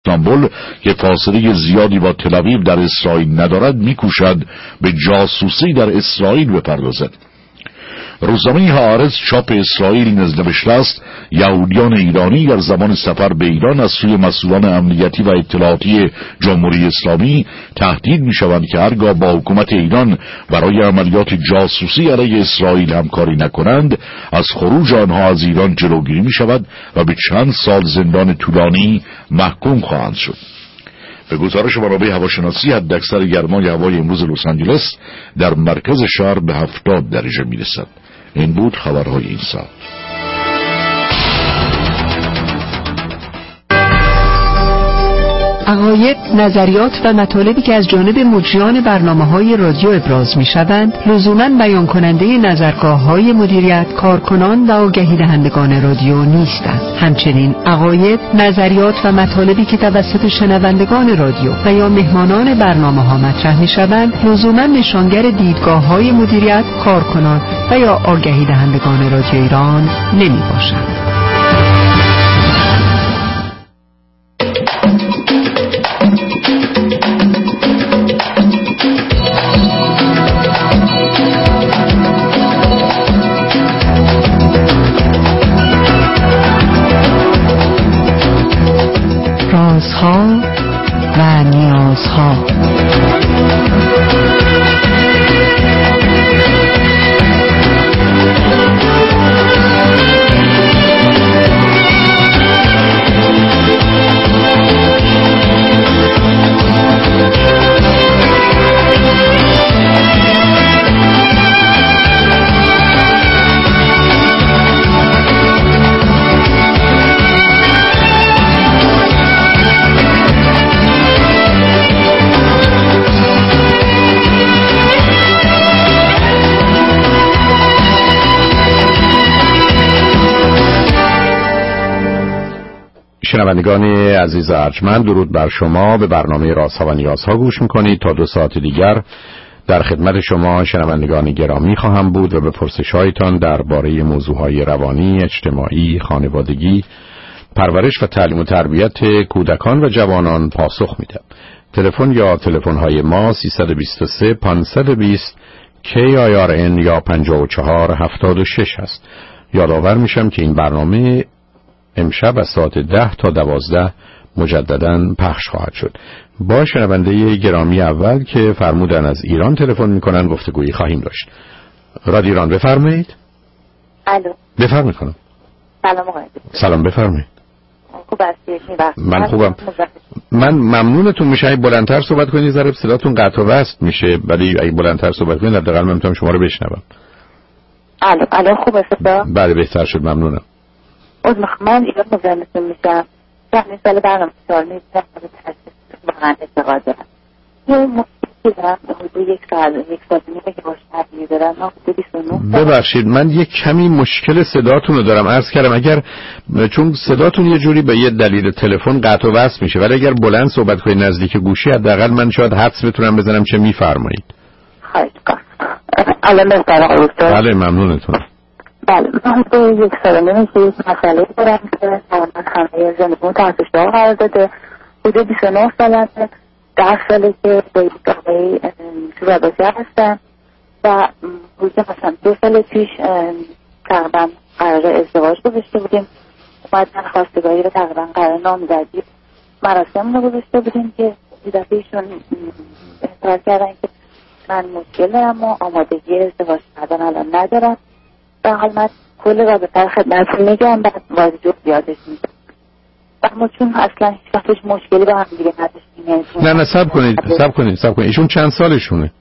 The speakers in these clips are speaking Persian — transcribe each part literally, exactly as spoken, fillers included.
استانبول که فاصله زیادی با تل‌آویو در اسرائیل ندارد میکوشد به جاسوسی در اسرائیل بپردازد. روزنامه هآرتز چاپ اسرائیل نوشته است یهودیان ایرانی در زمان سفر به ایران از سوی مسئولان امنیتی و اطلاعاتی جمهوری اسلامی تهدید می‌شوند که هرگاه با حکومت ایران برای عملیات جاسوسی علیه اسرائیل همکاری نکنند از خروج آنها از ایران جلوگیری می‌شود و به چند سال زندان طولانی محکوم خواهند شد. به گزارش منابع هواشناسی حداکثر گرمای هوای امروز لس آنجلس در مرکز شهر به هفتاد درجه میرسد. این بود خبرهای این ساعت. عقاید، نظریات و مطالبی که از جانب مجریان برنامه‌های رادیو ابراز می‌شوند، لزوماً بیان کننده نظرگاه‌های مدیریت، کارکنان و آگهی دهندگان رادیو نیستند. همچنین عقاید، نظریات و مطالبی که توسط شنوندگان رادیو و یا مهمانان برنامه‌ها مطرح می‌شوند، لزوماً نشانگر دیدگاه‌های مدیریت، کارکنان و یا آگهی دهندگان رادیو ایران نمی‌باشند. رازها و نیازها. شنوندگان عزیز ارجمند، درود بر شما. به برنامه رازها و نیازها گوش میکنید. تا دو ساعت دیگر در خدمت شما شنوندگان گرامی خواهم بود و به پرسش‌هایتان درباره موضوعهای روانی، اجتماعی، خانوادگی، پرورش و تعلیم و تربیت کودکان و جوانان پاسخ میدم. تلفن یا تلفن‌های ما سیصد و بیست و سه پانصد و بیست کی آی آر ان یا پنجاه و چهار هفتاد و شش است. یادآور میشم که این برنامه امشب از ساعت ده تا دوازده مجدداً پخش خواهد شد. با شنونده گرامی اول که فرمودن از ایران تلفن میکنن گفتگویی خواهیم داشت. رادیو ایران، بفرمایید. الو. بفرمایید خانم. سلام آقای. سلام، بفرمایید. خوب هستید؟ من خوبم. من ممنونتون میشه اگه بلندتر صحبت کنید، ذره صداتون قطع و وصل میشه، ولی اگه بلندتر صحبت کنید حداقل من میتونم شما رو بشنوم. الو، الو خوبه صدا؟ بله بهتر شد، ممنونم. از من ایران مزاحمتون میشم. چند سال برنامه سال میشم و تحصیل واقعا اعتقاد دارم. یه مشکلی دارم حدود یک سال یک سال نیمه که باش تحصیل دارم. من حدود بیست و نه. ببخشید من یک کمی مشکل صداتون رو دارم. عرض کردم اگر چون صداتون یه جوری به یه دلیل تلفن قطع و وصل میشه، ولی اگر بلند صحبت کنید نزدیک گوشی حداقل من شاید حدس بتونم بزنم چه میفرمایید. خواهش می‌کنم. الان بهتره آقای دکتر؟ بله ممنونتون. بله، من به یک سال نیمه که یک مسئله دارم که من همه زندگیمو تحت فشار قرار داده. حدود بیست و نه سالمه. ده ساله که با یک آقای تو رابطه هستم و حدود مثلا دو سال پیش تقریبا قرار ازدواج گذاشته بودیم. اومدن خواستگاری رو تقریبا قرار نامزدی مراسم رو گذاشته بودیم که یه دفعه ایشون احتراز کردن که من مشکل دارم و آمادگی ازدواج کردن الان ندارم. در حال من کل رابطه رو خدمتتون میگم، بعد واضح یادش میدم. اما چون اصلا هیچ وقتش مشکلی با هم دیگه نداشتیم. نه نه صبر کنید صبر کنید صبر کنید ایشون چند سالشونه؟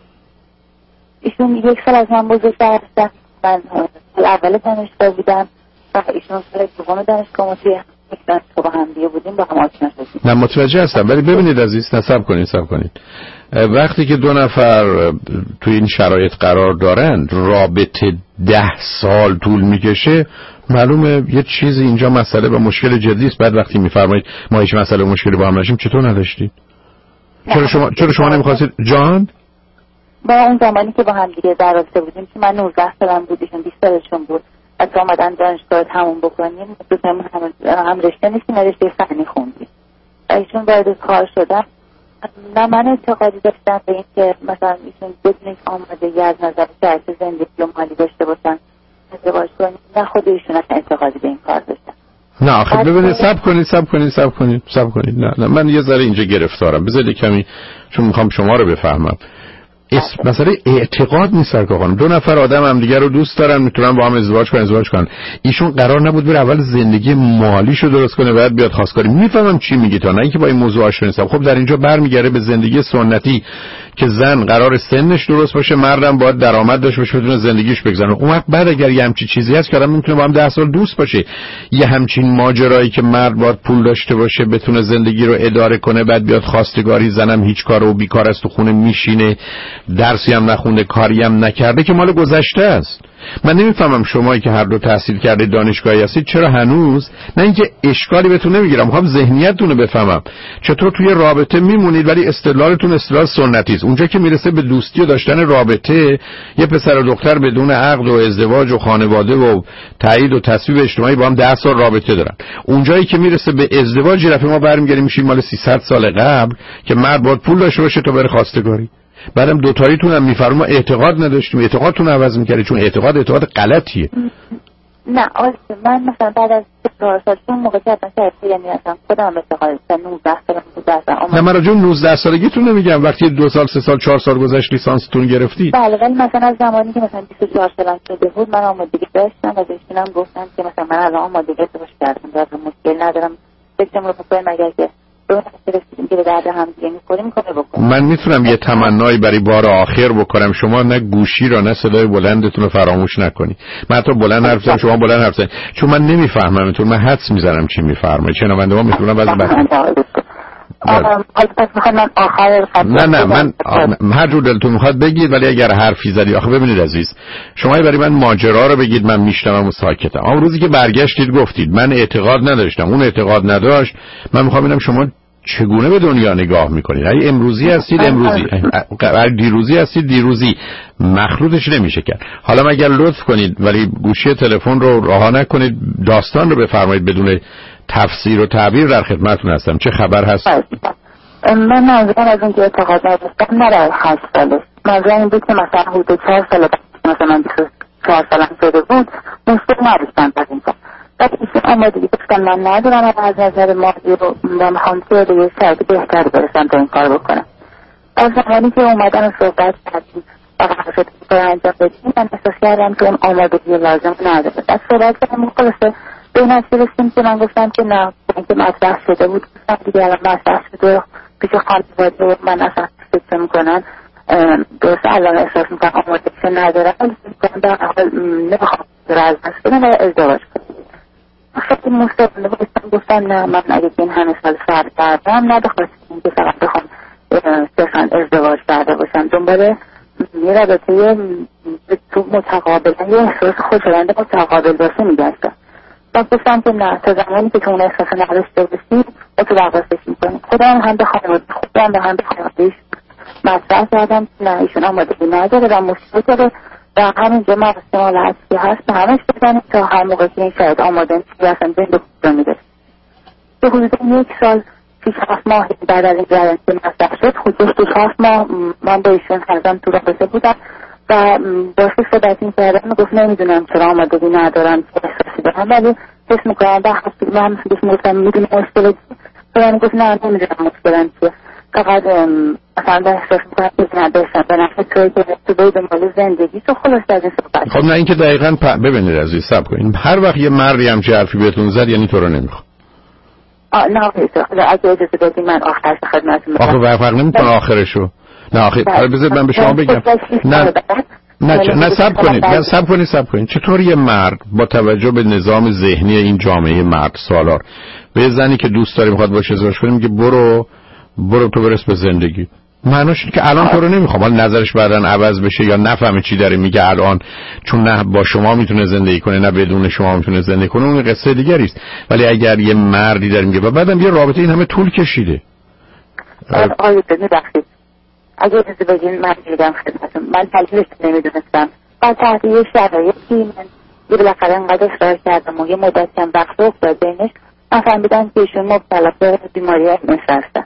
ایشون یک سال از من بزرگتر هستن. من سال اول دانشگاه بودم و ایشون سال دوم دانشگاه. ما توی یک دانشگاه با هم دیگه بودیم، با هم آشنا شدیم. نه متوجه هستم، ولی ببینید عزیز، نصب کنید صبر کنید. وقتی که دو نفر توی این شرایط قرار دارن رابطه ده سال طول میکشه، معلومه یه چیزی اینجا مسئله و مشکل جدی است. بعد وقتی میفرمایید ما هیچ مسئله و مشکلی با هم نداشتیم، چطور نداشتید؟ چرا شما چرا شما نمیخواستید جان؟ با اون زمانی که با هم دیگه در رابطه بودیم که من نوزده سالم بود، ایشون بیست سالشون بود، از اومدن دانشگاه تموم بکنیم، دوتامون هم هم رشته نیستیم، رشته فنی خوندیم. ایشون وارد کار شدن، نه من اعتقادی داشتم به این که مثلا ایشون بدون آمادگی از نظر شرط زندگی و مالی داشته باشن ازدواج کنید، نه خود ایشون اصلا اعتقادی به این کار داشتن. نه آخه ببینید صبر کنید صبر کنید صبر کنید صبر کنید نه نه من یه ذره اینجا گرفتارم، بذارید کمی چون میخوام شما رو بفهمم. اسم مسئله اعتقاد نیست سرکار خانم. دو نفر آدم هم دیگه رو دوست دارن، میتونن با هم ازدواج کنن ازدواج کنن. ایشون قرار نبود بره اول زندگی مالیشو درست کنه بعد بیاد خواستگاری. میفهمم چی میگی تا، نه اینکه با این موضوع آشنا نیستم. خب در اینجا برمیگره به زندگی سنتی که زن قرار سنش درست باشه، مردم باید درآمد داشته باشه بتونه زندگیش بگذرونه. اون وقت بعد اگر یه همچین چیزی هست که آدم میتونه با هم ده سال دوست باشه، یه همچین ماجرایی که مرد باید پول داشته باشه بتونه زندگی رو اداره کنه بعد بیاد خواستگاری، زنم هیچ کار و بیکار است تو خونه میشینه، درسی هم نخونده کاری هم نکرده، که مال گذشته است. من نمیفهمم شمایی که هر دو تحصیل کرده دانشگاهی هستید چرا هنوز، نه اینکه اشکالی بهتون نمیگیرم، میخوام ذهنیتتون رو بفهمم، چطور توی رابطه میمونید ولی استدلالتون استدلال سنتی است. اونجا که میرسه به دوستی و داشتن رابطه، یه پسر و دختر بدون عقد و ازدواج و خانواده و تایید و تصویب اجتماعی با هم ده سال رابطه دارن. اونجایی که میرسه به ازدواج رفیق ما برمیگردیم میشیم مال سیصد سال قبل که مرد باید پول داشته باشه تا بره خواستگاری. بعدم دوتاییتون هم میفرما اعتقاد نداشتیم، اعتقادتون عوض میکردید چون اعتقاد اعتقاد غلطیه. نه آره من مثلا بعد از چهار سال اون موقع که مثلا یعنی اصلا خودم اعتقاد داشتم نوزده سال بود. نه من راجع به نوزده سالگیتون نمیگم، وقتی دو سال سه سال چهار سال گذشت لیسانستون گرفتید. بله ولی مثلا از زمانی که مثلا بیست و چهار سالم شده بود من آمادگی داشتم و بهشونم گفتم که مثلا من الان آمادگی ازدواج کردم و مشکل ندارم فکرم رو بکنم اگر که من میتونم یه تمنایی برای بار آخر بکنم، شما نه گوشی را نه صدای بلندتون رو فراموش نکنی. من حتی بلند حرف زدم شما بلند حرف زدید چون من نمیفهممتون، من حدس میزنم چی میفرمایید. شنونده ها میتونم بعضی نه نه من هر جور دلتون میخواد بگید، ولی اگر حرفی زدی آخه ببینید عزیز، شما برای من ماجرا رو بگید من میشنوم و ساکتم. اون روزی که برگشتید گفتید من اعتقاد نداشتم اون اعتقاد نداشت، من میخوام ببینم شما چگونه به دنیا نگاه میکنید. اگه امروزی هستید امروزی، اگه دیروزی هستید دیروزی، مخلوطش نمیشه کرد. حالا اگر لطف کنید ولی گوشی تلفن رو رها نکنید، داستان رو بفرمایید بدون تفسیر و تعبیر، در خدمتتون هستم. چه خبر هست؟ من منظورم از اون که اعتقاد نداشتم نه در هشت ساله، منظورم این بود که مثلا حدود چهار ساله مثلا بیست و چهار سالم شده بود مشکل نداشتم از این کار. بعد ایشون آمادگی داشتم من ندارم از نظر مادی رو و میخوام که به یه شرط بهتر برسم تا این کار بکنم. از زمانی که اومدن و صحبت کردیم و قرار شد که کار انجام بدیم من احساس کردم که اون آمادگی لازم نداره. از صحبت کردم مخلصه به این نتیجه رسیدیم که من گفتم که نه اینکه مطرح شده بود گفتم دیگه الان مطرح شده پیش خانواده و من اصلا فکر میکنم درست الان احساس میکنم آمادگی ندارم ولی میکنم در حال نمیخوام را از دست بدم و ازدواج کنم. خیلی مستقبله بایستم گفتم نه من اگه این همه سال سر کردم نه بخواست اینکه فقط بخوام صرفا ازدواج کرده باشم دنباله یه رابطه تو متقابل یه احساس خوشایند متقابل باشه میگشتم و گفتم که نه تا زمانی که اون احساس نداشته باشید با تو درخواستش میکنیم. خودم هم به خانواده خودم به هم به خانوادهش مطرح کردم نه ایشون آمادگی نداره و مشکل داره و همینجا مرسوم هستی هست به همش بزنیم تا هر موقع که این شاید آماده نیست اصلا بین به خود میده. به حدود یک سال شیش هفت ماه بعد از این جریان که مطرح شد حدود شیش هفت ماه من با ایشون هنوزم تو رابطه بودم و باشی صحبت این کردم گفت نمیدونم چرا آمادگی ندارم چه احساسی دارم ولی حس میکنم به هستی من هم بهش میگفتم میدونی مشکل چیه و من گفت نه نمیدونم مشکلم چیه فقط مثلا به احساس میکنم که نداشتم به نفع توی که تو باید دنبال زندگی تو خلاص از این صحبت. خب نه این که دقیقا پ... ببینید عزیز سب کنید هر وقت یه مردی همچه حرفی بهتون زد یعنی تو رو نمیخواد. آه نه اگه اجازه بدید من آخرش خدمتتون آخه فرق نمیکنه آخرشو نه آخر بذارید من به شما بگم نه نه نه سب کنید نه سب کنید سب کنید چطور یه مرد با توجه به نظام ذهنی این جامعه مرد سالار به زنی که دوست داره میخواد باشه ازدواج کنه میگه برو برو تو برس به زندگی، معناش اینه که الان تو رو نمیخوام، حالا نظرش بعدن عوض بشه یا نفهمه چی داره میگه الان چون نه با شما میتونه زندگی کنه نه بدون شما میتونه زندگی کنه اون قصه دیگری است. ولی اگر یه مردی داره میگه و بعدم یه رابطه این همه طول کشیده آقای ببخشید اگه اجازه بدین من میگم خدمتتون من دلیلش نمیدونستم بعد تحت یه شرایطی من یه بالاخره انقدر اصرار کردم و یه مدت هم وقت افتاد بینش من فهمیدم که ایشون مبتلا به بیماری ام اس هستن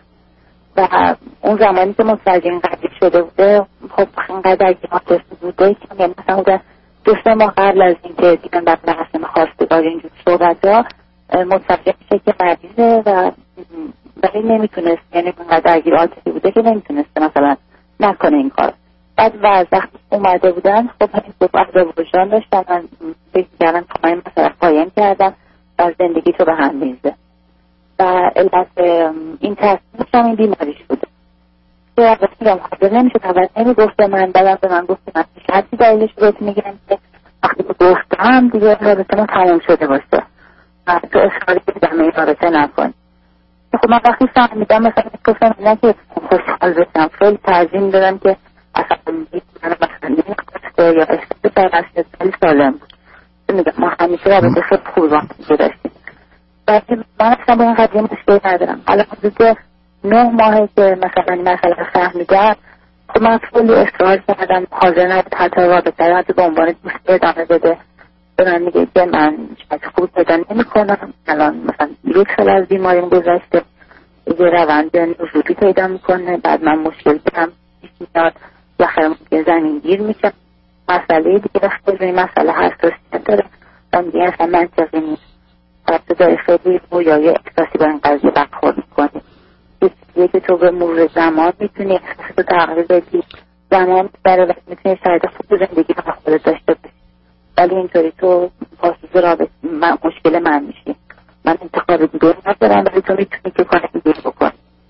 و اون زمانی که متوجه این قضیه شده بوده خب اینقدر درگیرات بوده که یعنی مثلا بوده دو سه ماه قبل از اینکه دیگه در مراسم خواستگاری اینجور صحبت‌ها متوجه میشه که مریضه و ولی نمیتونست، یعنی اینقدر درگیرات بوده که نمیتونسته مثلا نکنه این کار. بعد وقتی اومده بودن خب این دو عذاب وجدان داشتم، من فکر کردم که من مثلا قایم کردم و زندگی تو به هم میزه و علت این تصمیمش هم این بیماریش بوده که اول میگم خاطر نمیشه اول نمیگفت به من، بعدم به من گفت من شرطی دلیلش رو میگم که وقتی که گفتم دیگه رابطه ما تموم شده باشه و تو اصراری که دمه رابطه نکن. خب من وقتی فهمیدم مثلا گفتم نه که خوشحال بشم، خیلی ترجیح دادم که اصلا من مثلا نمیخواسته یا احساس برسته خیلی سالم بود. میگم ما همیشه رابطه خیلی خوب رابطه داشتیم. بعد من اصلا با این قضیه مشکل ندارم. حالا حدود نه ماهه که مثلا این مسئله رو فهمیدم خب من خیلی اصرار کردم، حاضر نبود حتی رابطه رو حتی به عنوان دوست ادامه بده. به من میگه که من شاید خوب پیدا نمی کنم، الان مثلا یک سال از بیماریم گذشته، یه روند نزولی پیدا میکنه، بعد من مشکل دارم پیش میاد یا خیلی ممکن زمین گیر میشه. مسئله دیگه خیلی مسئله حساسیت داره و میگه اصلا منطقی نیست، حتی داره خیلی رویای احساسی با این قضیه برخورد میکنه. یه که تو به مرور زمان میتونی احساس تو تغییر بدی، زمان بره و میتونی شاید خوب زندگی رو خودت داشته باشی، ولی اینطوری تو پاسوز رابطه من مشکل من میشی. من انتخاب دیگه ندارم ولی تو میتونی که کار دیگه بکنی.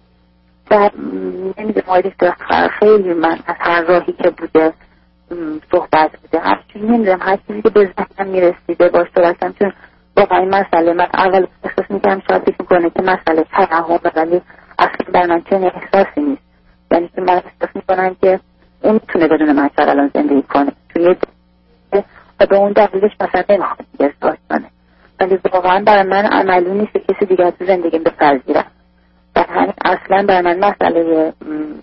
و نمیدونم آیدیش خیلی من از هر راهی که بوده صحبت بوده، هر چیزی نمیدونم هر چیزی که به ذهنم میرسیده باش درستم، چون واقعا این مسئله من اول احساس میکنم شاید فکر میکنه که مسئله ترحم ولی اصلا بر من چنین احساسی نیست. یعنی که من احساس میکنم که اون میتونه بدون من شاید الان زندگی کنه توی و به اون دلیلش مثلا نمیخواد دیگه ازدواج کنه، ولی واقعا برای من عملی نیست که کسی دیگه تو زندگیم بپذیرم. در همین اصلا برای من مسئله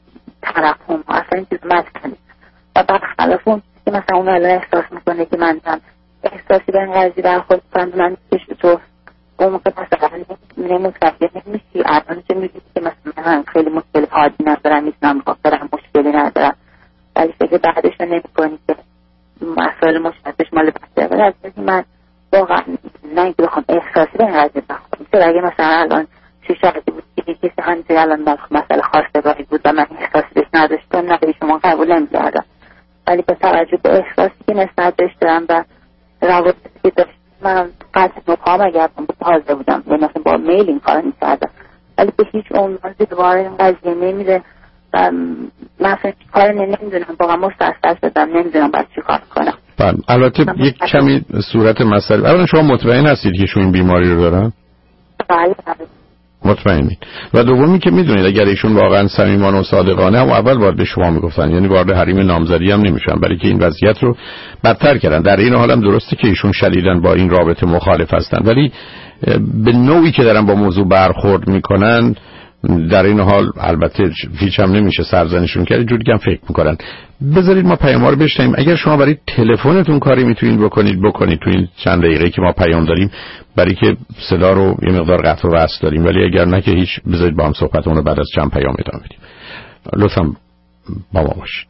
ترحم اصلا این چیز مسئله و برخلاف اون که مثلا اون الان احساس میکنه که من هم احساسی به این قضیه برخورد کنم، من کشت تو اون موقع مثلا نمتوجه نمیشی. الان چه میگی که مثلا من خیلی مشکل حادی ندارم، میتونم بخاطرم مشکلی ندارم، ولی فکر بعدش رو نمی کنی که مسائل مشابهش مال بسته. ولی از من واقعا نه اینکه بخوام احساسی به این قضیه بخوام چرا اگه مثلا الان چه شرطی بود که کسی همینطوری الان مسئله خواستگاری بود و من احساسی بهش نداشتم نه به شما قبول نمی‌کردم، ولی به توجه به احساسی که نسبت بهش دارم و روابطی که داشتم من قطع مقام اگر بود حاضر بودم یا مثلا با میل این کار می‌کردم، ولی به هیچ عنوان زیربار این قضیه نمیره و مثلا کار نمیدونم واقعا مستصغر شدم، نمیدونم باید چی کار کنم. بله البته یک کمی صورت مسئله. اولا شما مطمئن هستید که شما این بیماری رو دارن؟ بله مطمئنید. و دومی که میدونید اگر ایشون واقعا صمیمانه و صادقانه هم اول وارد شما میگفتن، یعنی وارد حریم نامزدی هم نمیشن، برای که این وضعیت رو بدتر کردن. در این حال هم درسته که ایشون شدیداً با این رابطه مخالف هستن، ولی به نوعی که دارن با موضوع برخورد میکنن در این حال البته هیچ هم نمیشه سرزنشون کرد، جوری که هم فکر میکنن. بذارید ما پیام‌ها رو بشنویم. اگر شما برای تلفنتون کاری میتونید بکنید بکنید تو این چند دقیقه که ما پیام داریم، برای که صدا رو یه مقدار قطع و وصل داریم، ولی اگر نه که هیچ، بذارید با هم صحبتمون رو بعد از چند پیام ادامه بدیم. لطفاً با ما باشید.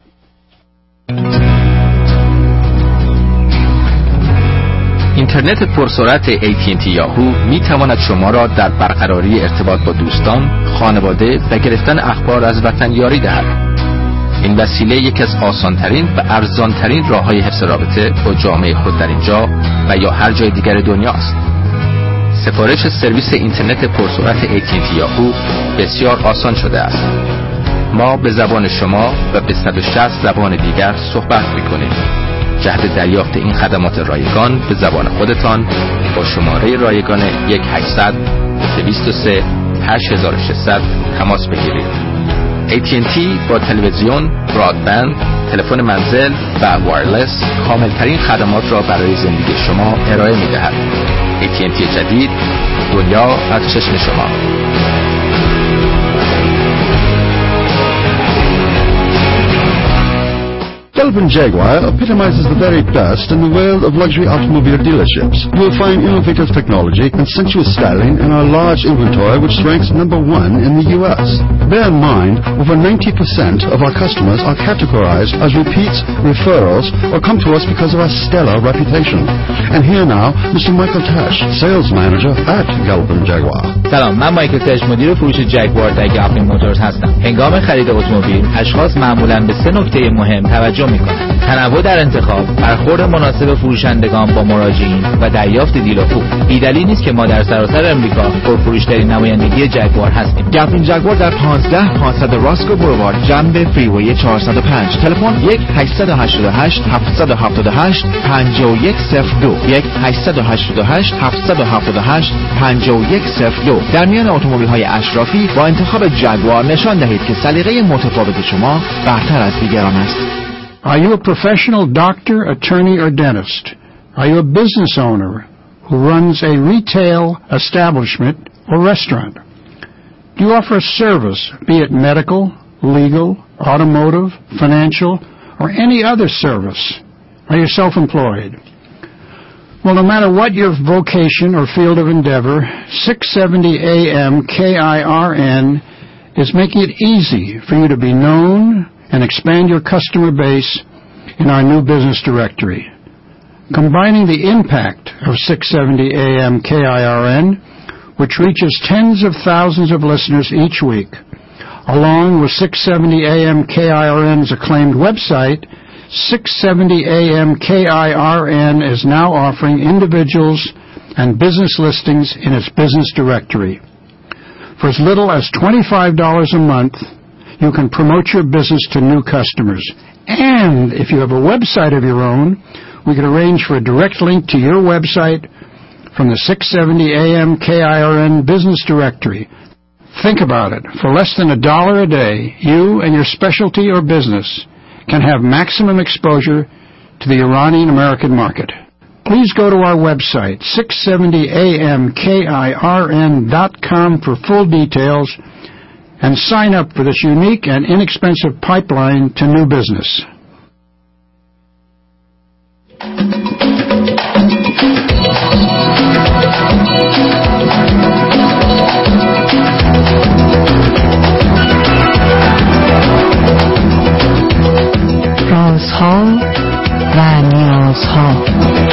اینترنت پرسرعت ای تی ان تی یاهو می تواند شما را در برقراری ارتباط با دوستان، خانواده و گرفتن اخبار از وطن یاری دهد. این وسیله یکی از آسانترین و ارزانترین راه‌های حفظ رابطه با جامعه خود در اینجا و یا هر جای دیگر دنیا است. سفارش سرویس اینترنت پرسرعت ای تی ان تی یاهو بسیار آسان شده است. ما به زبان شما و به صد و شصت زبان دیگر صحبت می‌کنیم. جهت دریافت این خدمات رایگان به زبان خودتان با شماره رایگان یک هشتصد دویست و سه هشت هزار و ششصد تماس بگیرید. ای تی ان تی با تلویزیون، برادبند، تلفن منزل و وایرلس کاملترین خدمات را برای زندگی شما ارائه می‌دهد. ای تی ان تی جدید، دنیا از چشم شما. The Galpin Jaguar epitomizes the very best in the world of luxury automobile dealerships. You will find innovative technology and sensuous styling in our large inventory, which ranks number one in the U S. Bear in mind, over ninety percent of our customers are categorized as repeats, referrals, or come to us because of our stellar reputation. And here now, Mister Michael Tash, sales manager at Galpin Jaguar. سلام، من مایکل تاش، مدیر فروش جگوار در گالپین موتورز هستم. هنگام خرید اتومبیل، اشخاص معمولاً به سه نکته مهم توجه می‌کنند: تنوع در انتخاب، برخورد مناسب فروشندگان با مراجعین و دریافت دیل و خوب. بی‌دلیل نیست که ما در سراسر امریکا پرفروش‌ترین نمایندگی جگوار هستیم. گالپین جگوار در پانزده پانصد راسکو بولوارد، جنب فریوی چهارصد و پنج. تلفن یک هشت هشت هشت هفت هفت هشت پنج یک صفر دو یک هشت هشت هشت هفت هفت هشت پنج یک صفر دو. در میان اتومبیل‌های اشرافی با انتخاب جگوار نشان دهید که سلیقه متفاوت شما برتر از دیگران است. Are you a professional doctor, attorney, or dentist? Are you a business owner who runs a retail establishment or restaurant? Do you offer a service, be it medical, legal, automotive, financial, or any other service? Are you self-employed? Well, no matter what your vocation or field of endeavor, six seventy A M K I R N is making it easy for you to be known and expand your customer base in our new business directory. Combining the impact of six seventy A M K I R N, which reaches tens of thousands of listeners each week, along with six seventy A M K I R N's acclaimed website, six seventy A M K I R N is now offering individuals and business listings in its business directory. For as little as twenty-five dollars a month, you can promote your business to new customers. And if you have a website of your own, we can arrange for a direct link to your website from the six seventy A M K I R N business directory. Think about it. For less than a dollar a day, you and your specialty or business can have maximum exposure to the Iranian American market. Please go to our website, six seventy A M K I R N dot com, for full details and sign up for this unique and inexpensive pipeline to new business. رازها و نیازها.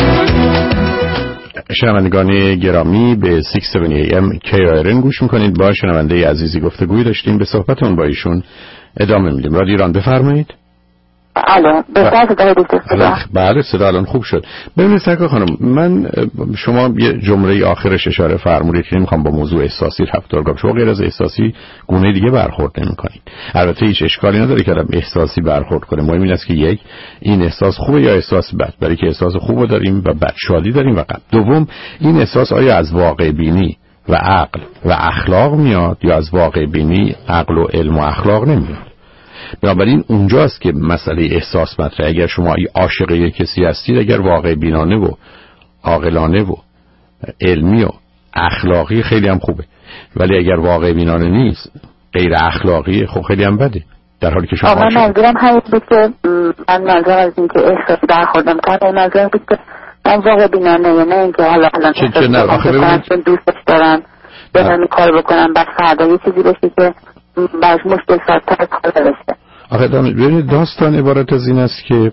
شنوندگان گرامی، به شش هفتاد ای ام کی آر ان گوش میکنید. با شنونده عزیزی گفتگوی داشتیم، به صحبتون با ایشون ادامه میدیم. رادیو ایران، بفرمایید. الو، بهتر صدا دکتر؟ بله، صدا الان خوب شد. ببینید سرکار خانم، من شما یه جمله آخرش اشاره فرمودید که نمیخوام با موضوع احساسی رفتار کنم. شما غیر از احساسی گونه دیگه برخورد نمی‌کنید. البته هیچ اشکالی نداره که آدم احساسی برخورد کنه. مهم این است که یک، این احساس خوبه یا احساس بد. برای که احساس خوبو داریم و بد شادی داریم و غم. دوم، این احساس آیا از واقع بینی و عقل و اخلاق میاد یا از واقع بینی، عقل و علم و اخلاق نمیاد؟ بنابراین اونجاست که مسئله احساس مطرحه. اگر شما عاشق یک کسی هستید، اگر واقع بینانه و عاقلانه و علمی و اخلاقی، خیلی هم خوبه. ولی اگر واقع بینانه نیست، غیر اخلاقی، خب خیلی هم بده. در حالی که شما من منظورم همین بود که من منظورم از این که احساسی برخوردم کنم، منظورم بود که من واقع بینانه، یا نه اینکه حالا الان احساسی دوستش دارم بدم کار بکنم، بعد فردا یه چیزی بشه که باش مشکل سازتر کار بشه. آخه ببینید، داستان عبارت از این است که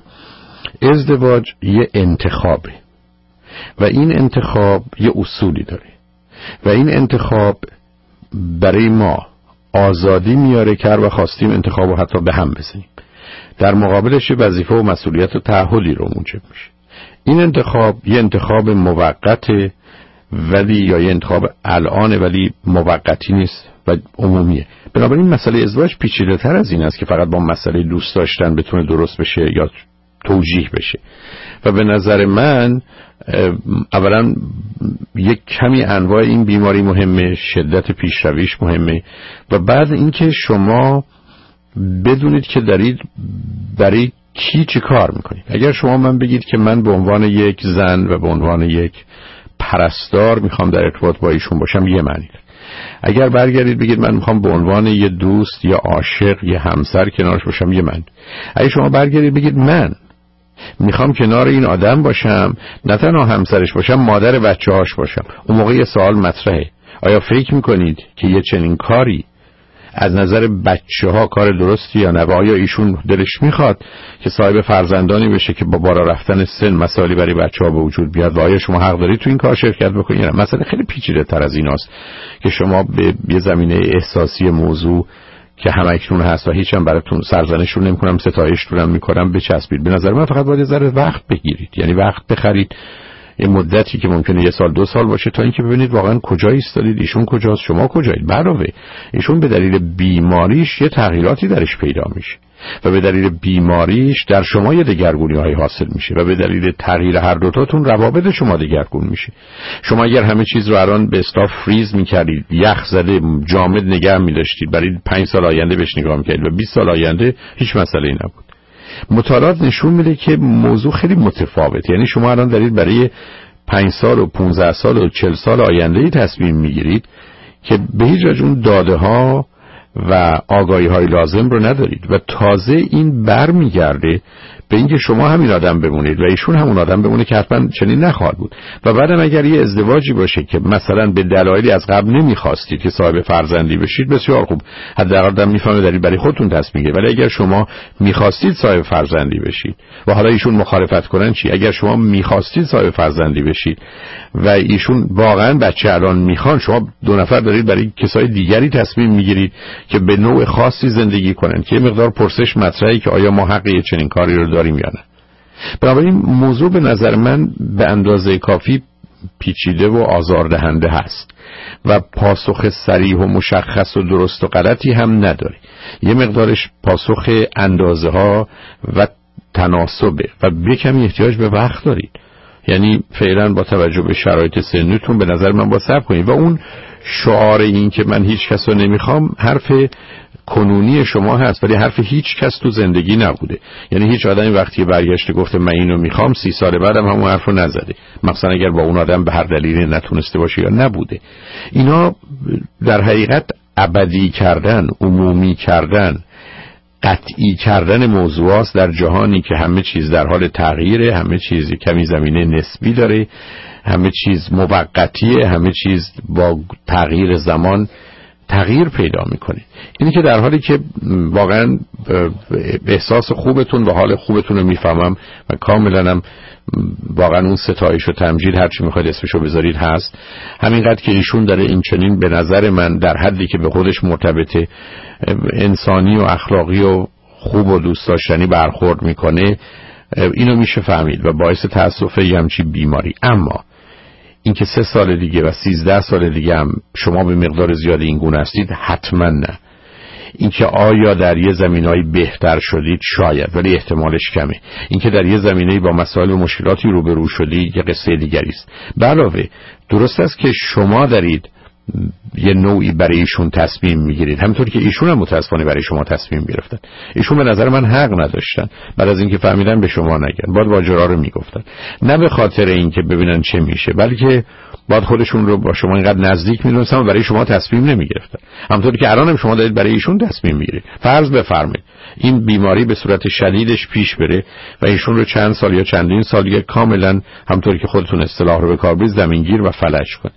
ازدواج یه انتخابه و این انتخاب یه اصولی داره و این انتخاب برای ما آزادی میاره که هر وقت خواستیم انتخاب رو حتی به هم بزنیم. در مقابلش وظیفه و مسئولیت و تعهدی رو موجب میشه. این انتخاب یه انتخاب موقته، ولی یا یه انتخاب الان ولی موقتی نیست و عمومیه. بنابراین مسئله ازدواج پیچیده تر از این است که فقط با مسئله دوست داشتن بتونه درست بشه یا توجیه بشه. و به نظر من اولا یک کمی انواع این بیماری مهمه، شدت پیشرویش مهمه، و بعد اینکه شما بدونید که دارید برای کی چی کار میکنید. اگر شما من بگید که من به عنوان یک زن و به عنوان یک پرستار میخوام در ارتباط با ایشون باشم، یه معنی داره. اگر برگردید بگید من میخوام به عنوان یه دوست، یه عاشق، یه همسر کنارش باشم، یه من. اگه شما برگردید بگید من میخوام کنار این آدم باشم، نه تنها همسرش باشم، مادر بچه‌هاش باشم، اون موقع یه سوال مطرحه: آیا فکر میکنید که یه چنین کاری از نظر بچه ها کار درستی یا نه؟ آیا ایشون دلش میخواد که صاحب فرزندانی بشه که با بالا رفتن سن مسائلی برای بچه ها به وجود بیاد و آیا شما حق دارید تو این کار شرکت بکنید یا نه؟ مسئله خیلی پیچیده تر از ایناست که شما به یه زمینه احساسی موضوع که همکنون هست و هیچ هم براتون سرزنشون نمیکنم، ستایشتون هم میکنم، بچسبید. به نظر من فقط باید یه ذره وقت بگیرید، یعنی وقت بخرید، یه مدتی که ممکنه یه سال دو سال باشه، تا اینکه ببینید واقعا کجا ایستادید، ایشون کجاست، شما کجایید. علاوه ایشون به دلیل بیماریش یه تغییراتی درش پیدا میشه و به دلیل بیماریش در شما یه دگرگونی‌هایی حاصل میشه و به دلیل تغییر هر دوتاتون روابط شما دگرگون میشه. شما اگر همه چیز رو الان به اصطلاح فریز میکردید، یخ زده جامد نگه می‌داشتید، برای پنج سال آینده بهش نگاه میکردید و بیست سال آینده هیچ مسئله‌ای نبود. مطالعات نشون میده که موضوع خیلی متفاوت، یعنی شما الان دارید برای پنج سال و پونزده سال و چل سال آینده‌ای تصمیم میگیرید که به هیچ وجه اون داده ها و آگاهی های لازم رو ندارید و تازه این بر میگرده به اینکه شما همین آدم بمونید و ایشون همون آدم بمونه که حتما چنین نخواهد بود. و بعدم اگر یه ازدواجی باشه که مثلا به دلایلی از قبل نمیخواستید که صاحب فرزندی بشید، بسیار خوب، حداقل آدم میفهمه دارید برای خودتون تصمیم میگیرید. ولی اگر شما میخواستید صاحب فرزندی بشید و حالا ایشون مخالفت کنن چی؟ اگر شما میخواستید صاحب فرزندی بشید و ایشون واقعا بچه الان میخوان، شما دو نفر دارید برای کسای دیگری تصمیم میگیرید که به نوع خاصی زندگی کنن که یه مقدار پرسش مطرحه که آیا ما حق چنین کاری رو داریم یا نه. بنابراین موضوع به نظر من به اندازه کافی پیچیده و آزاردهنده هست و پاسخ صریح و مشخص و درست و غلطی هم نداره. یه مقدارش پاسخ اندازه ها و تناسبه و به کمی احتیاج به وقت دارید. یعنی فعلا با توجه به شرایط سنتون به نظر من با صبر کنید و اون شعار این که من هیچ کس رو نمیخوام حرف کنونی شما هست، ولی حرف هیچ کس تو زندگی نبوده. یعنی هیچ آدمی وقتی برگشته گفته من اینو میخوام سی سال بعدم همون حرفو نزده، مثلا اگر با اون آدم به هر دلیلی نتونسته باشه یا نبوده. اینا در حقیقت ابدی کردن، عمومی کردن، قطعی کردن موضوعات در جهانی که همه چیز در حال تغییره، همه چیز کمی زمینه نسبی داره، همه چیز موقتیه، همه چیز با تغییر زمان تغییر پیدا میکنه. اینی که در حالی که واقعا احساس خوبتون و حال خوبتون رو میفهمم و کاملا هم واقعا اون ستایش و تمجید هرچی میخواید اسمشو بذارید هست، همینقدر که ایشون داره این چنین به نظر من در حدی که به خودش مرتبطه انسانی و اخلاقی و خوب و دوست داشتنی برخورد میکنه، اینو میشه فهمید و باعث تأسفه یه همچی بیماری. اما اینکه سه سال دیگه و سیزده سال دیگه هم شما به مقدار زیادی این گونه هستید، حتما نه. اینکه آیا در یه زمینه‌ای بهتر شدید، شاید، ولی احتمالش کمه. اینکه در یه زمینه‌ای با مسائل و مشکلاتی روبرو شدید، یه قصه دیگری است. به علاوه درست است که شما دارید یه نوعی برای ایشون تصمیم میگیرید، همونطور که ایشون هم متاسفانه برای شما تصمیم گرفتن. ایشون به نظر من حق نداشتن، بعد از اینکه فهمیدن به شما نگن، باید واجرا رو میگفتن، نه به خاطر اینکه ببینن چه میشه، بلکه باید خودشون رو با شما اینقدر نزدیک میدونستن و برای شما تصمیم نمیگرفتن، همونطور که الان هم شما دارید برای ایشون تصمیم میگیرید. فرض بفرمایید این بیماری به صورت شدیدش پیش بره و ایشون رو چند سال یا چندین سال دیگه کاملا همونطور که خودتون اصطلاح رو به کار برید زمینگیر و فلج کنه.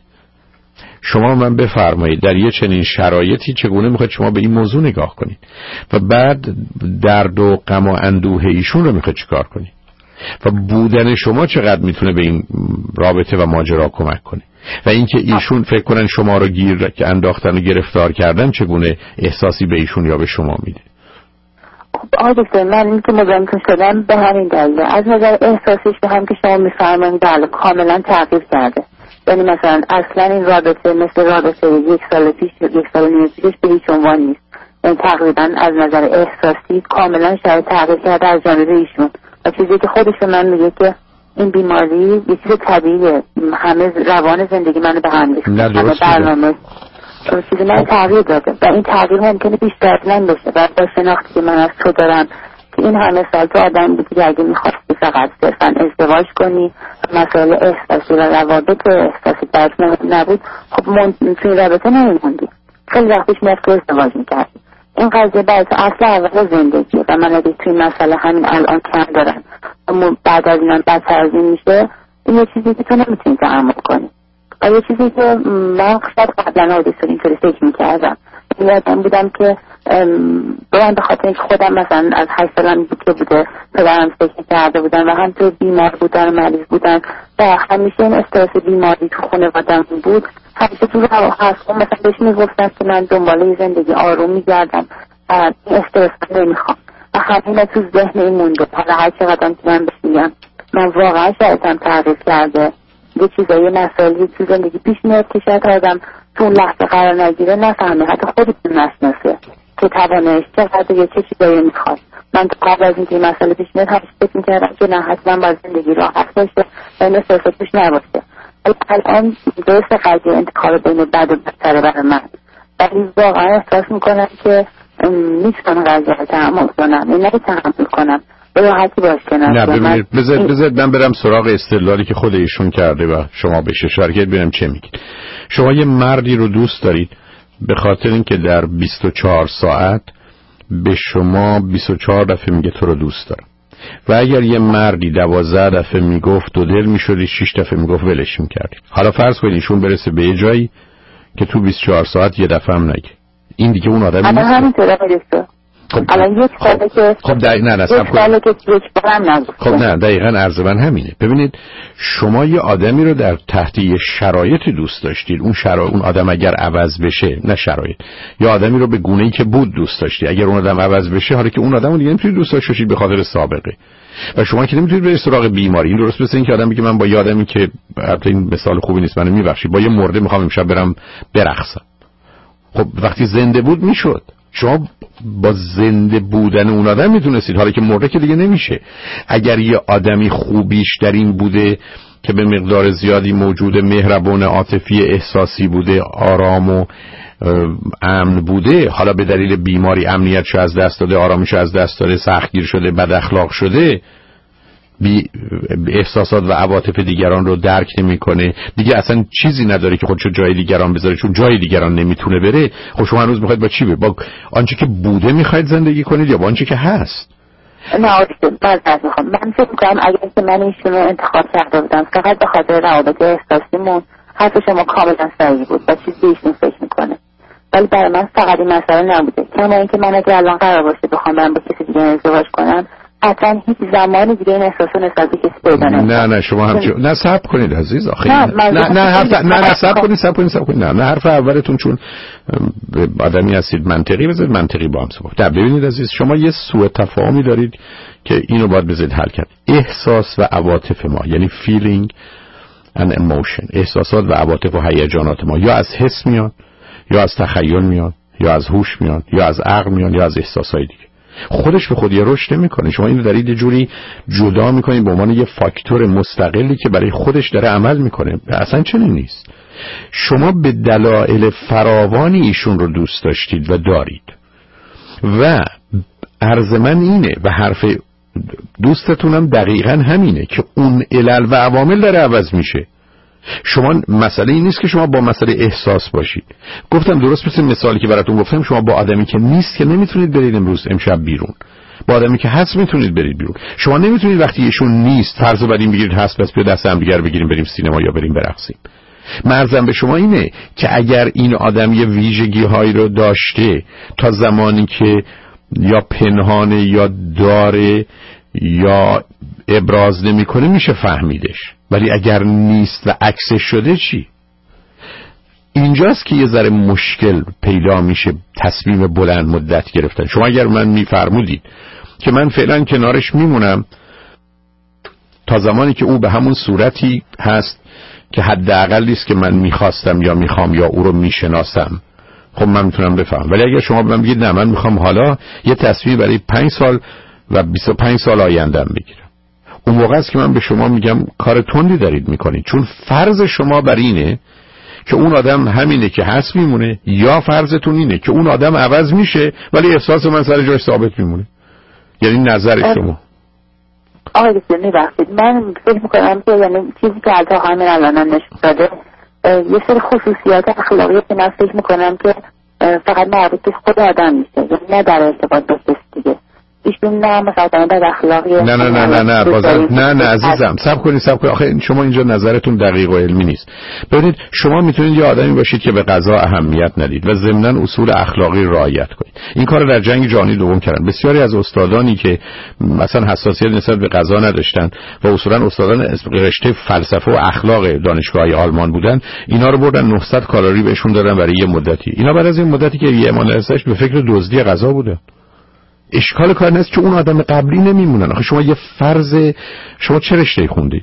شما من بفرمایید در یه چنین شرایطی چگونه میخواید شما به این موضوع نگاه کنید و بعد درد و غم و اندوه ایشون رو میخواید چیکار کنید و بودن شما چقدر میتونه به این رابطه و ماجرا کمک کنه و اینکه ایشون فکر کنن شما رو گیر انداختن و گرفتار کردن چگونه احساسی به ایشون یا به شما میده. خب آقای دکتر، من این که مزاحمتون شدم به همین دلیل، از نظر احساسیش به هم که شما میفرمایید بله کاملا تغییر کرده. یعنی مثلا اصلا این رابطه مثل رابطه یک سال پیش یک سال نیم پیش به هیچ عنوان نیست. یعنی تقریبا از نظر احساسی کاملا شاید تغییر کرده از جانب ایشون و چیزی که خودش به من میگه که این بیماری یه چیز طبیعیه، همه روان زندگی منو به هم ریخته، همه برنامه چیزی من تغییر داده و این تغییر ممکنه بیشتر از من بشه و با شناختی که من از تو دارم که این همه سال تو آدم بودی که اگه میخواستی فقط صرفا ازدواج کنی مسائل احساسی و روابط احساسی برات نبود، خب من توی رابطه نمیموندی، خیلی وقتش میاد که ازدواج میکردی. این قضیه برای اصل اول زندگی و من اگه توی مسئله همین الان کم دارم بعد از اینم بدتر از این میشه، این یه چیزی که تو نمیتونی تحمل کنی. و یه چیزی که من شاید قبلا آدیسون اینطوری فکر میکردم، یادم بودم که من به خاطر اینکه خودم مثلا از هشت سالم بود که بوده پدرم فکر کرده بودن و هم تو بیمار بودن و مریض بودن و همیشه این استرس بیماری تو خانواده‌ام بود، همیشه تو رو هست مثلا بهش میگفتن که من دنباله زندگی آروم میگردم و این استرس نمیخوام و همین تو ذهن این مونده. حالا هر چقدر که من بهش میگم من واقعا شایدم تغییر کرده، یه چیزایی مسائلی تو زندگی پیش میاد که شاید آدم تو اون لحظه قرار نگیره نفهمه، حتی خودتون نشناسه که توانش چقدر یا چه چیزایی میخواد. من تو قبل از اینکه این مسئله پیش میاد همیشه فکر میکردم که نه حتما باید زندگی راحت باشه و این استرس پیش نباشه. الان درست قضیه انتخاب بین بد و بدتره برای من، ولی واقعا احساس میکنم که نیستم قضیه رو تحمل کنم، این نه تحمل کنم راحتی باشه. نه ببینید بذارید بذارید من برم سراغ استدلالی که خود ایشون کرده و شما بهش اشاره کردید ببینم چه میگید. شما یه مردی رو دوست دارید به خاطر اینکه در بیست و چهار ساعت به شما بیست و چهار دفعه میگه تو رو دوست دارم و اگر یه مردی دوازده دفعه میگفت دو دل میشدی، شش دفعه میگفت ولش میکردید. حالا فرض کنید ایشون برسه به یه جایی که تو بیست و چهار ساعت یه دفعه هم نگه، این دیگه اون آدم نیست. همینطوره بریسته خب الان یک ساله که خب دقیق نه نه یک ساله که یک بارم نگفت. خب نه دقیقاً عرض من همینه. ببینید شما یه آدمی رو در تحت یه شرایطی دوست داشتید، اون شرایط اون آدم اگر عوض بشه، نه شرایط، یا آدمی رو به گونه‌ای که بود دوست داشتی، اگر اون آدم عوض بشه حالا که اون آدم رو دیگه نمیتونید دوست داشته باشید به خاطر سابقه و شما که نمیتونید برید سراغ بیماری. این درست مثل این که آدمی که من با یه آدمی که البته این مثال خوبی نیست منو میبخشید با یه مرده میخوام امشب برم برقصم، خب وقتی زنده بود میشد. شما با زنده بودن اون آدم میتونستید، حالا که مرده که دیگه نمیشه. اگر یه آدمی خوبیش در این بوده که به مقدار زیادی موجود مهربان عاطفی احساسی بوده، آرام و امن بوده، حالا به دلیل بیماری امنیتش از دست داده، آرامش از دست داده، سختگیر شده، بد اخلاق شده، بی احساسات و عواطف دیگران رو درک نمیکنه، دیگه اصلا چیزی نداره که خودشو جای دیگران بذاره چون جای دیگران نمیتونه بره. خب شما هنوز میخواید با چی بره؟ با آنچه که بوده میخواید زندگی کنید یا با آنچه که هست؟ نه باز از میخوام من فکر میکنم اگر که من ایشون رو انتخاب کرده بودم فقط به خاطر روابط احساسیمون، حرف شما کاملا صحیح بود و چیزی ایشون فکر میکنه، ولی برای من فقط این مسئله نبوده. کما اینکه من اگه الان قرار باشه بخوام برم با کسی دیگه ازدواج کنم اصلا هیچ زمانی دیگه این احساسو نسبت به کسی پیدا نمی‌کنم. نه نه شما هم نه صبر کنید عزیز آخه نه نه نه حرف نه نه صبر کنید صبر کنید صبر کنید نه نه حرف اولتون چون آدمی هستید منطقی بذارید منطقی با هم صحبت. نه ببینید عزیز شما یه سوء تفاهمی دارید که اینو باید بذارید حل کرد. احساس و عواطف ما یعنی feeling and emotion، احساسات و عواطف و هیجانات ما یا از حس میاد یا از تخیل میاد یا از هوش میاد یا از عقل میاد یا از احساسای دیگه. خودش به خود یه رشد نمیکنه. شما اینو دارید یه جوری جدا میکنید به عنوان یه فاکتور مستقلی که برای خودش داره عمل میکنه. اصلا چنین نیست. شما به دلایل فراوانی ایشون رو دوست داشتید و دارید و عرض من اینه و حرف دوستتونم دقیقا همینه که اون علل و عوامل داره عوض میشه. شما مسئله این نیست که شما با مسئله احساس باشید. گفتم درست مثل مثالی که براتون گفتم، شما با آدمی که نیست که نمیتونید برید امروز امشب بیرون، با آدمی که هست میتونید برید بیرون. شما نمیتونید وقتی ایشون نیست فرض رو بدین بگیرید هست بس بیا دست هم دیگر بگیریم بریم سینما یا بریم برقصیم. مرزم به شما اینه که اگر این آدم یه ویژگی هایی رو داشته تا زمانی که یا پنهانه یا داره یا ابراز نمیکنه میشه فهمیدش، ولی اگر نیست و عکسش شده چی؟ اینجاست که یه ذره مشکل پیدا میشه تصمیم بلند مدت گرفتن. شما اگر من میفرمودید که من فعلا کنارش میمونم تا زمانی که او به همون صورتی هست که حداقلی است که من میخواستم یا میخوام یا او رو میشناسم، خب من میتونم بفهم. ولی اگر شما به من بگید نه من میخوام حالا یه تصمیم برای پنج سال و بیست و پنج سال آیندهم بگیرم، اون موقع است که من به شما میگم کار تندی دارید میکنید، چون فرض شما بر اینه که اون آدم همینه که هست میمونه، یا فرضتون اینه که اون آدم عوض میشه ولی احساس من سر جاش ثابت میمونه. یعنی نظر شما. آقای دکتر میبخشید، من فکر میکنم که یعنی چیزی که الان همین الان نشون داده یه سری خصوصیات اخلاقی که من فکر میکنم که فقط مربوط به خود آدم میشه، یعنی نه در ارتباط با کسی دیگه. ایشون نه مثلا در اخلاقی نه نه نه نه نه بازم نه نه عزیزم صبر کنید صبر کنید. آخه شما اینجا نظرتون دقیق و علمی نیست. ببینید شما میتونید یه آدمی باشید که به قضا اهمیت ندید و ضمناً اصول اخلاقی رعایت کنید. این کارو در جنگ جهانی دوم کردن بسیاری از استادانی که مثلا حساسیت نسبت به قضا نداشتن و اصولاً استادان رشته فلسفه و اخلاق دانشگاه‌های آلمان بودن، اینا رو بردن نهصد کالری بهشون دادن برای یه مدتی. اینا بعد از این مدتی که یه ایمان ازش به فکر دزدی غذا بودن. اشکال کار نیست که اون آدم قبلی نمیمونن. آخه شما یه فرض، شما چه رشته خوندید؟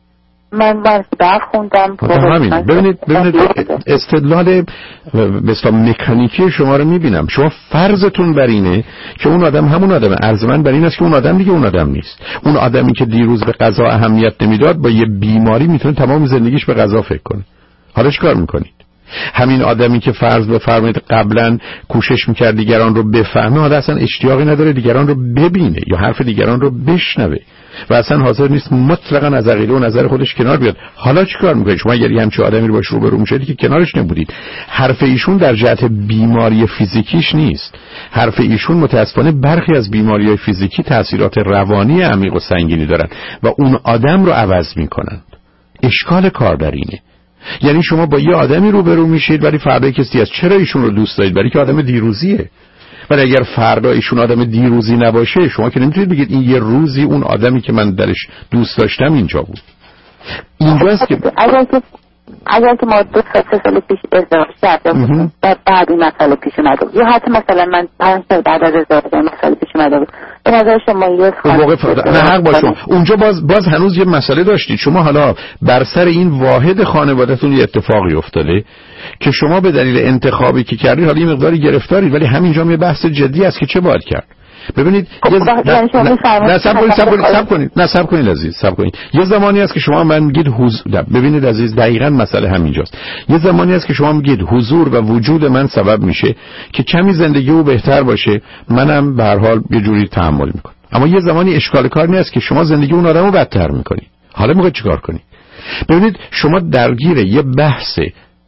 من درس خوندم. همین. ببینید ببینید استدلال مثلا مکانیکی شما رو میبینم. شما فرضتون بر اینه که اون آدم همون آدمه. عرض من بر این است که اون آدم دیگه اون آدم نیست. اون آدمی که دیروز به قضا اهمیت نمیداد با یه بیماری میتونه تمام زندگیش به قضا فکر کنه. حالا چیکار میکنید؟ همین آدمی که فرض بفرمایید قبلا کوشش میکرد دیگران رو بفهمه، حالا اصلا اشتیاقی نداره دیگران رو ببینه یا حرف دیگران رو بشنوه و اصلا حاضر نیست مطلقاً از عقیده و نظر خودش کنار بیاد. حالا چیکار میکنید شما؟ اگر همچین آدمی رو باش روبرو میشید که کنارش نبودید. حرف ایشون در جهت بیماری فیزیکیش نیست. حرف ایشون متاسفانه برخی از بیماری‌های فیزیکی تاثیرات روانی عمیق و سنگینی دارن و اون آدم رو عوض میکنن. اشکال کار در اینه. یعنی شما با یه آدمی روبرو میشید ولی فردا کسی از چرا ایشون رو دوست دارید؟ برای که آدم دیروزیه. ولی اگر فردا ایشون آدم دیروزی نباشه شما که نمیتونید بگید این یه روزی اون آدمی که من درش دوست داشتم اینجا بود. اینجاست که اگر که اگر که ما دو سه سال پیش ازدواج کردیم و بعد این مسئله پیش اومده بود یا حتی مثلا من پنج سال بعد از ازدواج مسئله پیش اومده بود، به نظر شما یه خانواده نه حق با شما اونجا باز باز هنوز یه مسئله داشتید. شما حالا بر سر این واحد خانواده‌تون یه اتفاقی افتاده که شما به دلیل انتخابی که کردید حالا یه مقداری گرفتارید، ولی همینجا یه بحث جدی است که چه باید کرد. ببینید یه ز... نه صبر کنید صبر کنید صبر کنید نه صبر کنید عزیز صبر کنید. یه زمانی هست که شما من میگید حضور، ببینید عزیز دقیقاً مسئله همینجاست. یه زمانی هست که شما میگید حضور و وجود من سبب میشه که کمی زندگی او بهتر باشه، منم به هر حال یه جوری تحمل میکنم. اما یه زمانی اشکال کار نیست که شما زندگی اون آدمو بدتر میکنید. حالا میخواید چیکار کنید؟ ببینید شما درگیر یه بحث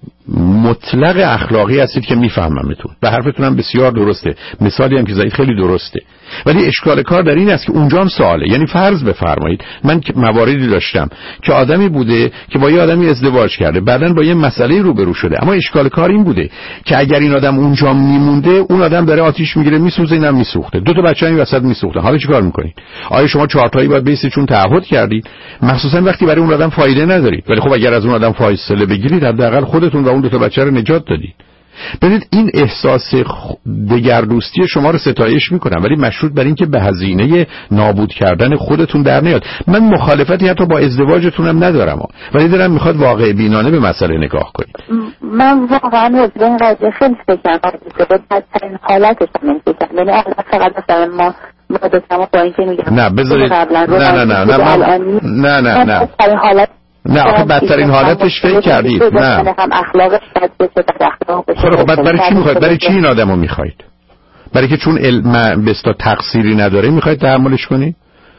مطلق اخلاقی هستید که میفهممتون و حرفتون هم بسیار درسته، مثالی هم که زدید خیلی درسته، ولی اشکال کار در این است که اونجا هم سواله. یعنی فرض بفرمایید من مواردی داشتم که آدمی بوده که با یه آدمی ازدواج کرده، بعدن با یه مسئله روبرو شده، اما اشکال کار این بوده که اگر این آدم اونجا میمونده اون آدم داره آتیش میگیره میسوزه، اینم میسوخته، دو تا بچه‌ها این وسط میسوخته. حالا چیکار میکنید؟ آیا شما چهار تایی باید بیسید چون تعهد کردید، مخصوصا وقتی برای اون آدم فایده ندارید؟ ولی خب اگر از اون آدم فاصله بگیرید حداقل خودتون و اون دو تا بچه رو نجات دادید. ببینید این احساس دگردوستی شما رو ستایش میکنم، ولی مشروط بر این که به هزینه نابود کردن خودتون در نیاد. من مخالفتی حتی با ازدواجتونم ندارم، ولی دارم میخواد واقع بینانه به مسئله نگاه کنید. من واقعا از این قضیه خیلی فکر کردم که بدترین حالتش هم فکر یعنی فقط مثلا ما مادتما با اینکه میگم نه بذارید نه نه نه نه نه نه نه نه آخه بدترین حالتش فکر کردید. نه هم اخلاقش بد بشه، بد اخلاق بشه. خب بعد برای چی میخواید؟ برای چی این آدمو میخواید؟ برای که چون علم بستا تقصیری نداره میخواید تحملش کنی؟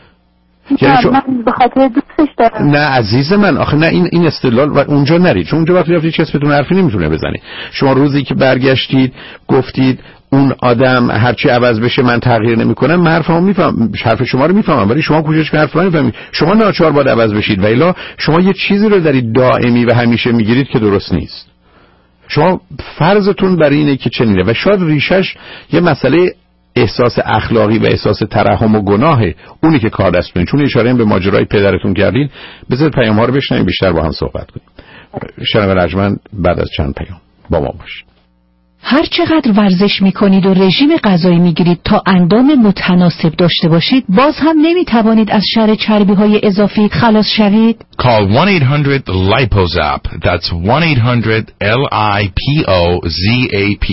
یعنی شو... من به خاطر دوستش دارم. نه عزیز من آخه نه این این استدلال و اونجا نرید، چون اونجا وقتی رفتید کسبتون حرفی نمیتونه بزنی. شما روزی که برگشتید گفتید اون آدم هرچی عوض بشه من تغییر نمیکنم، من حرفمو میفهم، حرف شما رو میفهمم، ولی شما کوشش کنید حرف من نمیفهمید. شما ناچار باید عوض بشید و الا شما یه چیزی رو دارید دائمی و همیشه میگیرید که درست نیست. شما فرضتون بر اینه که چنینه و شاید ریشش یه مسئله احساس اخلاقی و احساس ترحم و گناهه، اونی که کار دست کنید. چون اشاره به ماجرای پدرتون کردین، بذارید پیام‌ها رو بشنویم بیشتر با هم صحبت کنیم. شنوندگان ارجمند بعد از چند پیام با ما باشید. هر چقدر ورزش میکنید و رژیم غذایی میگیرید تا اندام متناسب داشته باشید، باز هم نمیتوانید از شر چربی های اضافی خلاص شوید. Call one eight hundred lipozap. That's one eight hundred L I P O Z A P.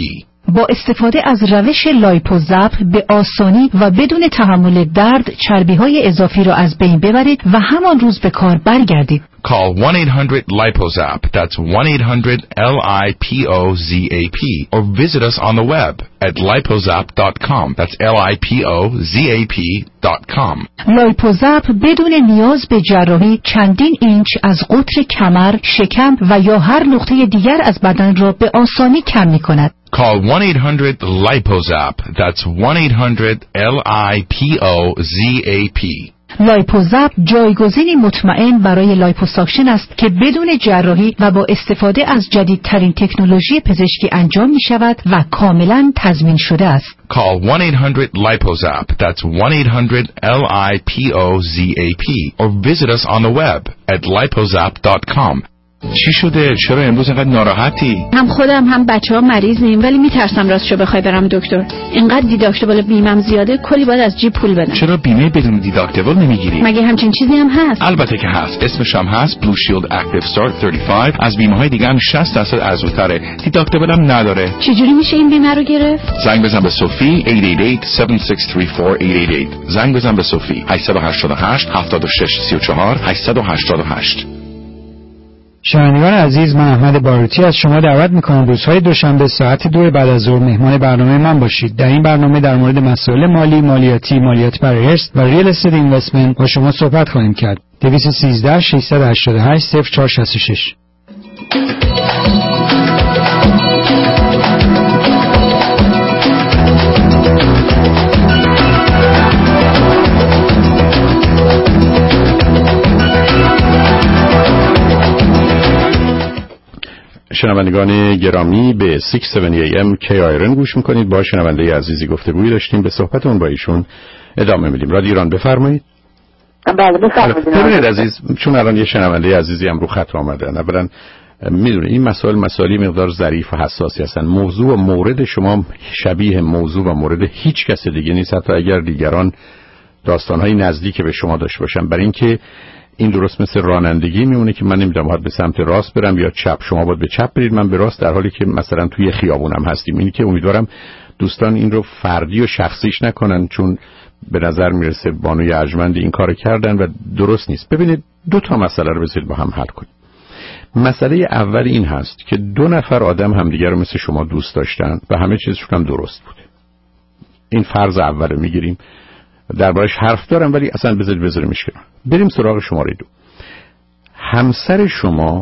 با استفاده از روش لایپوزاپ به آسانی و بدون تحمل درد چربی‌های اضافی را از بین ببرید و همان روز به کار برگردید. Call one eight hundred LipoZap. That's one eight hundred L I P O Z A P. Or visit us on the web at lipozap dot com. That's L I P O Z A P dot com. لایپوزاپ بدون نیاز به جراحی چندین اینچ از قطر کمر، شکم و یا هر نقطه دیگر از بدن را به آسانی کم می‌کند. Call one eight hundred LipoZap. That's one eight hundred L I P O Z A P. لایپوزاپ جایگزینی مطمئن برای لایپوساکشن است که بدون جراحی و با استفاده از جدیدترین تکنولوژی پزشکی انجام می شود و کاملا تضمین شده است. Call one eight hundred LipoZap. That's one eight hundred L I P O Z A P. Or visit us on the web at lipozap dot com. چی شده؟ چرا امروز اینقدر ناراحتی؟ هم خودم هم بچه‌ها مریضیم ولی میترسم راستشو بخوای برم دکتر. اینقدر دیداکتیبل بیمم زیاده کلی باید از جیب پول بدم. چرا بیمه بدون دیداکتیبل نمیگیری؟ مگه همچین چیزی هم هست؟ البته که هست. اسمش هم هست Blue Shield Active Start سی و پنج. از بیمه‌های دیگه هم شصت درصد ارزون‌تره. دیداکتیبل هم نداره. چجوری میشه این بیمه رو گرفت؟ زنگ بزن به صوفی هشت هشت هشت هفت شش سه چهار هشت هشت هشت. زنگ بزن به صوفی هشت هشت هشت هفت شش سه چهار هشت هشت هشت. شنوندگان عزیز، من احمد باروتی از شما دعوت میکنم روزهای دوشنبه ساعت دو بعد از ظهر مهمان برنامه من باشید. در این برنامه در مورد مسائل مالی، مالیاتی، مالیات بر ارث و ریل استیت اینوستمنت با شما صحبت خواهیم کرد. دویست و سیزده ششصد و هشتاد و هشت صفر چهار شصت و شش. شنوندگان گرامی به ششصد و هفتاد ای ام کی آیرن گوش میکنید. با شنونده عزیزی گفتگویی داشتیم، به صحبتون با ایشون ادامه میدیم. رادیو ایران بفرمایید. بله بفرمایید. ببینید عزیز، چون الان یه شنونده عزیزی هم رو خط آمدن، اولا میدونید این مسائل مسائلی مقدار ظریف و حساسی هستن. موضوع و مورد شما شبیه موضوع و مورد هیچ کس دیگه نیست، حتی اگر دیگران داستانهای نزدیک به شما داشته باشن. برای اینکه این درست مثل رانندگی میمونه که من نمیدونم باید به سمت راست برم یا چپ، شما باید به چپ برید من به راست، در حالی که مثلا توی خیابونم هستیم. اینی که امیدوارم دوستان این رو فردی و شخصیش نکنن، چون به نظر میرسه بانوی ارجمند این کار کردن و درست نیست. ببینید دو تا مسئله رو بذارید با هم حل کنیم. مسئله اول این هست که دو نفر آدم همدیگر رو مثل شما دوست داشتن و همه چیزشون هم درست بوده. این فرض اول رو میگیریم، دربارش حرف دارم ولی اصلا بذارید بذاریمش کنار. بریم سراغ شماره دو. همسر شما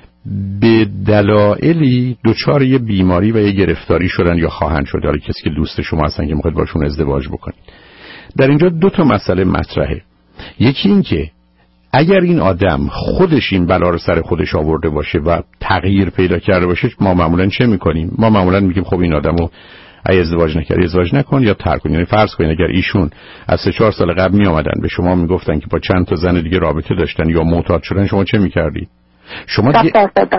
به دلایلی دچار یه بیماری و یه گرفتاری شدن یا خواهند شد، یا کسی که دوست شما هستن که میخواید باشون ازدواج بکنید. در اینجا دو تا مسئله مطرحه. یکی این که اگر این آدم خودش این بلا رو سر خودش آورده باشه و تغییر پیدا کرده باشه، ما معمولا چه میکنیم؟ ما معمولا میگیم خب این آدمو ای ازدواج نکردی ازدواج نکن یا ترک کن. یعنی فرض کنید اگر ایشون از سه چهار سال قبل می آمدن به شما میگفتن که با چند تا زن دیگه رابطه داشتن یا معتاد شدن، شما چه میکردید؟ شما دیگه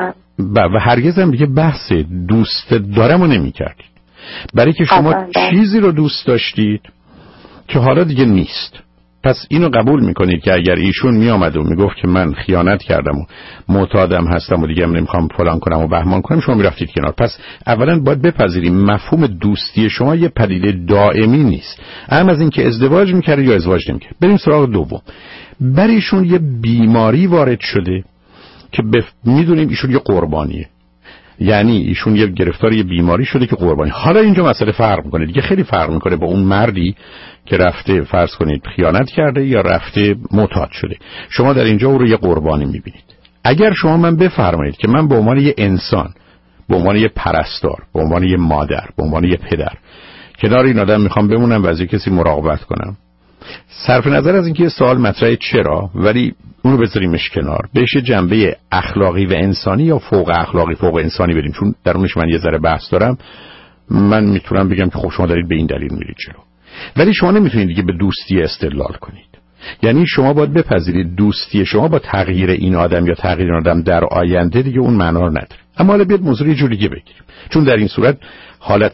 و هرگز هم دیگه بحث دوست دارم رو نمیکردید، برای که شما چیزی رو دوست داشتید که حالا دیگه نیست. پس اینو قبول میکنید که اگر ایشون میآمد و میگفت که من خیانت کردم و معتادم هستم و دیگه هم نمیخوام فلان کنم و بهمان کنم، شما میرفتید کنار. پس اولا باید بپذیریم مفهوم دوستی شما یه پدیده دائمی نیست، اما از اینکه ازدواج میکرد یا ازدواج نمیکرد. بریم سراغ دوم. برای ایشون یه بیماری وارد شده که بف... میدونیم ایشون یه قربانیه، یعنی ایشون یه گرفتار یه بیماری شده که قربانی. حالا اینجا مسئله فرق میکنه دیگه، خیلی فرق میکنه با اون مردی که رفته فرض کنید خیانت کرده یا رفته معتاد شده. شما در اینجا او رو یه قربانی میبینید. اگر شما من بفرمایید که من به عنوان یه انسان، به عنوان یه پرستار، به عنوان یه مادر، به عنوان یه پدر کنار این آدم میخوام بمونم و از کسی مراقبت کنم، صرف نظر از اینکه یه سوال مطرحه چرا، ولی اونو بذاریمش کنار، بهش جنبه اخلاقی و انسانی یا فوق اخلاقی فوق انسانی بدیم، چون درونش من یه ذره بحث دارم. من میتونم بگم که خب شما دارید به این دلیل میرید جلو، ولی شما نمیتونید دیگه به دوستی استدلال کنید. یعنی شما باید بپذیرید دوستی شما با تغییر این آدم یا تغییر این آدم در آینده دیگه اون معنا رو نداره. اما حالا بیاد موضوع یه جوری دیگه بگیریم، چون در این صورت حالت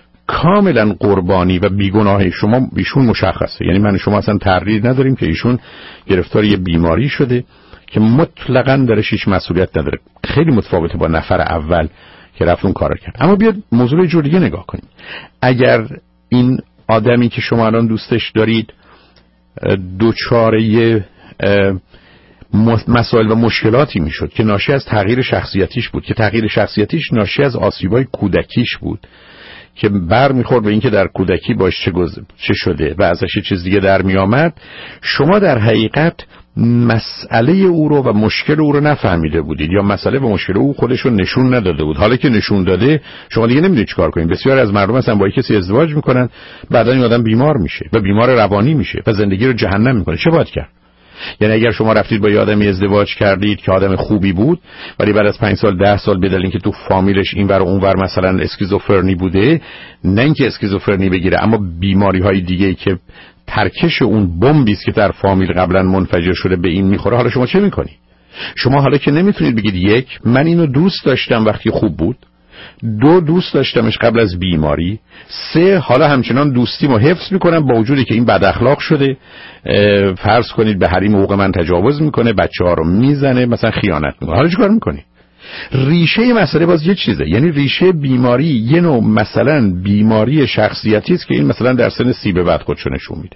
کاملا قربانی و بیگناه شما ایشون مشخصه. یعنی من شما اصلا تردید نداریم که ایشون گرفتار یه بیماری شده که مطلقاً درش هیچ مسئولیت نداره. خیلی متفاوته با نفر اول که رفت اون کارو کرد. اما بیاد موضوع جور دیگه نگاه کنید. اگر این آدمی که شما الان دوستش دارید دوچاره مسائل و مشکلاتی میشد که ناشی از تغییر شخصیتیش بود، که تغییر شخصیتیش ناشی از آسیبای کودکیش بود، که بر میخورد به این که در کودکی باش چه, گز... چه شده و ازش چیز دیگه در میامد، شما در حقیقت مسئله او رو و مشکل او رو نفهمیده بودید، یا مسئله و مشکل او خودش رو نشون نداده بود. حالا که نشون داده شما دیگه نمیدونید چیکار کنید. بسیار از مردم هستن با کسی ازدواج میکنن، بعدا این آدم بیمار میشه و بیمار روانی میشه و زندگی رو جهنم میکنه. چه باید کرد؟ یعنی اگر شما رفتید با یه آدمی ازدواج کردید که آدم خوبی بود، ولی بعد از پنج سال ده سال به دلیل اینکه تو فامیلش این ور و اون ور مثلا اسکیزوفرنی بوده، نه اینکه اسکیزوفرنی بگیره اما بیماری های دیگه که ترکش اون بمبی است که در فامیل قبلا منفجر شده به این میخوره، حالا شما چه میکنی؟ شما حالا که نمیتونید بگید یک، من اینو دوست داشتم وقتی خوب بود، دو، دوست داشتمش قبل از بیماری، سه، حالا همچنان دوستیمو حفظ میکنم با وجودی که این بد اخلاق شده، فرض کنید به حریم حقوق من تجاوز میکنه، بچه ها رو میزنه، مثلا خیانت میکنه. حالا چیکار میکنی؟ ریشه مسئله باز یه چیزه، یعنی ریشه بیماری یه نوع مثلا بیماری شخصیتی است که این مثلا در سن سی به بعد خودشو نشون میده.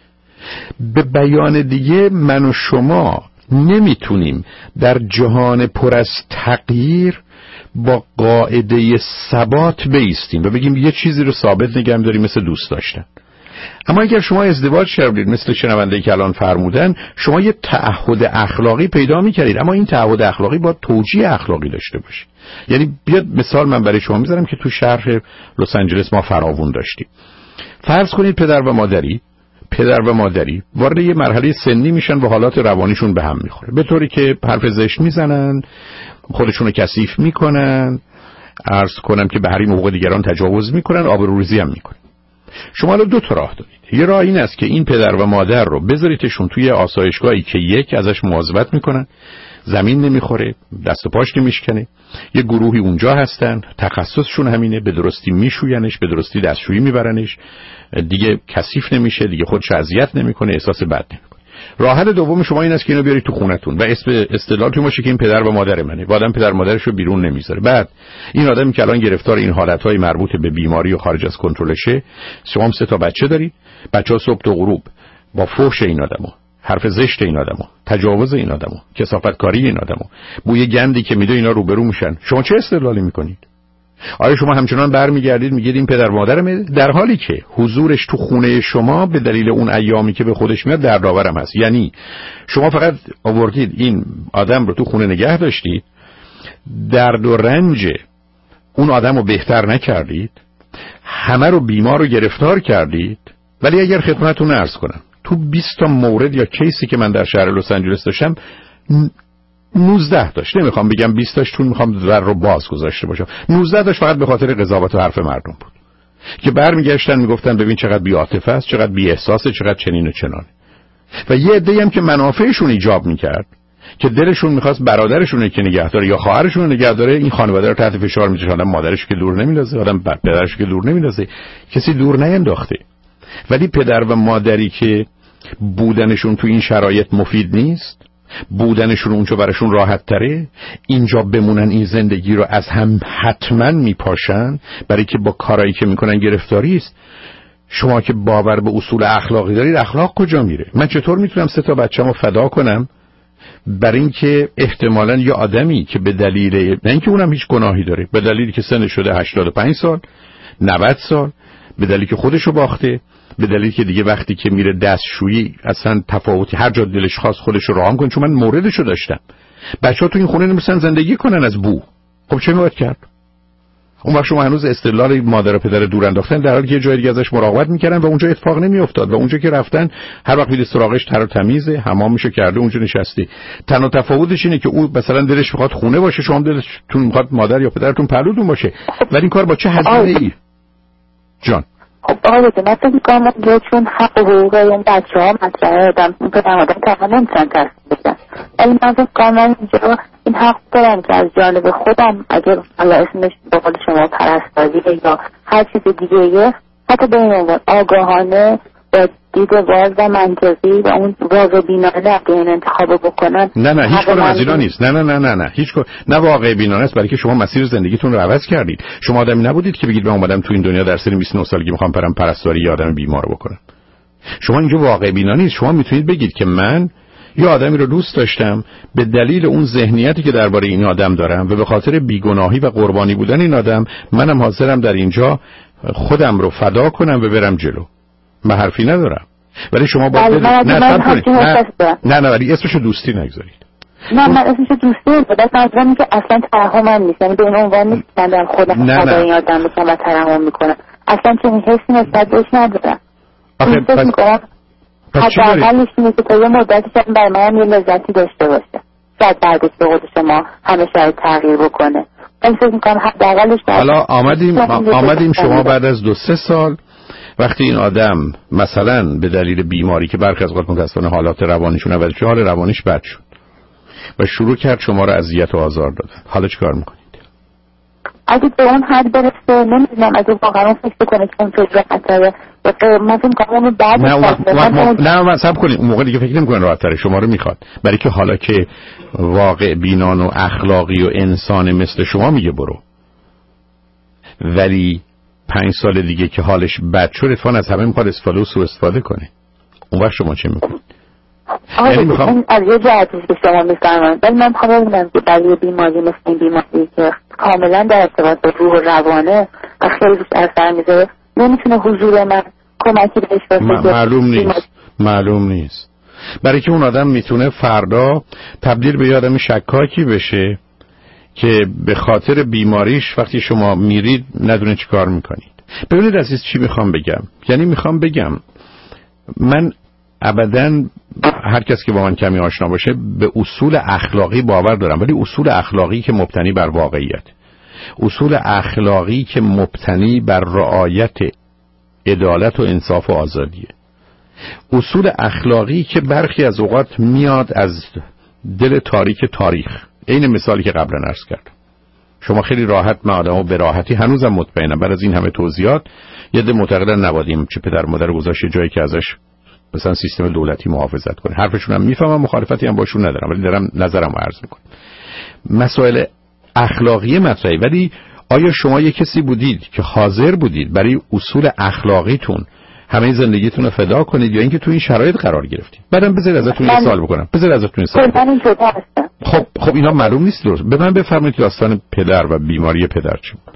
به بیان دیگه من و شما نمیتونیم در جهان پر از تغییر با قاعده ثبات بایستیم و بگیم یه چیزی رو ثابت نگه داریم مثل دوست داشتن. اما اگر شما ازدواج کردید مثل شنونده‌ای که الان فرمودن، شما یه تعهد اخلاقی پیدا می‌کردید، اما این تعهد اخلاقی با توجیه اخلاقی داشته باشه. یعنی بیاد مثال من برای شما میذارم که تو شهر لس آنجلس ما فراوون داشتیم. فرض کنید پدر و مادری پدر و مادری وارد یه مرحله سنی میشن و حالات روانیشون به هم میخوره، به طوری که حرف زشت میزنن، خودشون رو کثیف میکنن، عرض کنم که به حریم حقوق دیگران تجاوز میکنن، آبروریزی هم میکنن. شما الان دو تا راه دارید. یه راه این است که این پدر و مادر رو بذاریدشون توی آسایشگاهی که یک ازش مواظبت میکنن، زمین نمیخوره، دست و پاش نمیشکنه، یه گروهی اونجا هستن تخصصشون همینه، به درستی میشوینش، به درستی دستشویی میبرنش، دیگه کثیف نمیشه، دیگه خودش اذیت نمیکنه، احساس بد نمیکنه. راه حل دوم شما این است که اینو بیارید تو خونتون و اسم استدلالتون باشه که این پدر و مادر منه. آدم پدر مادرش رو بیرون نمیذاره. بعد این آدمی که الان گرفتار این حالتهای مربوط به بیماری و خارج از کنترلشه، شما هم سه تا بچه دارید، بچه‌ها صبح تا غروب با فحش این آدمو، حرف زشت این آدمو، تجاوز این آدمو، کثافتکاری این آدمو، بوی گندی که میده اینا روبرو میشن. شما چه استدلالی میکنید؟ آیا شما همچنان برمیگردید میگید این پدر مادرمه، در حالی که حضورش تو خونه شما به دلیل اون ایامی که به خودش میاد دردآورم هست؟ یعنی شما فقط آوردید این آدم رو تو خونه نگه داشتید، درد و رنج اون آدم رو بهتر نکردید، همه رو بیمار و گرفتار کردید. ولی اگر خدمتتون عرض کنم تو بیست تا مورد یا کیسی که من در شهر لس آنجلس داشتم، نوزده داشت، نمیخوام بگم بیست تاش، چون میخوام در رو باز گذاشته باشم، نوزده داشت فقط به خاطر قضاوت و حرف مردم بود که برمیگشتن میگفتن ببین چقدر بی‌عاطفه است، چقدر بی‌احساسه، چقدر چنین و چنانه. و یه عده‌ای هم که منافعشون ایجاب میکرد که دلشون میخواست برادرشون که نگه داره یا خواهرشون نگه داره، این خانواده رو تحت فشار میذاره. آدم مادرش که دور نمیندازه، آدم پدرش که دور نمیندازه، کسی دور نینداخته. ولی پدر و مادری که بودنشون تو این شرایط مفید نیست، بودنشون اونجا براشون راحت تره، اینجا بمونن این زندگی رو از هم حتما میپاشن، برای که با کارایی که میکنن گرفتاری است. شما که باور به اصول اخلاقی دارید، اخلاق کجا میره؟ من چطور میتونم سه تا بچه‌مو فدا کنم برای اینکه احتمالاً یه آدمی که به دلیل، نه اینکه اونم هیچ گناهی داره، به دلیلی که سنش شده هشتاد و پنج سال، نود سال، به دلیلی که خودشو باخته، به دلیلی که دیگه وقتی که میره دستشویی اصلا تفاوتی هر جا دلش خواست خودش رو راه کنه، چون من موردشو داشتم. بچه‌ها تو این خونه نمی‌رسن زندگی کنن از بو. خب چه می‌باید کرد؟ اون وقت شما هنوز استدلال مادر و پدر دور انداختن، در حالی که یه جای دیگه ازش مراقبت می‌کردن و اونجا اتفاق نمی‌افتاد و اونجا که رفتن هر وقت می‌رید سراغش تر و تمیزه، حمامشو کرده، اونجا نشسته. تنها تفاوتش اینه که او مثلا دلش می‌خواد خونه باشه، شما دلتون می‌خواد مادر یا پدرتون پهلوتون باشه. ولی این کار با چه هزینه‌ای؟ جان خب آقای دکتر، من فکر می‌کنم که چون حق و حقوق اون بچه‌ها مطرحه، آدم اون پدر مادر تمام نمی‌تونن تصمیم بگیرن، ولی من فکر می‌کنم اینجا این حق دارم که از جانب خودم اگر حالا اسمش به قول شما پرستاری یا هر چیز دیگه، حتی به این عنوان آگاهانه باید دیده باز و منطقی و اون واقع بینانه که این انتخاب بکنن. نه نه هیچ کدوم از اینا نیست. نه نه نه نه نه هیچ کدوم نه واقع بینانه است، بلکه شما مسیر زندگیتون رو عوض کردید. شما آدمی نبودید که بگید من اومدم تو این دنیا در سن بیست و نه سالگی میخوام برم پرستاری یه آدم بیمار بکنم. شما اینجا واقع بینانه نیست. شما میتونید بگید که من یه آدمی رو دوست داشتم به دلیل اون ذهنیتی که درباره این آدم دارم و به خاطر بیگناهی و قربانی بودن این آدم منم حاضرم در اینجا خودم رو فدا کنم و برم جلو. من حرفی ندارم. ولی شما باید نه نه نه نه ولی اسمشو دوستی نگذارید. نه من اسمشو دوستی بدم مثلا که اصلا ترحم من نیست، یعنی به این عنوان نیست که من خودم فدا این آدم بشم و ترحم میکنم. اصلا چنین حسی نسبت بهش ندارم. آخه پس حداقلش اینه که تا یه مدتی شاید برای من یه لذتی داشته باشه، شاید بعدش به قول شما همه شاید تغییر بکنه. من فکر میکنم حداقلش حالا آمدیم آمدیم شما بعد از دو سه سال وقتی این آدم مثلا به دلیل بیماری که برخی از اوقات متأسفانه حالات روانیشون عوض شد، حال روانیش بد شد و شروع کرد شما رو اذیت و آزار دادن، حالا چیکار میکنید؟ اگه به اون حد برسه نمیدونم اگه واقعا فکر بکنه که اون چه خطره من فکر میکنم اون بعد نه اون نه من صبر کنید اون موقع دیگه فکر نمیکنه راحت‌تره شما رو میخواد، برای که حالا که واقع بینان و اخلاقی و انسان مثل شما میگه برو، ولی پنج سال دیگه که حالش بد شد اتفاقا از همه میخواد استفاده و سوء استفاده کنه. اون وقت شما چه میکنید؟ یعنی میخوام از یه جهتی که شما میفرمایید ولی من میخوام بگم که برای بیماری مثل این بیماری که کاملا در ارتباط با روح و روانه و خیلی روش اثر میذاره نمیتونه حضور من کمکی بهش باشه. معلوم نیست معلوم نیست برای که اون آدم میتونه فردا تبدیل به یه آدم شکاکی بشه که به خاطر بیماریش وقتی شما میرید ندونه چی کار میکنید. ببینید عزیز چی میخوام بگم، یعنی میخوام بگم من ابداً هر کس که با من کمی آشنا باشه به اصول اخلاقی باور دارم، ولی اصول اخلاقی که مبتنی بر واقعیت، اصول اخلاقی که مبتنی بر رعایت عدالت و انصاف و آزادیه، اصول اخلاقی که برخی از اوقات میاد از دل تاریک تاریخ. این مثالی که قبلا عرض کردم شما خیلی راحت من آدمو به راحتی هنوزم مطمئنم بعد از این همه توضیحات یه ده معتقدن نبادیم چه پدر مادر گذاشته جایی که ازش مثلا سیستم دولتی محافظت کنه. حرفشون هم میفهمم، مخالفتی هم باشون ندارم، ولی دارم نظرمو عرض میکنم. مسائل اخلاقی مطرحه، ولی آیا شما یه کسی بودید که حاضر بودید برای اصول اخلاقیتون همه زندگیتون رو فدا کنید یا اینکه تو این شرایط قرار گرفتید؟ بعدم بذارید ازتون یه سوال بکنم. بذارید ازتون یه سوال بکنم. خب خب اینا معلوم نیست درست. به من بفرمایید داستان پدر و بیماری پدر چی بود؟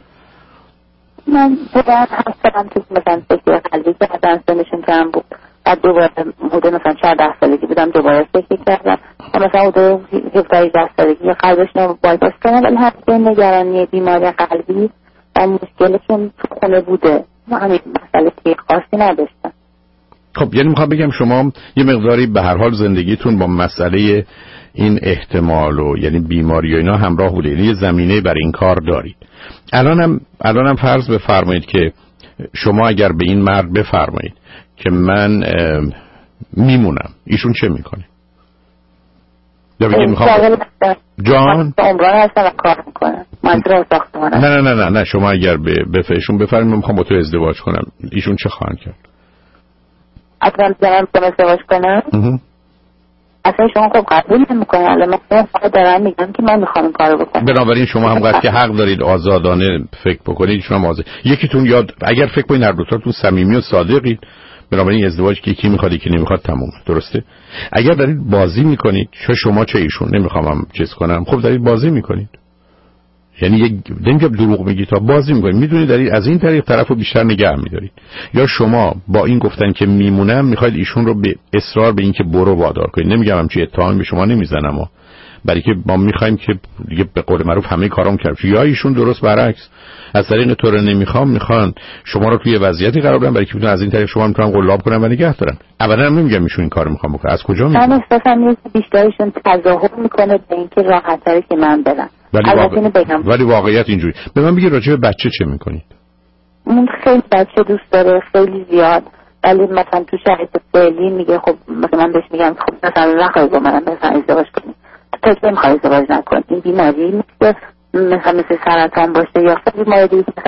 من پدر هستم که مثلا فکر قلبی که حدن سنشون کم بود. بعد دوباره حدود مثلا چهارده سالگی بودم دوباره فکر کردم. مثلا حدود هفده سالگی قلبش رو بایپاس کردم، ولی حتی نگرانی بیماری قلبی و مشکلی که تو خونه بوده. من همین مسئله که خاصی نداشتم. خب یعنی میخوام بگم شما یه مقداری به هر حال زندگیتون با مسئله این احتمال و یعنی بیماری و اینا همراه بوده، یعنی یه زمینه برای این کار دارید. الانم الانم فرض بفرمایید که شما اگر به این مرد بفرمایید که من میمونم، ایشون چه میکنه؟ یا بگید میخوام جان عمران هستم و کار میکنم منظور ساختمانم. نه نه نه نه شما اگر به بفهشون بفرمایید من میخوام با تو ازدواج کنم، ایشون چه خواهند کرد؟ اصلا زنم کنم ازدواج کنم؟ اصلا شما خب قبول نمیکنه. الان من فقط دارم میگم که من میخوام این کارو بکنم. بنابراین شما هم قد که حق دارید آزادانه فکر بکنید. شما آزاد یکیتون یاد اگر فکر کنید هر دو تاتون صمیمی و صادقید، بنابراین ازدواج که یکی میخواد یکی نمیخواد تموم، درسته؟ اگر دارید بازی میکنید چه شما چه ایشون، نمیخوام چیز کنم، خب دارید بازی میکنید، یعنی یک نمیگم دروغ میگید تا بازی میکنید، میدونید دارید از این طریق طرفو بیشتر نگه میدارید. یا شما با این گفتن که میمونم میخواید ایشون رو به اصرار به این که برو وادار کنید. نمیگم هم چی اتهامی به شما نمیزنم، اما برای که ما میخوایم که دیگه به قول معروف همه کارام کرد. یا ایشون درست برعکس از طریق تو رو نمیخوام، میخوان شما رو توی وضعیتی قرار بدن برای که بتونن از این طریق شما میتونن قلاب کنن و نگه دارن. اولا هم نمیگم ایشون این کارو میخوام بکنه. از کجا میگم؟ من احساسم اینه که بیشترشون تظاهر میکنه به اینکه راحت‌تره که من برم. ولی, واقع... ولی واقعیت اینجوری. به من بگید راجع به بچه چه میکنید؟ من خیلی بچه دوست داره، خیلی زیاد، ولی مثلا تو شرایط فعلی میگه خب مثلا من بهش میگم خب مثلا نخواهی با منم مثلا ازدواج کنی، تو که نمیخوای ازدواج نکنی، این بیماری مثل مثلا مثل سرطان باشه یا خیلی بیماری دیگه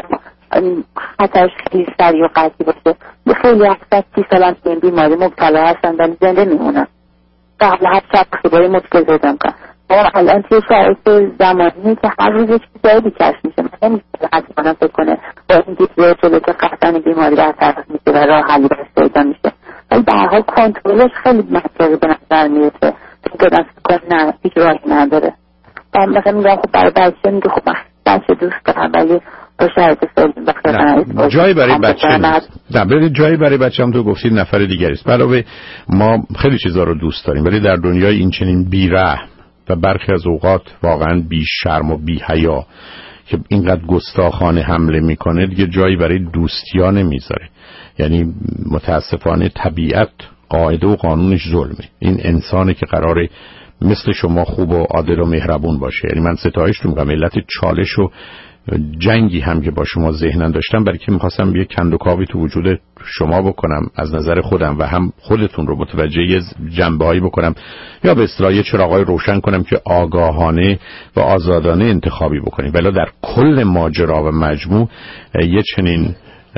خطرش خیلی سریع و قطعی باشه. یه خیلی از سی سال هم به این بیماری مبتلا هستن ولی زنده میمونن. قبل هر شب خبری مشکل زدم کنم. ما الان توی شرایط زمانیه که هر روز یک چیزایی بیکش میشه. من نمیشه حتی کنم فکر کنه با این دیگه شده که قطعا بیماری برطرف میشه و راه حلی برش پیدا میشه. ولی در حال کنترلش خیلی مسئله به نظر میرسه. تو دادم فکر کنه نه هیچ راهی نداره. و مثلا میگم خب برای بچه میگه خب بچه دوست دارم ولی با شرایط فعلی نه جایی برای بچه نیست. نه برای جایی برای بچه هم تو گفتید نفر دیگری است. علاوه ما خیلی چیزا رو دوست داریم ولی در دنیای این چنین بی‌رحم و برخی از اوقات واقعا بی شرم و بی حیا که اینقدر گستاخانه حمله میکنه دیگه جایی برای دوستیا نمیذاره. یعنی متاسفانه طبیعت قاعده و قانونش ظلمه. این انسانی که قراره مثل شما خوب و عادل و مهربون باشه. یعنی من ستایشتون میگم علت چالش و جنگی هم که با شما ذهنن داشتم برای که میخواستم یه کندوکاوی تو وجود شما بکنم از نظر خودم و هم خودتون رو متوجه جنبه‌هایی بکنم یا به اصطلاح یه چراغای روشن کنم که آگاهانه و آزادانه انتخابی بکنیم. ولی در کل ماجرا و مجموع یه چنین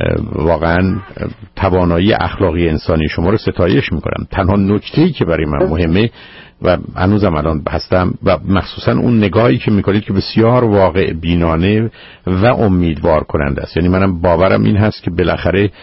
واقعا توانایی اخلاقی انسانی شما رو ستایش میکنم. تنها نکته‌ای که برای من مهمه و هنوزم الان هستم و مخصوصا اون نگاهی که میکنید که بسیار واقع بینانه و امیدوار کننده است. یعنی منم باورم این هست که بالاخره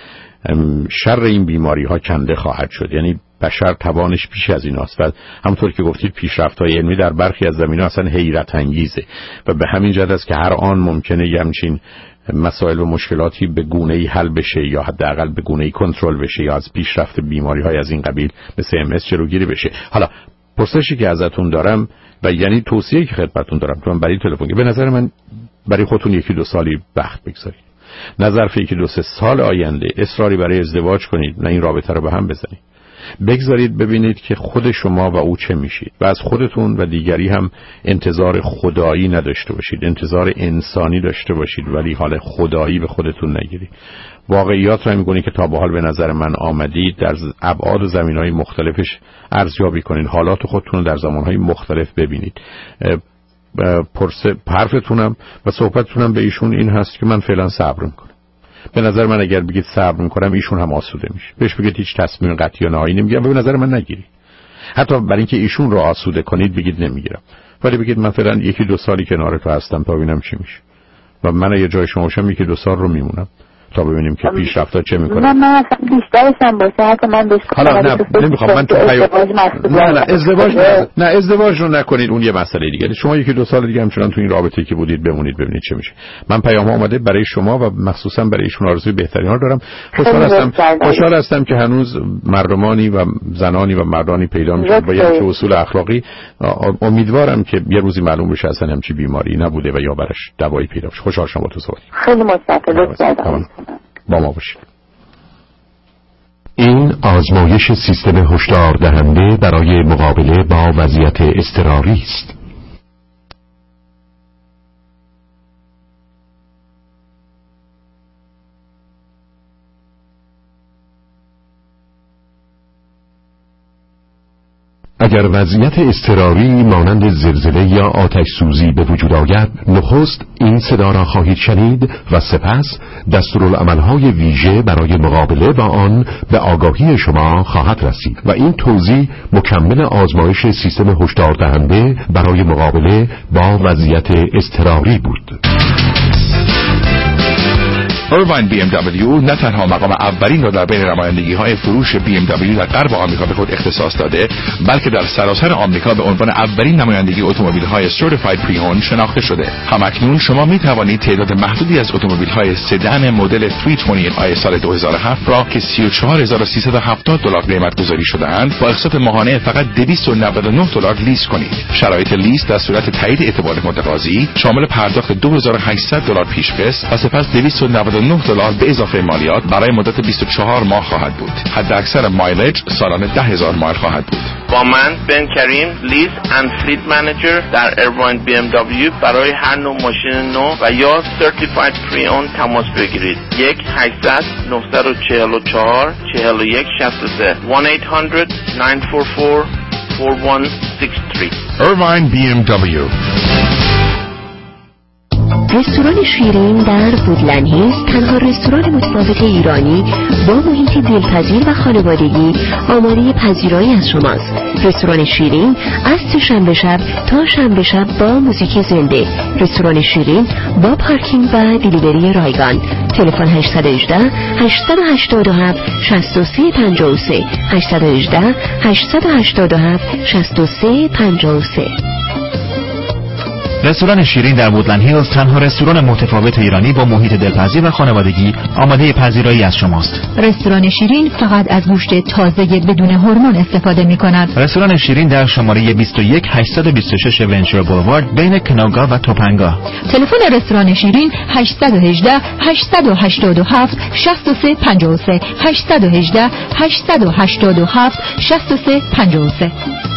شر این بیماری ها کنده خواهد شد. یعنی بشر توانش بیش از این است و همونطور که گفتید پیشرفت‌های علمی در برخی از زمینه‌ها اصلا حیرت انگیزه و به همین جهت است که هر آن ممکنه یه همچین مسائل و مشکلاتی به گونه‌ای حل بشه یا حداقل به گونه‌ای کنترل بشه یا از پیشرفت بیماری‌های از این قبیل مثل ام اس جلوگیری بشه. حالا پرسشی که ازتون دارم و یعنی توصیه‌ای که خدمتتون دارم تو من برای تلفن به نظر من برای خودتون یکی دو سالی وقت بگذارید. نه ظرف یکی دو سه سال آینده اصراری برای ازدواج کنید، نه این رابطه رو به هم بزنید. بگذارید ببینید که خود شما و او چه میشید و از خودتون و دیگری هم انتظار خدایی نداشته باشید، انتظار انسانی داشته باشید ولی حال خدایی به خودتون نگیرید. واقعیات رو میگونی که تا به حال به نظر من آمدید در ابعاد و زمینهای مختلفش ارزیابی کنید، حالات خودتون رو در زمانهای مختلف ببینید. پرسه حرفتونم و صحبتتونم به ایشون این هست که من فعلا صبر میکنم. به نظر من اگر بگید صبر میکنم ایشون هم آسوده میشه. بهش بگید هیچ تصمیم قطعی و نهایی نمیگیرم به نظر من نگیرید. حتی برای اینکه ایشون رو آسوده کنید بگید نمیگیرم. ولی بگید من فعلا یکی دو سالی کنار تو هستم تا ببینم چی میشه. و من اگه جای شما باشم یکی دو سال رو میمونم تا ببینیم که پیشرفت‌ها چه میکنه. نه من اصلا بیشترش هم باشه حتی من بهش حالا نه نمیخوام من تو پیام نه نه ازدواج نه. نه ازدواج رو نکنید اون یه مسئله دیگه. شما یکی دو سال دیگه همچنان تو این رابطه‌ای که بودید بمونید ببینید چه میشه. من پیام اومده برای شما و مخصوصا برای ایشون آرزوی بهترین ها دارم. خوشحال هستم خوشحال هستم که هنوز مردمانی و زنانی و مردانی پیدا میشن با یک اصول اخلاقی. امیدوارم که یه روزی معلوم بشه اصلا همچی بیماری نبوده و یا براش دوایی پیدا بشه. خوشحال شما تو صحبت. خیلی متشکرم. با ما باشید. این آزمایش سیستم هشدار دهنده برای مقابله با وضعیت اضطراری است. اگر وضعیت اضطراری مانند زلزله یا آتش سوزی به وجود آید، نخست این صدا را خواهید شنید و سپس دستورالعمل‌های ویژه برای مقابله با آن به آگاهی شما خواهد رسید و این توضیح مکمل آزمایش سیستم هشدار دهنده برای مقابله با وضعیت اضطراری بود. Irvine بی ام دبلیو نه تنها مقام اولین را در بین نمایندگی‌های فروش بی ام دبلیو در غرب آمریکا به خود اختصاص داده، بلکه در سراسر آمریکا به عنوان اولین نمایندگی اتومبیل‌های Certified Pre-Owned شناخته شده. همکنون شما می توانید تعداد محدودی از اتومبیل‌های سدن مدل سیصد و بیست آی سال دو هزار و هفت را که سی و چهار هزار و سیصد و هفتاد دلار قیمت گذاری شده‌اند با اقساط ماهانه فقط دویست و نود و نه دلار لیز کنید. شرایط لیز در صورت تایید اعتبار متقاضی شامل پرداخت دو هزار و هشتصد دلار پیش‌قسط و سپس دویست و نود و نه دلار به اضافه مالیات برای مدت بیست و چهار ماه خواهد بود. حد اکثر مایلج سالانه ده هزار مایل خواهد بود. با من بن کریم، لیز اند فلیت منیجر در ایرواین بی ام دبلیو برای هر نوع ماشین نو و یا سرتیفاید پری اون تماس بگیرید. یک هشتصد نهصد و چهل و چهار چهل و یک شصت و سه یک هشتصد نه چهار چهار چهار یک شش سه Irvine بی ام دبلیو. رستوران شیرین در وودلند هیلز تنها رستوران متفاوت ایرانی با محیطی دلپذیر و خانوادگی آماده پذیرایی از شماست. رستوران شیرین از سه‌شنبه شب تا شنبه شب با موزیک زنده. رستوران شیرین با پارکینگ و دیلیوری رایگان. تلفن هشت یک هشت هشت هشت هفت شش سه پنج سه هشت یک هشت هشت هشت هفت شش سه پنج سه. رستوران شیرین در وودلند هیلز تنها رستوران متفاوت ایرانی با محیط دلپذیر و خانوادگی آماده پذیرایی از شماست. رستوران شیرین فقط از گوشت تازه بدون هورمون استفاده می‌کند. رستوران شیرین در شماره بیست و یک هشتصد و بیست و شش ونچر بولوارد بین کناگا و توپنگا. تلفن رستوران شیرین هشت یک هشت هشت هشت هفت شش سه پنج سه هشت یک هشت هشت هشت هفت شش سه پنج سه.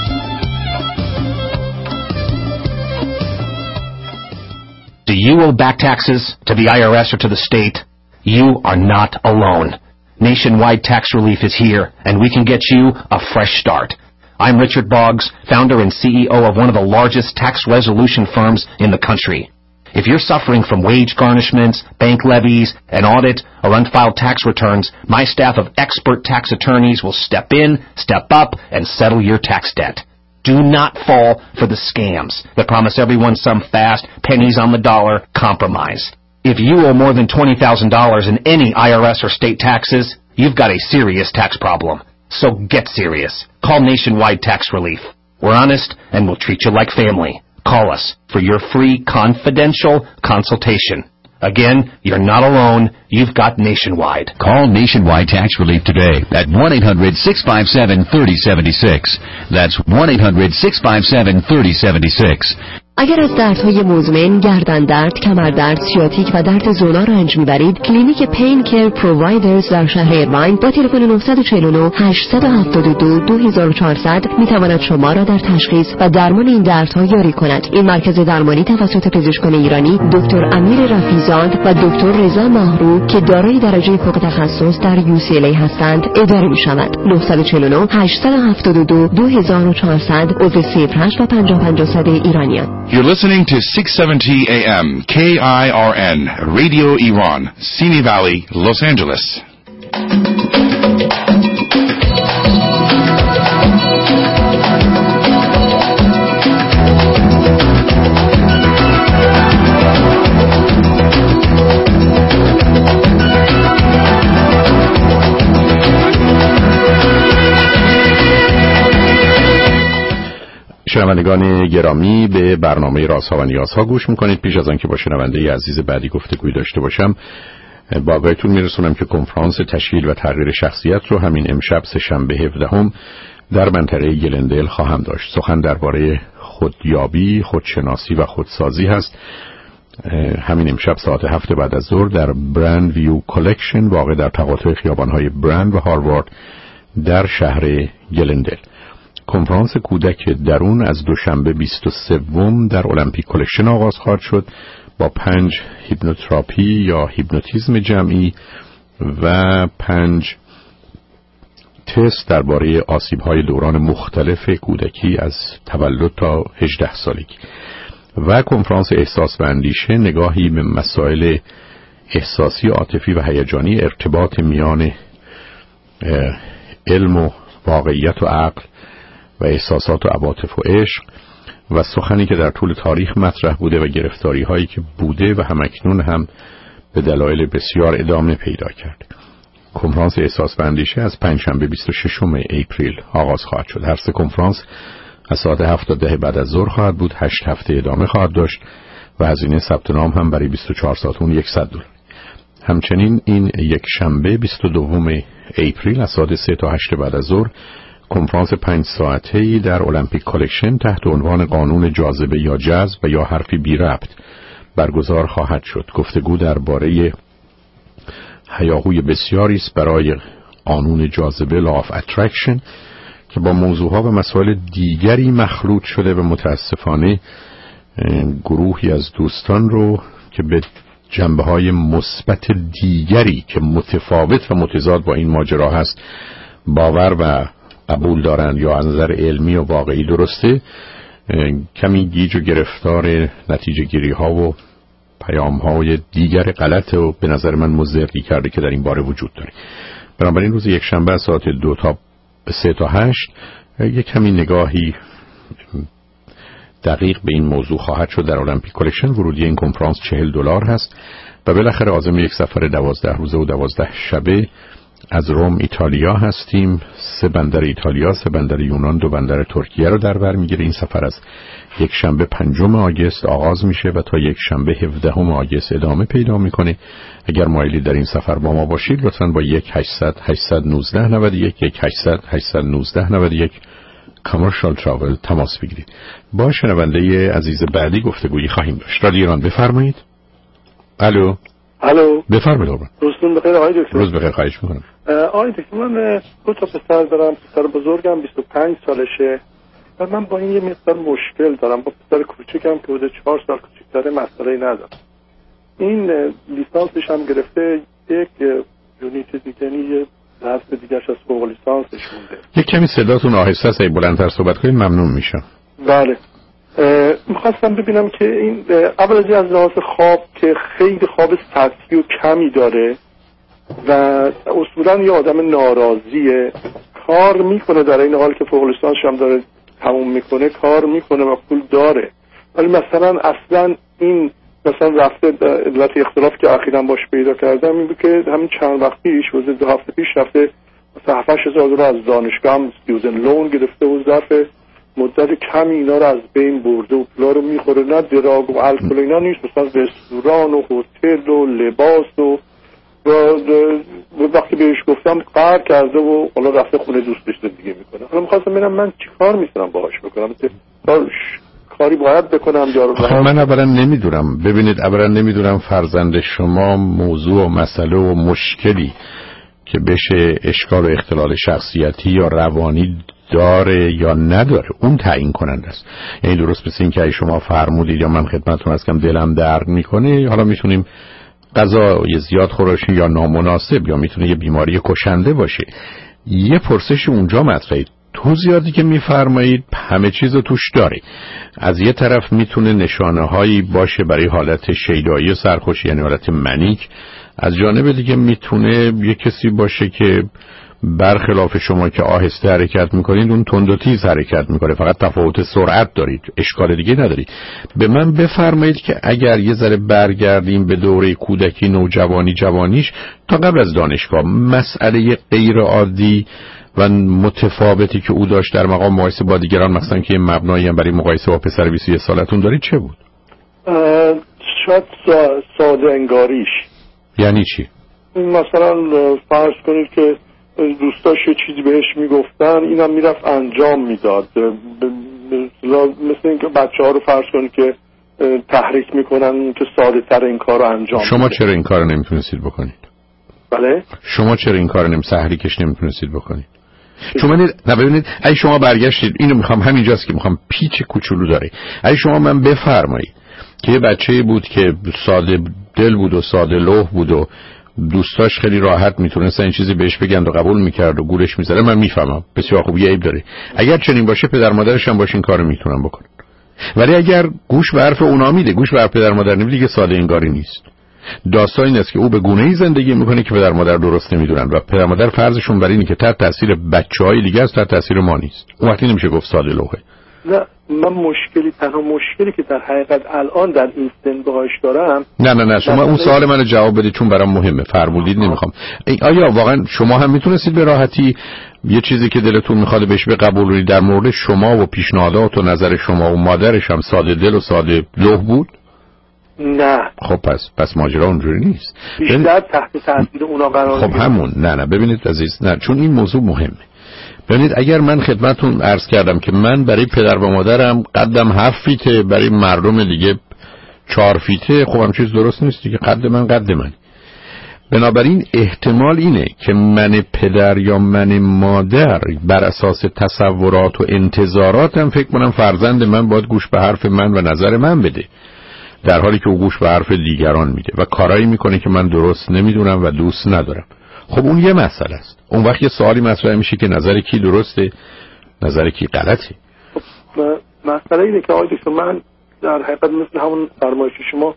Do you owe back taxes to the I R S or to the state? You are not alone. Nationwide Tax Relief is here, and we can get you a fresh start. I'm Richard Boggs, founder and C E O of one of the largest tax resolution firms in the country. If you're suffering from wage garnishments, bank levies, an audit, or unfiled tax returns, my staff of expert tax attorneys will step in, step up, and settle your tax debt. Do not fall for the scams that promise everyone some fast, pennies on the dollar compromise. If you owe more than twenty thousand dollars in any I R S or state taxes, you've got a serious tax problem. So get serious. Call Nationwide Tax Relief. We're honest and we'll treat you like family. Call us for your free confidential consultation. Again, you're not alone. You've got Nationwide. Call Nationwide Tax Relief today at one eight hundred six five seven three zero seven six. That's one eight hundred six five seven three zero seven six. اگر از دردهای مزمن، گردن درد، کمر درد، سیاتیک و درد زونا رنج میبرید، کلینیک پین کیر پرووایدرز در شهر ایرواین با تلفن نه چهار نه هشت هفت دو دو چهار صفر صفر میتواند شما را در تشخیص و درمان این دردها یاری کند. این مرکز درمانی توسط پزشکان ایرانی دکتر امیر رفیزاد و دکتر رضا ماهرو که دارای درجه فوق تخصص در یو سی ال ای هستند اداره میشود. نه چهار نه هشت هفت دو دو چهار صفر صفر عضو صفر هشت و پنج پنج صد ایرانیان. You're listening to six seventy A M K I R N Radio Iran, Simi Valley, Los Angeles. شنوندگان گرامی، به برنامه رازها و نیازها گوش میکنید. پیش از آن که با شنونده عزیز بعدی گفتگوی داشته باشم، با آگاهیتون میرسونم که کنفرانس تشکیل و تغییر شخصیت رو همین امشب سه‌شنبه هفدهم در منطقه گلندل خواهم داشت. سخن درباره خودیابی، خودشناسی و خودسازی هست. همین امشب ساعت هفت بعد از ظهر در برند ویو کالکشن واقع در تقاطع خیابان‌های برند و هاروارد در شهر گلندل. کنفرانس کودک درون از دوشنبه بیست و سوم در المپیک کالکشن آغاز خواهد شد با پنج هیپنوتراپی یا هیپنوتیزم جمعی و پنج تست درباره آسیب‌های دوران مختلف کودکی از تولد تا هجده سالگی و کنفرانس احساس و اندیشه، نگاهی به مسائل احساسی، عاطفی و هیجانی، ارتباط میان علم و واقعیت و عقل و احساسات و عواطف و عشق و سخنی که در طول تاریخ مطرح بوده و گرفتاری هایی که بوده و همکنون هم به دلایل بسیار ادامه پیدا کرده. کنفرانس احساس و اندیشه از پنجشنبه بیست و ششم اپریل آغاز خواهد شد. هر سه کنفرانس از ساعت هفت تا ده بعد از ظهر خواهد بود. هشت هفته ادامه خواهد داشت و هزینه ثبت نام هم برای بیست و چهار ساعت اون صد دلار. همچنین این یک شنبه بیست و دوم اپریل از ساعت سه تا هشت بعد از ظهر کنفرانس پنج ساعته‌ای در المپیک کالکشن تحت عنوان قانون جاذبه یا جذب و یا حرفی بی ربط برگزار خواهد شد. گفتگو درباره هیاهوی بسیاری است برای قانون جاذبه law of attraction که با موضوعها و مسائل دیگری مخلوط شده و متاسفانه گروهی از دوستان رو که به جنبه‌های مثبت دیگری که متفاوت و متضاد با این ماجرا هست باور و قبول دارند یا از نظر علمی و واقعی درسته، کمی گیج و گرفتار نتیجه گیری ها و پیام‌های دیگر غلط و به نظر من مضری کرده که در این باره وجود داره. بنابراین روز یک شنبه از ساعت دو تا سه تا هشت یک کمی نگاهی دقیق به این موضوع خواهد شد. در المپیک کلکشن ورودی این کنفرانس چهل دلار هست و بالاخره عازم یک سفر دوازده روزه و دوازده شبه از روم ایتالیا هستیم. سه بندر ایتالیا، سه بندر یونان، دو بندر ترکیه رو در بر میگیره. این سفر از یک شنبه پنجم آگوست آغاز میشه و تا یک شنبه هفدهم آگوست ادامه پیدا میکنه. اگر مایلی در این سفر با ما باشید لطفاً با یک هشتصد هشتصد و نوزده نود و یک یک هشتصد هشتصد و نوزده نود و یک کامرشال تراول تماس بگیرید. با شنونده عزیز بعدی گفتگویی خواهیم داشت. رادیو ایران بفرمایید. الو. الو. بفرمایید. روزتون بخیر آقای دکتر. روز بخیر، خواهش میکنم. آقای دکتر من دو تا پسر دارم. پسر بزرگم بیست و پنج سالشه و من با این یه مقدار مشکل دارم. با پسر کوچیکم که حدود چهار سال کوچیک‌تره مسئله ندارم. این لیسانسش هم گرفته، یک یونیت دیگه، یه درس دیگه‌اش از فوق لیسانسش مونده. یک کمی صداتون آهسته است، بلندتر صحبت کنید ممنون میشم. بله. میخواستم ببینم که این اولا از لحاظ خواب که خیلی خواب سطحی و کمی داره و اصولا یه آدم ناراضیه، کار میکنه در این حال که فوق لیسانسش هم داره تموم میکنه، کار میکنه و پول داره، ولی مثلا اصلا این مثلا رفته علت اختلاف که اخیراً باش پیدا کردم این بود که همین چند وقت پیش واسه دو هفته پیش رفته مثلا هفت هزار دلار از دانشگاه هم استودنت لون گرفته و ظرف مدت کمی اینا رو از بین برده و پولا رو میخوره، نه دراگ و الکل اینا نیست، مثلا رستوران و هتل و لباس و و وقتی بهش گفتم قهر کرده و حالا رفته خونه دوستش زندگی میکنه. حالا میخواستم ببینم من چی کار میتونم باهاش بکنم، کاری باید بکنم یا من اولا نمیدونم. ببینید اولا نمیدونم فرزند شما موضوع و مسئله و مشکلی که بشه اشکال و اختلال شخصیتی یا روانی داره یا نداره، اون تعیین کننده است. یعنی درست مثل این که شما فرمودید یا من خدمتتون هستم دلم درد میکنه، حالا میتونیم غذای زیاد خورشین یا نامناسب یا میتونه یه بیماری کشنده باشه. یه پرسش اونجا مطرحه. توضیحاتی که میفرمایید همه چیز رو توش داره. از یه طرف میتونه نشانه هایی باشه برای حالت شیدایی و سرخوشی، یعنی حالت منیک. از جانب دیگه میتونه یه کسی باشه که برخلاف شما که آهسته حرکت میکنید اون تند و تیز حرکت میکنه، فقط تفاوت سرعت دارید، اشکال دیگه ندارید. به من بفرمایید که اگر یه ذره برگردیم به دوره کودکی، نوجوانی، جوانیش تا قبل از دانشگاه، مسئله غیر عادی و متفاوتی که او داشت در مقام مقایسه با دیگران، مثلا که مبنایی هم برای مقایسه با پسر بیست و یک سالتون دارید، چه بود؟ شاید ساده انگاریش. یعنی چی؟ مثلا فرض کنید که دوستاش یه چیزی بهش میگفتن اینم میرفت انجام میداد، مثل اینکه بچه ها رو فرض کنید که تحریک میکنن که ساده تر این کار رو انجام. شما چرا این کار رو نمیتونستید بکنید؟ بله؟ شما چرا این کار رو نمی تحریکش نمیتونستید بکنید؟ چون من نه ببینید اگه شما برگشتید، اینو میخوام همینجاست که میخوام پیچ کوچولو داره. اگه شما من بفرمایید که یه بچه‌ای بود که ساده دل بود و ساده لوح بود و دوستاش خیلی راحت میتونستن این چیزی بهش بگن و قبول میکرد و گولش میزنه، من میفهمم بسیار خوب، یه عیب داره. اگر چنین باشه پدر مادرش هم باشه این کارو میتونن بکنن. ولی اگر گوش به حرف اونا میده، گوش به حرف پدر مادر نمیده، دیگه ساده انگاری نیست. داستان این است که او به گونه‌ای زندگی میکنه که پدر مادر درست نمیدونن و پدر مادر فرضشون بر اینه که تحت تاثیر بچه‌های دیگه است، تحت تاثیر ما نیست. اون وقتی نمیشه گفت ساده لوحه. نه من مشکلی تنها مشکلی که در حقیقت الان در این سن باهاش دارم. نه نه نه شما اون سوال منو جواب بدید چون برام مهمه. فرمودید نمیخوام. آیا واقعا شما هم میتونستید به راحتی یه چیزی که دلتون میخواد بهش به قبول کنید در مورد شما و پیشنهادات و نظر شما و مادرش هم ساده دل و ساده لوح بود؟ نه. خب پس پس ماجرا اونجوری نیست. بیشتر تحت تاثیر اونا قرار خب همون. نه نه ببینید عزیز، نه چون این موضوع مهمه. ببینید اگر من خدمتون عرض کردم که من برای پدر و مادرم قدم هفت فیته، برای مردم دیگه چهار فیته، خب هم چیز درست نیست دیگه، قد من قد من. بنابراین احتمال اینه که من پدر یا من مادر بر اساس تصورات و انتظاراتم فکر کنم فرزند من باید گوش به حرف من و نظر من بده، در حالی که او گوش به حرف دیگران میده و کارایی میکنه که من درست نمیدونم و دوست ندارم. خب اون یه مسئله است. اون وقت یه سوالی مطرح میشه که نظر کی درسته، نظر کی غلطه. مسئله اینه که آقای دکتر من در حقیقت مثل همون فرمایش شما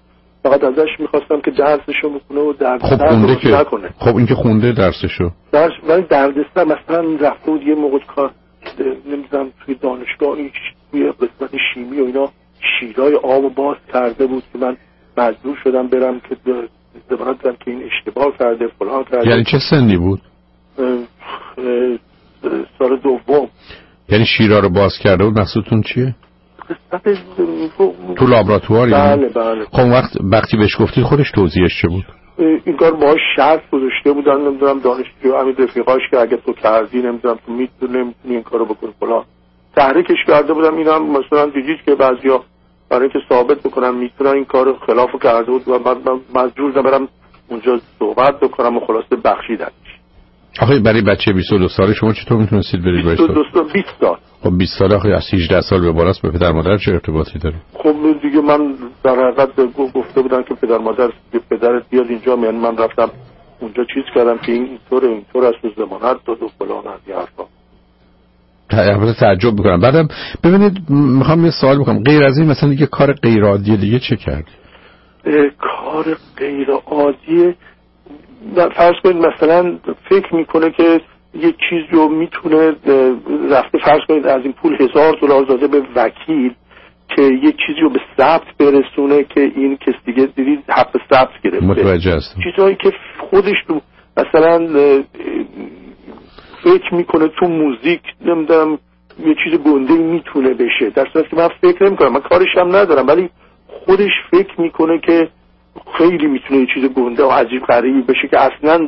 فقط ازش میخواستم که درسشو بکنه و درس خب خونده که نکنه. خب این که خونده درسشو درس ولی دردسر مثلا رفته بود یه موقع کار نمیدونم توی دانشگاهی توی قسمت شیمی و اینا شیرای آبو باز کرده بود که من مجبور شدم برم که زبانت دارم که این اشتباه کرده فلان کرده. یعنی چه سنی بود؟ اه اه سال دوم. یعنی شیرا رو باز کرده بود. مقصودتون چیه؟ تو لابراتوار؟ بله بله. خب وقت وقتی بهش گفتید خودش توضیحش چه بود؟ این کار باهاش شرط گذاشته بودن نمیدونم دانشجو همین رفیقاش که اگه تو کردی نمیدونم تو میتونی این کارو بکنی فلان تحریکش کرده بودم. اینم مثلا دیدید که بعضیا برای که ثابت بکنم میتونن این کارو خلافو کرده بود و بعد من مجبور برم اونجا صحبت بکنم و خلاصه بخشیدنش. آخه برای بچه بیست و دو ساله شما چطور میتونستید برید باش؟ بیست سال. خب بیست سال آخه از هجده سال به بالاست به پدر مادر چه ارتباطی داره؟ خب دیگه من در حقیقت گفته بودن که پدر مادر پدرت بیاد اینجا، یعنی من رفتم اونجا چیز کردم که این اینطور اینطور است و ضمانت داد و فلان از این حرفا. البته تعجب میکنم. بعدم ببینید میخوام یه سوال بکنم، غیر از این مثلا دیگه کار غیر عادی دیگه چه کرد؟ کار غیر عادی فرض کنید مثلا فکر میکنه که یه چیز رو میتونه رفته فرض کنید از این پول هزار دلار داده به وکیل که یه چیزی رو به ثبت برسونه که این کس دیگه دیدید حق ثبت گرفته. متوجه هستم. چیزایی که خودش تو مثلا فکر میکنه تو موزیک نمیدونم یه چیز گنده میتونه بشه، در صورتی که من فکر نمیکنم، من کارش هم ندارم، ولی خودش فکر میکنه که خیلی میتونه یه چیز گنده و عجیب غریبی بشه که اصلا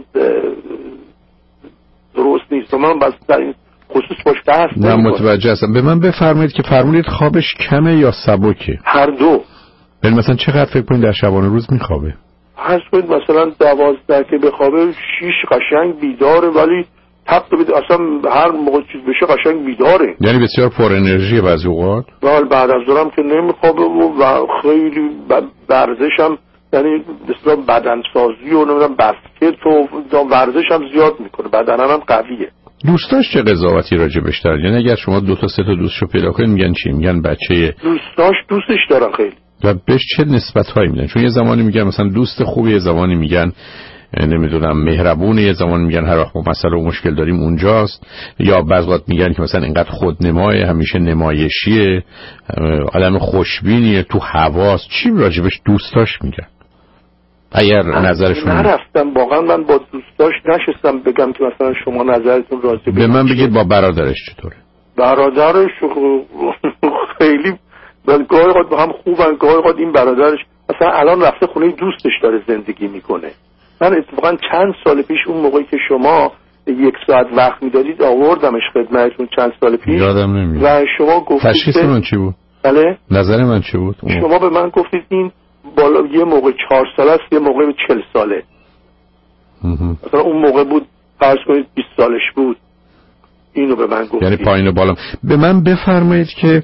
درست نیست و من بس در این خصوص باش بحث نمی‌کنم. من متوجه هستم. به من بفرمایید که فرمودید خوابش کمه یا سبکه؟ هر دو. یعنی مثلا چقدر فکر کنید در شبانه روز میخوابه؟ هر کنید مثلا دوازده که بخوابه شیش قشنگ بیداره، ولی تب بده اصلا هر موقع چیز بشه قشنگ بیداره. یعنی بسیار پر انرژی بعضی اوقات. ولی بعد از ظهرم که نمیخوابه و خیلی ورزش هم یعنی مثلا بدن سازی و نمیدونم بسکت و ورزش هم زیاد میکنه، بدنم هم قویه. دوستاش چه قضاوتی راجبش دارن؟ یعنی اگر شما دو تا سه تا دوستشو پیدا کنید میگن چی؟ میگن بچه دوستاش دوستش دارن خیلی. و بهش چه نسبت‌هایی میدن؟ چون یه زمانی میگن مثلا دوست خوبه، یه زمانی میگن نمیدونم مهربونه، یه زمان میگن هر وقت ما مسئله و مشکل داریم اونجاست، یا بعضی وقت میگن که مثلا اینقدر خودنمای، همیشه نمایشیه، آدم خوشبینیه، تو حواس. چی راجبش دوستاش میگن؟ اگر نظرشون نرفتم واقعا من با دوستاش نشستم بگم که مثلا شما نظرتون راجع به من بگید. با برادرش چطوره؟ برادرش خیلی گاهی قد با هم خوبن، گاهی قد این برادرش مثلا الان رفته خونه دوستش داره زندگی میکنه. من اتفاقا چند سال پیش اون موقعی که شما یک ساعت وقت میدادید آوردمش خدمتتون چند سال پیش. یادم نمیاد. و شما گفتید تشخیص من چی بود؟ بله؟ نظر من چی بود؟ شما به من گفتید این بالا یه موقع چهار ساله است، یه موقع چهل ساله. مثلا اون موقع بود فرض کنید بیست سالش بود. اینو به من گفتید. یعنی پایین و بالا. به من بفرمایید که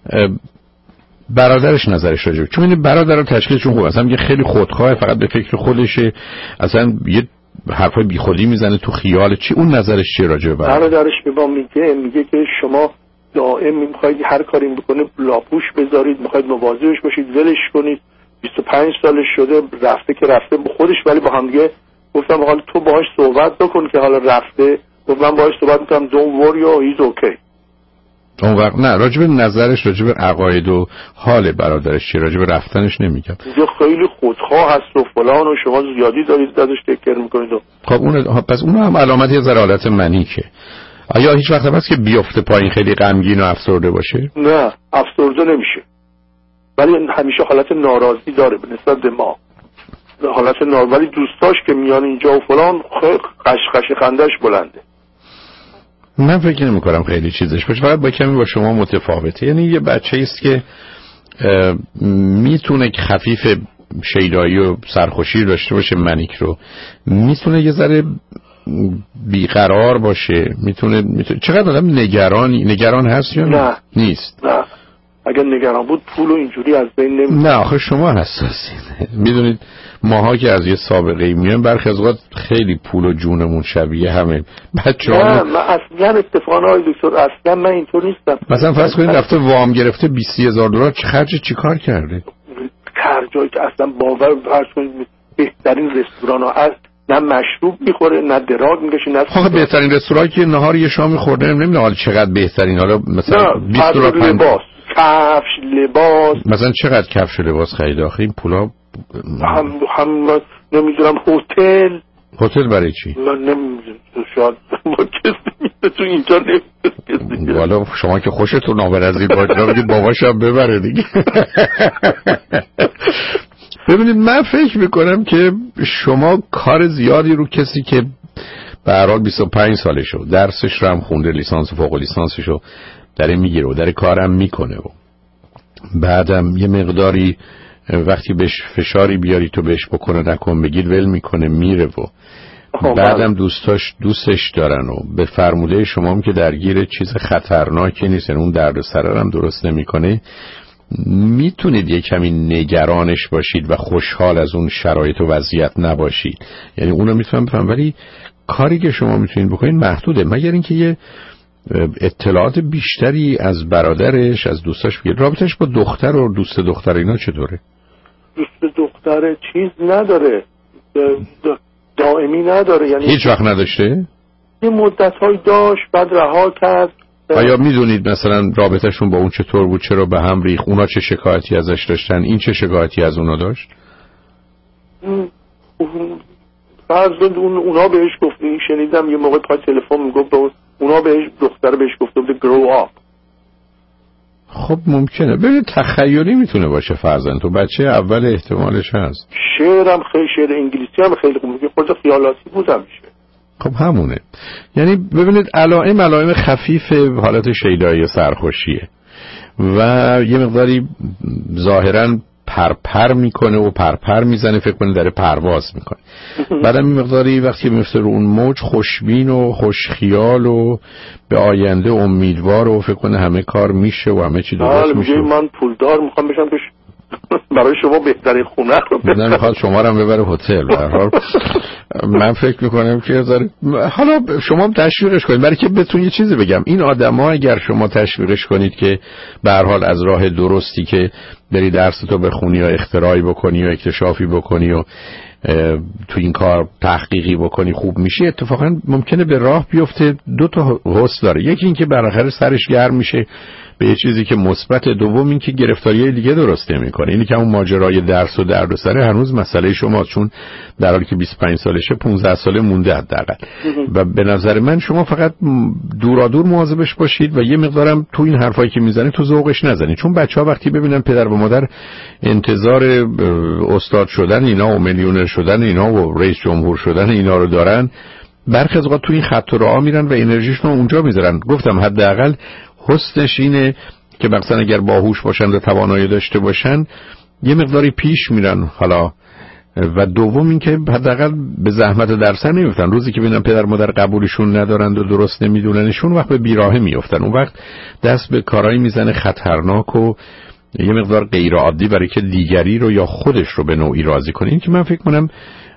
برادرش نظرش راجع به، چون این برادر رو تشکیلشون خوب، اصلا میگه خیلی خودخواه، فقط به فکر خودشه، اصلا یه حرفای بیخودی میزنه تو خیال. چی اون نظرش چیه راجع به برادر؟ برادرش به ما میگه میگه که شما دائم میخواید هر کاری بکنه لاپوش بذارید، میخواید مواظبش باشید، ولش کنید. بیست و پنج سالش شده، رفته که رفته خودش، ولی با هم دیگه گفتم حالا تو باهاش صحبت بکن که حالا رفته. گفتم باهاش صحبت میکنم don't worry he's okay. اون وقت نه راجب نظرش راجب عقاید و حال برادرش چیه؟ راجب رفتنش نمیگم. یه خیلی خودخواه هست و فلان و شما زیادی دارید ازش تکر میکنید. خب اون پس اون هم علامت یه ذره حالت منیکه. آیا هیچ وقت هست که بیفته پایین خیلی غمگین و افسرده باشه؟ نه افسرده نمیشه، ولی همیشه حالت ناراضی داره به نسبت به ما. حالت ناراضی، ولی دوستاش که میان اینجا و فلان قشقش خندش بلنده. من فکر نمی کنم خیلی چیزش باشه، فقط با کمی با شما متفاوته. یعنی یه بچه است که میتونه خفیف شیدایی و سرخوشی داشته باشه، منیک رو میتونه یه ذره بیقرار باشه، میتونه, میتونه... چقدر آدم نگرانی نگران هست یا نه؟ نیست. نه اگر نگران بود پول و اینجوری از بین نمی. نه آخه شما حساسید. میدونید ماها که از یه سابقه میایم برخی از اوقات خیلی پول و جونمون شبیه همه بچه‌ها. نه من اصلا اتفاقا آقای دکتر اصلا من اینطور نیستم. مثلا فرض کنید رفته وام گرفته بیست هزار دلار، چه خرج چیکار کرده؟ کرده جایی که اصلا باور فرض کنید بهترین رستوران ها هست، نه مشروب میخوره نه دراگ میکشه نه آخه بهترین رستورانی که نهار یه شام خورده نمیدونم حالا چقدر بهترین، حالا مثلا بیست دلار لباس، کفش، لباس، مثلا چقدر کفش لباس خرید؟ آخه این پولا هم هم نمیدونم هتل هتل برای چی؟ من نمیدونم، شاید با کسی تو اینجا نمیدونم. والا شما که خوشتون نامر از این باید بگید باباشم ببره دیگه. ببینید من فکر میکنم که شما کار زیادی رو کسی که به هر حال بیست و پنج سالشه درسش رو هم خونده، لیسانس و فوق لیسانسش رو داره میگیره و داره کارم میکنه و بعدم یه مقداری وقتی بهش فشاری بیاری تو بهش بکنه نکن بگید ول میکنه میره و بعدم دوستاش دوستش دارن و به فرموده شما هم که درگیر چیز خطرناکی نیست، اون درد سر هم درست نمیکنه، میتونید یه کمی نگرانش باشید و خوشحال از اون شرایط و وضعیت نباشید. یعنی اونو میتونم بفهم، ولی کاری که شما میتونید بکنید محدوده، مگر اینکه یه اطلاعات بیشتری از برادرش از دوستاش بگید. رابطش با دختر و دوست دختر اینا چطوره؟ دوست دختر چیز نداره، دائمی نداره، یعنی هیچ وقت نداشته؟ یه مدت‌های داشت بعد رها کرد. آیا میدونید مثلا رابطهشون با اون چطور بود، چرا به هم ریخت، اونا چه شکایتی ازش داشتن، این چه شکایتی از اونا داشت؟ فرض اون اونا بهش گفت، شنیدم یه موقع پای تلفن میگفت اونا بهش دختر بهش گفته بود grow up. خب ممکنه، ببینید تخیلی میتونه باشه فرزند تو بچه اول احتمالش هست. شعرم خیلی شعر انگلیسی هم خیلی خوب میگه، خود خیالاتی بودم میشه. خب همونه، یعنی ببینید علائم علائم خفیف حالت شیدایی سرخوشیه و یه مقداری ظاهراً پرپر میکنه و پرپر میزنه، فکر کنه داره پرواز میکنه. بعدم این مقداری وقتی میفته رو اون موج خوشبین و خوشخیال و به آینده امیدوار و فکر کنه همه کار میشه و همه چی درست میشه. من پولدار میخوام بشم که برای شما بهترین خونه رو بدم. نمیخواد شما رو هم ببره هتل. به هر حال من فکر میکنم که داره... حالا شما هم تشویقش کنید، برای که بهتون یه چیزی بگم، این آدما اگر شما تشویقش کنید که به هر حال از راه درستی که بری درستو بخونی یا اختراعی بکنی یا اکتشافی بکنی و تو این کار تحقیقی بکنی خوب میشی، اتفاقا ممکنه به راه بیفته. دو تا حس داره، یکی این که بالاخره سرش گرم میشه به یه چیزی که مثبت، دوم این که گرفتاریای دیگه درست نمیکنه. اینی که اون ماجرای درس و دردسر هنوز مسئله شما، چون در حالی که بیست و پنج سالشه پانزده ساله مونده حداقل، و به نظر من شما فقط دورادور مواظبش باشید و یه مقدارم تو این حرفایی که میزنید تو ذوقش نزنید، چون بچه‌ها وقتی ببینن پدر و مادر انتظار استاد شدن اینا و میلیونر شدن اینا و رئیس جمهور شدن اینا رو دارن، برخی از اوقات تو این خط و راه میرن و انرژیشون رو اونجا میذارن. گفتم حداقل حسنش اینه که مثلا اگر باهوش باشن و توانایی داشته باشن یه مقداری پیش میرن حالا، و دوم این که حداقل به زحمت درسن نمیفتن. روزی که ببینن پدر مادر قبولشون ندارند و درست نمیدوننشون، وقت به بیراهه میافتن، اون وقت دست به کارایی میزنه خطرناک و یه مقدار غیر عادی برای که دیگری رو یا خودش رو به نوعی راضی کنه. این که من فکر کنم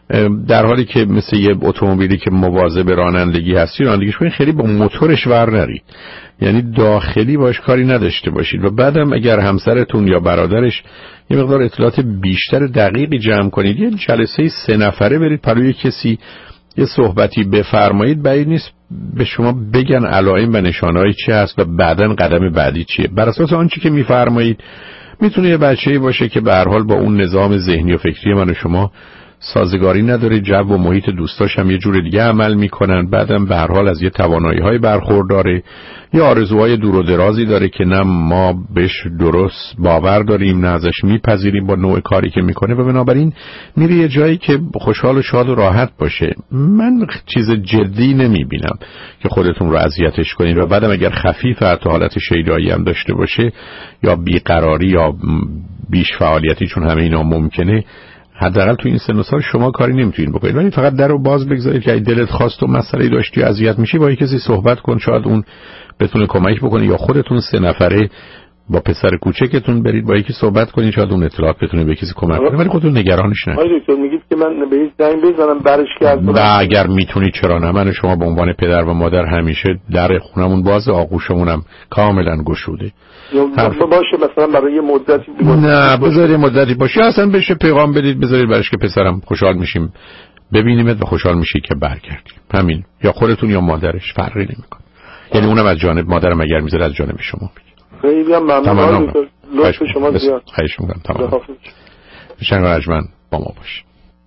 در حالی که مثل یه اتومبیلی که مواظب رانندگی هستی، رانندگیش کنید خیلی با موتورش ور نرید، یعنی داخلی باش کاری نداشته باشید. و بعدم اگر همسرتون یا برادرش یه مقدار اطلاعات بیشتر دقیقی جمع کنید، یه جلسه سه نفره برید پروی کسی یه صحبتی بفرمایید، بعید نیست به شما بگن علائم و نشانه‌های چی هست و بعداً قدم بعدی چیه. بر اساس آنچه که میفرمایید میتونه یه بچه‌ای باشه که به هر حال با اون نظام ذهنی و فکری من و شما سازگاری نداره، جو و محیط دوستاش هم یه جور دیگه عمل میکنن، بعدم به هر حال از یه توانایی‌های برخورداره، یه آرزوهای دور و درازی داره که نه ما بهش درست باور داریم نه ازش میپذیریم با نوع کاری که میکنه، و بنابراین میره یه جایی که خوشحال و شاد و راحت باشه. من چیز جدی نمیبینم که خودتون رو اذیتش کنید، و بعدم اگر خفیف حتی حالت شیدایی هم داشته باشه یا بیقراری یا بیش فعالیتی، چون همه اینا ممکنه، حداقل تو این سن و سال شما کاری نمیتونید بکنید، ولی فقط در رو باز بگذارید که اگه دلت خواست و مسئله داشتی اذیت میشی با کسی صحبت کن، شاید اون بتونه کمک بکنه، یا خودتون سه نفره با پسر کوچکتون برید با یکی صحبت کنید، شاید اون اطلاعات بتونه به کسی کمک کنه، ولی خودتون نگرانش نشید. آقای دکتر میگید که من به این زنگ بزنم برش گردم؟ و اگر میتونید چرا نه. من شما به عنوان پدر و مادر همیشه در خونمون باز، آغوشمونم کاملا گشوده. حرف باشه مثلا برای یه مدتی بگید. نه بذارید مدتی باشه، اصلا بشه پیغام بدید بذارید برش که پسرم خوشحال میشیم ببینیمت و خوشحال میشی که برگردیم. همین، یا خودتون یا مادرش فرقی نمیکنه. یعنی اونم از جانب مادرم اگر میذاره از جانب شما میگه. خیلی هم ممنون. لطف شما زیاد. خواهش میکنم. تمام. شنگ رجمن با ما باش.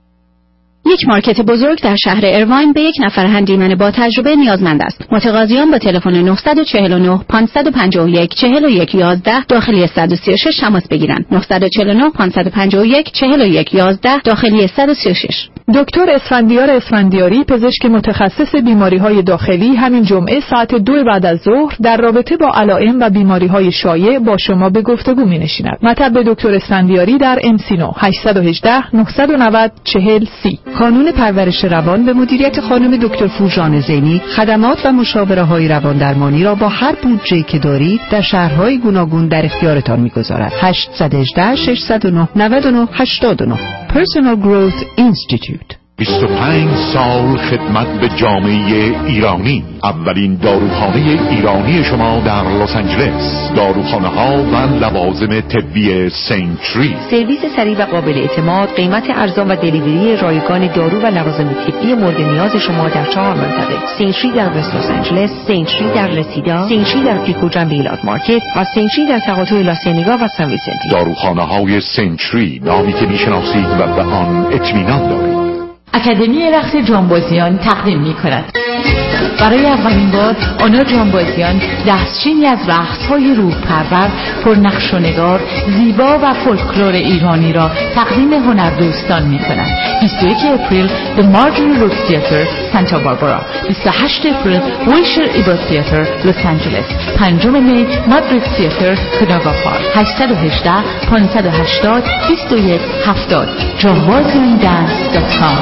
یک مارکت بزرگ در شهر ایرواین به یک نفر هندیمن با تجربه نیازمند است. متقاضیان با تلفن نه چهار نه پنج پنج یک چهار یک یازده داخلی صد و سی و شش تماس بگیرند. نه چهار نه پنج پنج یک چهار یک یازده داخلی صد و سی و شش. دکتر اسفندیار اسفندیاری، پزشک متخصص بیماری‌های داخلی، همین جمعه ساعت دو بعد از ظهر در رابطه با علائم و بیماری‌های شایع با شما به گفتگو می‌نشیند. مطب دکتر اسفندیاری در ام سی نه هشت یک هشت نه نه صفر چهل سی. کانون پرورش روان به مدیریت خانم دکتر فوجان زینی خدمات و مشاوره روان درمانی را با هر بودجه‌ای که دارید در شهرهای گوناگون در اختیارتان می‌گذارد. هشت یک هشت شش صفر نه نه نه هشت نه Personal Growth Institute. بیست و پنج سال خدمت به جامعه ایرانی. اولین داروخانه ایرانی شما در لس آنجلس. داروخانه ها و لوازم طبی سنچری. سرویس سریع و قابل اعتماد، قیمت ارزان و دلیوری رایگان دارو و لوازم طبی مورد نیاز شما در چهار منطقه: سنچری در وست لس آنجلس، سنچری در رسیدا، سنچری در پیکو جنب ایلات مارکت و سنچری در تقاطع لاسینیگا و سن ویسنتی. داروخانه های سنچری، نامی که میشناسید و به آن اطمینان دارید. اکادمی رقص جانبازیان تقدیم می کند. برای اولین بار آنا جانبازیان دستچینی از رقص‌های روح پرور، پرنقش و نگار، زیبا و فولکلور ایرانی را تقدیم هنردوستان می کند. بیست و یک اپریل The Marjorie Road Theater سانتا باربارا، بیست و هشت اپریل ویلشر ایبرت تئاتر لس آنجلس، پنجم می مادرید تئاتر کناوا پارک. هشت یک هشت پنج هشت صفر دو یک هفتاد جانبازیان دنس دات کام.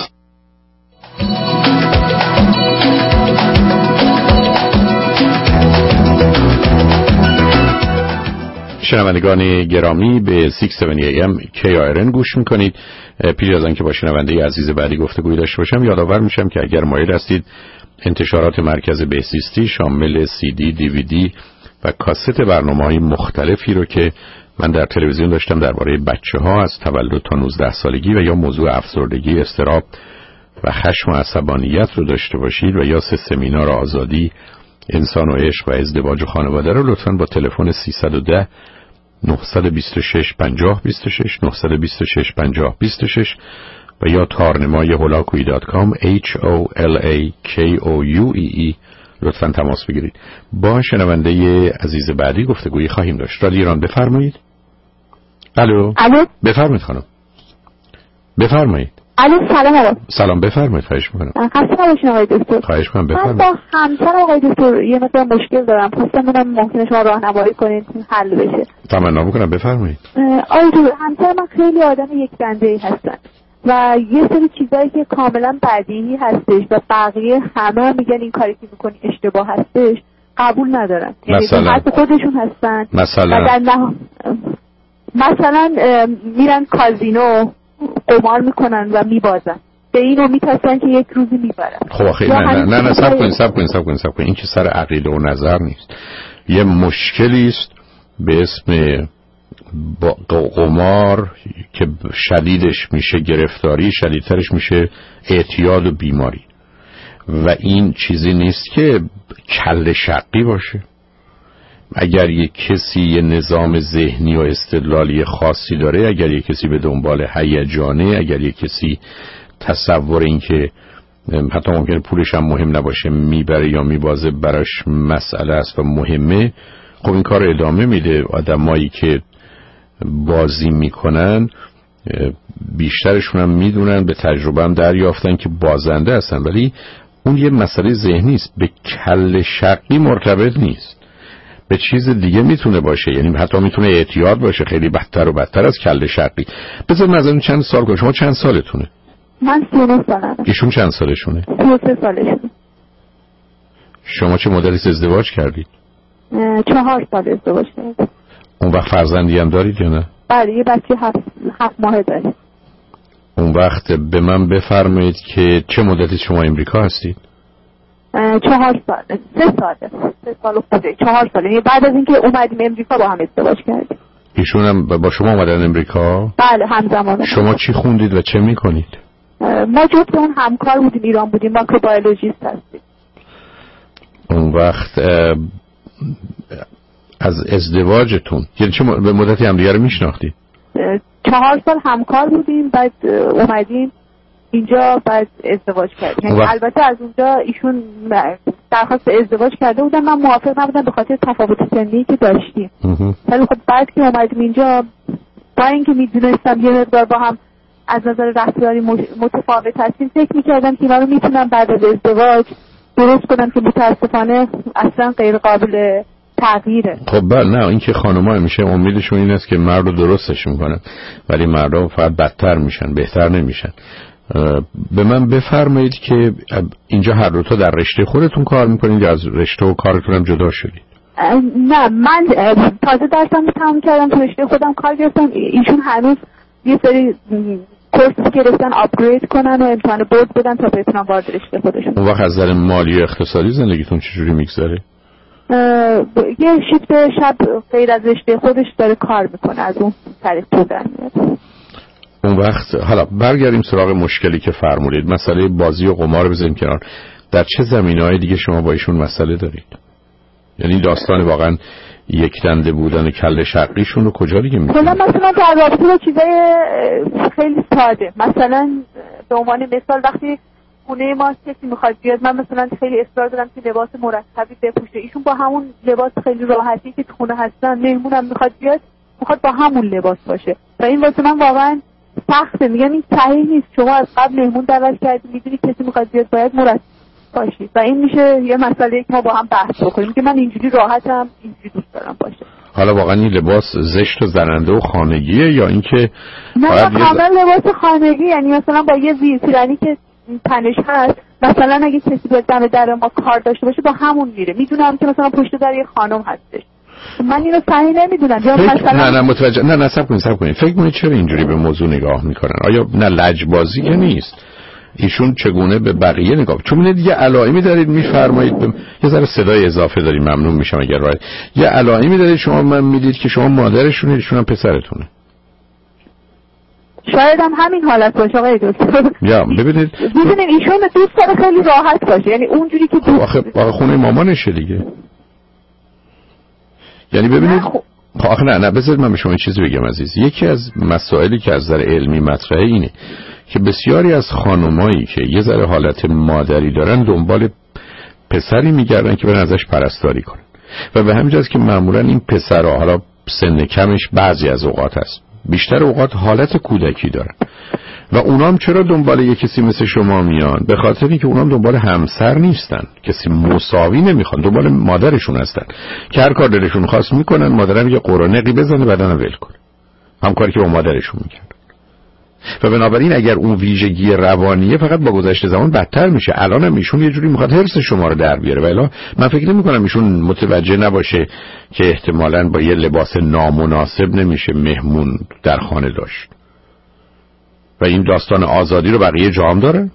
شنوندگان گرامی به شش هفتاد ای ام کی آر ان گوش میکنید. پیش از آنکه با شنونده عزیز بعدی گفتگوی داشته باشم یادآور میشم که اگر مایل هستید انتشارات مرکز بهزیستی شامل سی دی، دی وی دی و کاست برنامه‌های مختلفی رو که من در تلویزیون داشتم درباره بچه‌ها از تولد تا نوزده سالگی و یا موضوع افسردگی، اضطراب و خشم و عصبانیت رو داشته باشید و یا سه سمینار آزادی، انسان و عشق و ازدواج و خانواده رو لطفاً با تلفن سیصد و ده نه دو شش پنجاه بیست و شش نه دو شش پنجاه بیست و شش و یا تارنمای هولاکویی دات کام H O L A K O U E E لطفاً تماس بگیرید. با شنونده عزیز بعدی گفتگویی خواهیم داشت. رادیو ایران بفرمایید. الو. الو. بفرمایید خانم. بفرمایید. الو سلام آقا. سلام بفرمایید. خواهش می‌کنم. خسته نباشید آقای دکتر. خواهش می‌کنم بفرمایید. من با همسرم آقای دکتر یه مقدار مشکل دارم. خواستم ببینم ممکنه شما راهنمایی کنید حل بشه. تمنا می‌کنم بفرمایید. آقای دکتر همسر من خیلی آدم یک دنده‌ای هستن و یه سری چیزایی که کاملا بدیهی هستش و بقیه همه میگن این کاری که می‌کنی اشتباه هستش قبول ندارن. مثلا حتی خودشون هستن. مثلا نه... مثلا میرن کازینو قمار میکنن و میبازن، به این امید هستن که یک روزی میبرن. خب خیلی نه نه نه, نه سب کنید سب کنید سب کنید سب کنید این که سر عقیده و نظر نیست، یه مشکلی است به اسم قمار که شدیدش میشه گرفتاری، شدیدترش میشه اعتیاد و بیماری و این چیزی نیست که کل شقی باشه. اگر یک کسی یه نظام ذهنی و استدلالی خاصی داره، اگر یک کسی به دنبال هیجانه، اگر یک کسی تصور این که حتی ممکنه پولش هم مهم نباشه میبره یا میبازه براش مسئله است و مهمه، خب این کار ادامه میده. آدمایی که بازی میکنن بیشترشون هم میدونن، به تجربه هم دریافتن که بازنده هستن، ولی اون یه مسئله ذهنی است، به کل شقی مرتبط نیست، به چیز دیگه میتونه باشه، یعنی حتی میتونه اعتیاد باشه، خیلی بدتر و بدتر از کل شقی. بذار من از اون چند سال کنم. شما چند سالتونه؟ من سی و نه سالمه. ایشون چند سالشونه؟ سی و سه سالشونه. شما چه مدتی ازدواج کردید؟ چهار سال ازدواج کردم. اون وقت فرزندی هم دارید یا نه؟ بله یه بچه هفت, هفت ماهه دارید. اون وقت به من بفرمایید که چه مدتی شما امریکا هستید؟ چهار ساله سه ساله سه سال خورده چهار ساله یعنی بعد از اینکه اومدیم امریکا با هم ازدواج کردیم. ایشون هم با شما اومدن امریکا؟ بله همزمان. شما چی خوندید و چه میکنید؟ ما جفتمون همکار بودیم، ایران بودیم، مایکروبیولوژیست هستیم. اون وقت از ازدواجتون یعنی چه به مدتی هم دیگه رو میشناختید؟ چهار سال همکار بودیم، بعد اومدیم اینجا، بعد ازدواج کردیم. یعنی وقت... البته از اونجا ایشون درخواست ازدواج کرده بودن، من موافق نبودم به خاطر تفاوت سنی که داشتیم. ولی خب بعد که اومدیم اینجا با اینکه میدونستم یه مقدار با هم از نظر رفتاری متفاوت هستیم، فکر میکردم که اینا رو میتونم بعد از ازدواج درست کنم که متاسفانه اصلا غیر قابل تغییره. خب بله نه، این که خانم‌ها همیشه امیدشون این است که مرد رو درستش میکنن، ولی مردها فقط بدتر میشن، بهتر نمیشن. به من بفرمایید که اینجا هر دو تا در رشته خودتون کار میکنید یا از رشته و کارتون هم جدا شدید؟ نه من تازه درسم رو تمام کردم، تو رشته خودم کار گرفتم. ایشون هنوز یه سری کورس گرفتن آپگرید کنن و امتحان بورد بدن تا بتونن وارد رشته خودشون. اون وقت از نظر مالی و اقتصادی زندگیتون چجوری میگذره؟ یه شیفت شب غیر از رشته خودش داره کار میکنه، از اون طریق بودن میاد. اون وقت حالا برگردیم سراغ مشکلی که فرمودید، مسئله بازی و قمار بذاریم کنار. در چه زمینه‌های دیگه شما با ایشون مسئله دارید؟ یعنی داستان واقعا یک دنده بودن کله شقیشون رو کجا دیگه می‌کنید؟ کلا مثلا در رابطه با چیزای خیلی ساده، مثلا به عنوان مثال وقتی خونه ما کسی میخواد بیاد، من مثلا خیلی اصرار دارم که لباس مرتبی بپوشه، ایشون با همون لباس خیلی راحتی که تو خونه هستن، مهمونم میخواد بیاد میخواد با همون لباس باشه و این واسه من واقعا سخته. میگم این صحیح نیست، شما از قبل مهمون دعوت کردید، میدونی کسی میخواد بیاد باید مرتب باشید و این میشه یه مسئله که ما با هم بحث بکنیم که من اینجوری راحتم، اینجوری دوست دارم باشه. حالا واقعا این لباس زشت و زننده و خانگیه یا اینکه نه کامل لباس خانگی، یعنی مثلا با یه زیر پیرنی که تنش هست، مثلا اگه کسی به دم در ما کار داشته باشه با همون میره، میدونم که مثلا پشت در یه خانم هستش، من اینو صحیح نمیدونم. یا مثلا نه نه متوجه نه نه صبر کنید صبر کنید فکر کنید چرا اینجوری به موضوع نگاه میکنن؟ آیا نه لجبازی نیست؟ ایشون چگونه به بقیه نگاه؟ چون میگه یه علائمی دارید میفرمایید بم... یه ذره صدای اضافه دارید، ممنون میشم اگر راحت. یه علائمی دارید شما من میدید که شما مادرشون ایشون هم پسرتونه. شاید هم همین حالت باشه آقای دکتر. یا ببینید ببینید ایشون دوست داره خیلی راحت باشه، یعنی اونجوری که دوست آخه آخه خونه مامانشه دیگه. یعنی ببینید خب آخه نه نه بذارید من به شما این چیزی بگم عزیز. یکی از مسائلی که از نظر علمی مطرحه اینه که بسیاری از خانمایی که یه ذره حالت مادری دارن دنبال پسری میگردن که برن ازش پرستاری کنن و به همین جاست که معمولا این پسرها حالا سن کمش بعضی از اوقات هست، بیشتر اوقات حالت کودکی دارن و اونام چرا دنبال یه کسی مثل شما میان؟ به خاطری که اونام دنبال همسر نیستن، کسی مساوی نمیخوان، دنبال مادرشون هستن که هر کار دلشون خواست میکنن، مادرم یه قرنقی بزنه بعدن ول کنه، هم کاری که با مادرشون میکرد. و بنابراین اگر اون ویژگی روانیه فقط با گذشت زمان بدتر میشه. الان هم ایشون یه جوری میخواد حرص شما رو در بیاره، ولی من فکر نمی کنم ایشون متوجه نباشه که احتمالاً با یه لباس نامناسب نمیشه مهمون در خانه داشت. و این داستان آزادی رو بقیه جام داره؟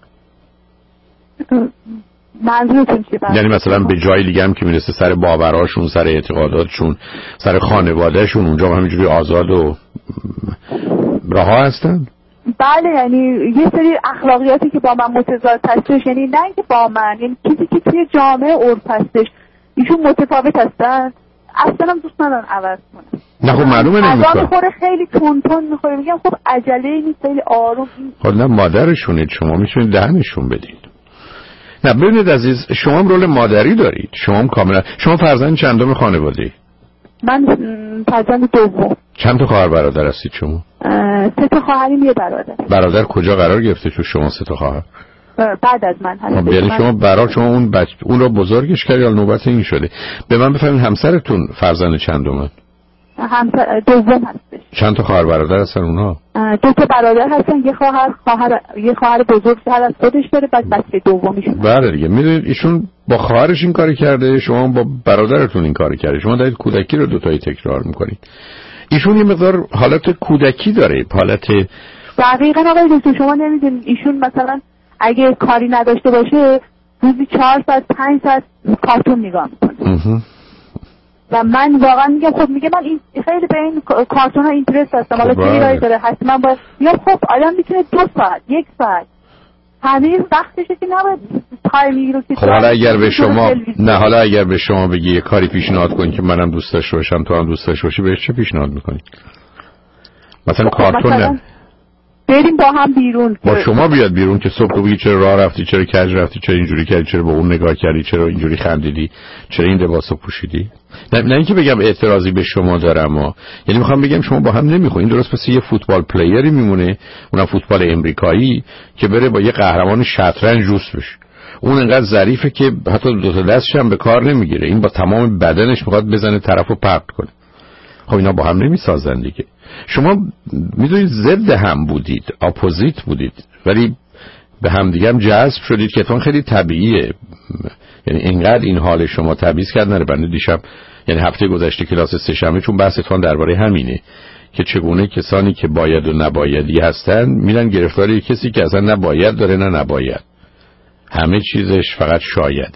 منظورتون چیه؟ یعنی مثلا به جای دیگه هم که میرسه سر باوراشون، سر اعتقاداتشون، سر خانوادهشون، اونجا هم همینجوری آزاد و رها هستن؟ بله، یعنی یه سری اخلاقیاتی که با من متضاد هستش، یعنی نه اینکه با من، یعنی چیزی که توی جامعه عرف هستش ایشون متفاوت هستن، اصلا هم دوست ندارن عوض کنن. نه خب معلومه نمیکنه. غذا میخوره خیلی تون تون میخوره، میگم خب عجله نیست، خیلی آروم. خب نه مادرشونید، شما میتونید دهنشون بدید. نه ببینید عزیز، شما هم رول مادری دارید، شما هم کاملا. شما فرزند چندم خانواده؟ من فرزند دوم. چند تا خواهر برادر هستید شما؟ سه تا خواهریم یه برادر. برادر کجا قرار گرفته تو شما سه تا خواهر؟ بعد از من هست. یعنی شما برای شما اون بچ... اون رو بزرگش کردی یا نوبت این شده؟ به من بفهمید همسرتون فرزند چندمه؟ همسر دوم هستش. چند تا خواهر برادر هستن اونها؟ دو تا برادر هستن، یه خواهر خواهر یه خواهر بزرگتر از خودش داره، بعد بچه دومیشون. بله دیگه. میدونید ایشون با خواهرش این کاری کرده، شما با برادرتون این کاری کرده. شما دارید کودکی رو دو تایی تکرار میکنید. ایشون یه مقدار حالت کودکی داره، حالت دقیقاً. آقای دکتر شما نمیدونید ایشون مثلا اگه کاری نداشته باشه روزی چهار ساعت پنج ساعت کارتون نگاه میکنه. و من واقعا میگم خب میگه من این خیلی به این کارتون ها اینترست هستم، حالا چه ایرادی داره حتما باید میگم خب آدم میتونه دو ساعت یک ساعت همه وقتشه که نباید تایمی رو که خب حالا اگر به شما نه حالا اگر به شما بگی یه کاری پیشنهاد کن که منم دوست داشته باشم تو هم دوست داشته باشی، بهش چه پیشنهاد میکنی؟ مثلا کارتون نه بریم با هم بیرون، با شما بیاد بیرون که صبح تو بگی چرا راه رفتی، چرا کج رفتی، چرا اینجوری کردی، چرا به اون نگاه کردی، چرا اینجوری خندیدی، چرا این لباسو پوشیدی. نه, نه اینکه بگم اعتراضی به شما دارم ها. یعنی میخوام بگم شما با هم نمیخواین. درست مثل یه فوتبال پلیری میمونه، اونم فوتبال امریکایی، که بره با یه قهرمان شطرنج دوست بشه. اون انقدر ظریفه که حتی دو تا دستش هم به کار نمیگیره، این با تمام بدنش میخواد بزنه طرفو پرت کنه. خب اینا با هم نمیسازن دیگه. شما میدونید ضد هم بودید، اپوزیت بودید، ولی به هم دیگه هم جذب شدید که اتفاقا خیلی طبیعیه. یعنی اینقدر این حال شما تبعیض کرد نره. بنده دیشب یعنی هفته گذشته کلاس سه‌شنبه، چون بحث اتفاقا درباره همینه که چگونه کسانی که باید و نبایدی هستن میرن گرفتاری کسی که اصلا نباید داره نه نباید، همه چیزش فقط شایده.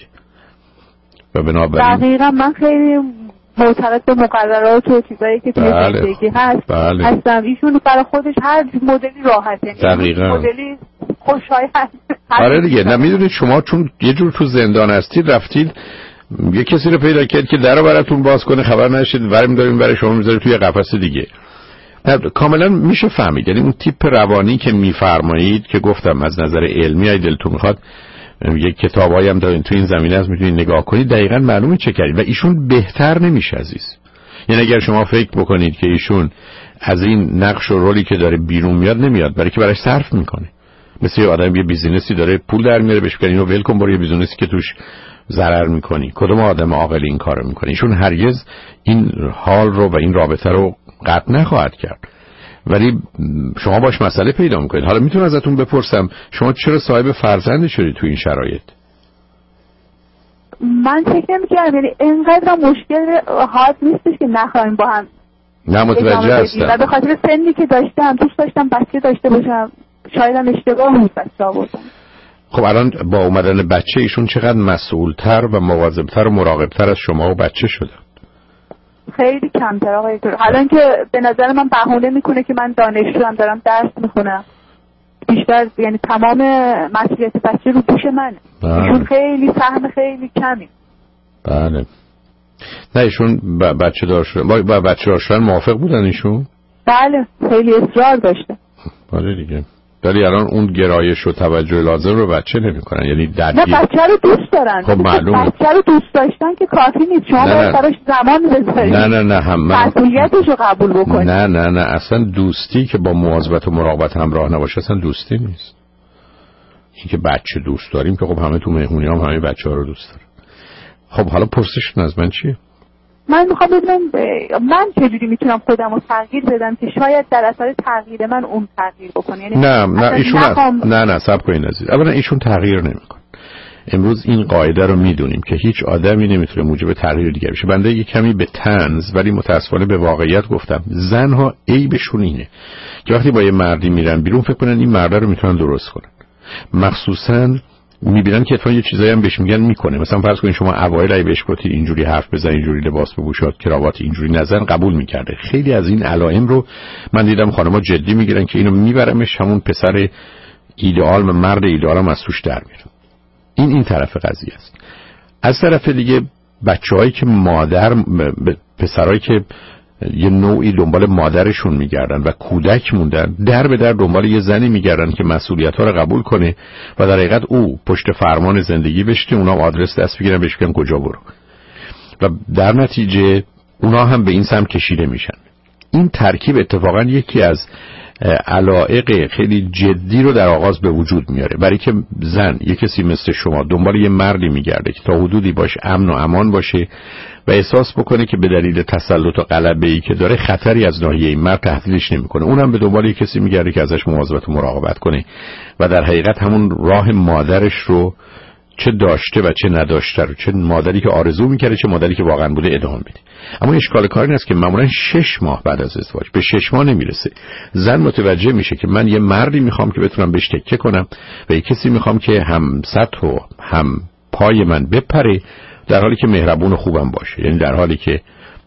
و بنابراین دقیقا من خیلی معتقد به مقررات و چیزایی که توی بله. زندگی هست بله. هستم. ایشون برای خودش هر مدلی راحته، دقیقا مدلی خوشحال هست. آره دیگه. نمیدونید شما چون یه جور تو زندان هستید، رفتید یه کسی رو پیدا کرد که درو براتون باز کنه، خبر نشید ورم داریم برای شما میذاره توی قفس دیگه. کاملا میشه فهمید. یعنی اون تیپ روانی که میفرمایید که گفتم از نظر علمی ای دلتون میخواد یک کتابایی هم دارین تو این زمینه از میتونید نگاه کنید، دقیقاً معلومه چه کردید. و ایشون بهتر نمیشه عزیز. یعنی اگر شما فکر بکنید که ایشون از این نقش و رولی که داره بیرون میاد نمیاد، برای که براش صرف میکنه. مثل یه آدم یه بیزینسی داره پول در میاره، بهش بگن اینو ول کن برو یه بیزینسی که توش ضرر میکنی. کدوم آدم عاقل این کارو میکنه؟ ایشون هرگز این حال رو و این رابطه رو قطع نخواهد کرد. ولی شما باش مسئله پیدا میکنید. حالا میتونم ازتون بپرسم شما چرا صاحب فرزندی شدید تو این شرایط؟ من فکر نمی‌کردم، یعنی اینقدر مشکل حاد نیستش که نخواهیم با هم. نه متوجه هستم. و به خاطر سنی که داشتم دوست داشتم بچه داشته باشم، شاید هم اشتباه بود بچه آوردم. خب الان با اومدن بچه ایشون چقدر مسئولتر و مواظبتر و مراقبتر از شما و بچه شده؟ خیلی کمتر آقای دکتر. الان که به نظر من بهونه میکنه که من دانشجوام دارم درس میخونم، بیشتر یعنی تمام مسئولیت بچه رو دوش منه. ایشون خیلی سهم خیلی کمی. بله. نه ایشون ب- بچه دار شدن با, با بچه دار شدن موافق بودن ایشون؟ بله خیلی اصرار داشته. بله دیگه. ولی الان اون گرایش و توجه لازم رو بچه نمی‌کنن، یعنی درگیر. نه بچه رو دوست دارن. خب معلومه. بچه رو دوست داشتن که کافی نیست، شما باید براش زمان بذارید. نه نه نه هم من مسئولیتش رو قبول بکنید. نه نه نه اصلا دوستی که با مواظبت و مراقبت همراه نباشه اصلا دوستی نیست. این که بچه دوست داریم که خب همه تو مهمونی هم همه بچه ها رو دوست دارن. خب حالا پرسشتون از من چیه؟ من میخوام بدونم من چجوری میتونم خودم رو تغییر بدم که شاید در اثر تغییر من اون تغییر بکنه. یعنی نه نه ایشون نخوام... نه نه صبر کنین عزیز. اولا ایشون تغییر نمیکنه. امروز این قاعده رو میدونیم که هیچ آدمی نمیتونه موجب تغییر دیگر بشه. بنده یه کمی به طنز ولی متاسفانه به واقعیت گفتم. زنها عیبشون اینه که وقتی با یه مردی میرن بیرون فکر کنن این مرد رو میتونن درست کنن. مخصوصاً میبینن که اتفاقا یه چیزایی هم بهش میگن میکنه. مثلا فرض کنید شما اوایل اگه بهش گفتید اینجوری حرف بزن، اینجوری لباس بپوش، کراوات اینجوری نزن، قبول میکرده. خیلی از این علائم رو من دیدم خانم‌ها جدی میگیرن که اینو میبرمش همون پسر ایدئال، مرد ایدئال هم از توش در میره. این این طرف قضیه است. از طرف دیگه بچه‌هایی که مادر پسرایی که یه نوعی دنبال مادرشون میگردن و کودک موندن، در به در دنبال یه زنی میگردن که مسئولیت‌ها رو قبول کنه و در حقیقت او پشت فرمان زندگی بشه، اونا آدرس دست بگیرن بهش بگن کجا برو، و در نتیجه اونا هم به این سمت کشیده میشن. این ترکیب اتفاقا یکی از علایق خیلی جدی رو در آغاز به وجود میاره، برای که زن یک کسی مثل شما دنبال یه مردی میگرده که تا حدودی باش امن و امان باشه و احساس بکنه که به دلیل تسلط و غلبه‌ای که داره خطری از ناحیه این مرد تهدیدش نمیکنه. اونم به دنبال یک کسی میگرده که ازش مواظبت و مراقبت کنه و در حقیقت همون راه مادرش رو چه داشته و چه نداشته رو، چه مادری که آرزو میکرده چه مادری که واقعا بوده ادامه بده. اما اشکال کار این است که معمولا شش ماه بعد از ازدواج، به شش ماه نمیرسه، زن متوجه میشه که من یه مردی میخوام که بتونم بهش تکیه کنم و یه کسی میخوام که هم سطح و هم پای من بپره، در حالی که مهربون و خوبم باشه، یعنی در حالی که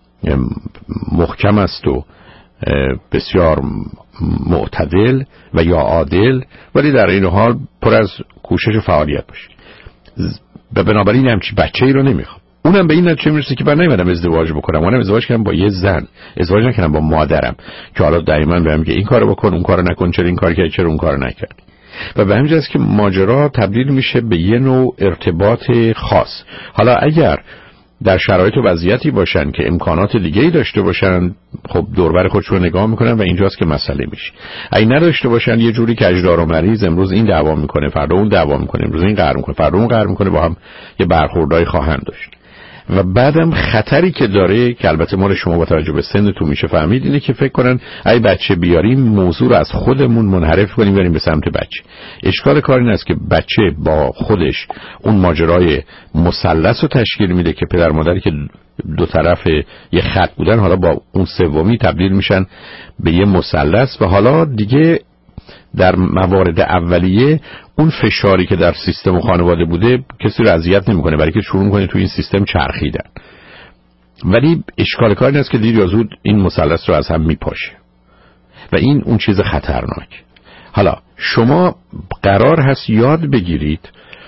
محکم است و بسیار معتدل و یا عادل، ولی در این حال پر از کوشش و فعالیت باشه. و بنابراین همچی بچه ای رو نمیخوام. اونم به این نتیجه میرسه که من نمیدونم ازدواج بکنم، اونم ازدواج کردم با یه زن، ازدواج نکردم با مادرم که حالا دائما بهم میگه این کارو بکن اون کارو نکن، چرا این کار کردی چرا اون کارو نکردی. و به همین جاست که ماجرا تبدیل میشه به یه نوع ارتباط خاص. حالا اگر در شرایط و وضعیتی باشن که امکانات دیگه‌ای داشته باشن، خب دوربر خودشون رو نگاه میکنن و اینجاست که مسئله میشه. اگه نداشته باشن یه جوری کجدار و مریض، امروز این دعوا میکنه فردا اون دعوا میکنه، امروز این قهر میکنه فردا اون قهر میکنه، با هم یه برخوردای خواهند داشت. و بعدم خطری که داره که البته ما شما با توجه به سنتون میشه فهمید اینه که فکر کنن ای بچه بیاریم موضوع رو از خودمون منحرف کنیم بریم به سمت بچه. اشکال کار این است که بچه با خودش اون ماجرای مثلث رو تشکیل میده که پدر مادری که دو طرف یه خط بودن حالا با اون سومی تبدیل میشن به یه مثلث و حالا دیگه در موارد اولیه اون فشاری که در سیستم و خانواده بوده کسی رو اذیت نمیکنه، برای که شروع میکنه تو این سیستم چرخیدن. ولی اشکال کار این است که دیر یا زود این مثلث رو از هم میپاشه و این اون چیز خطرناک. حالا شما قرار هست یاد بگیرید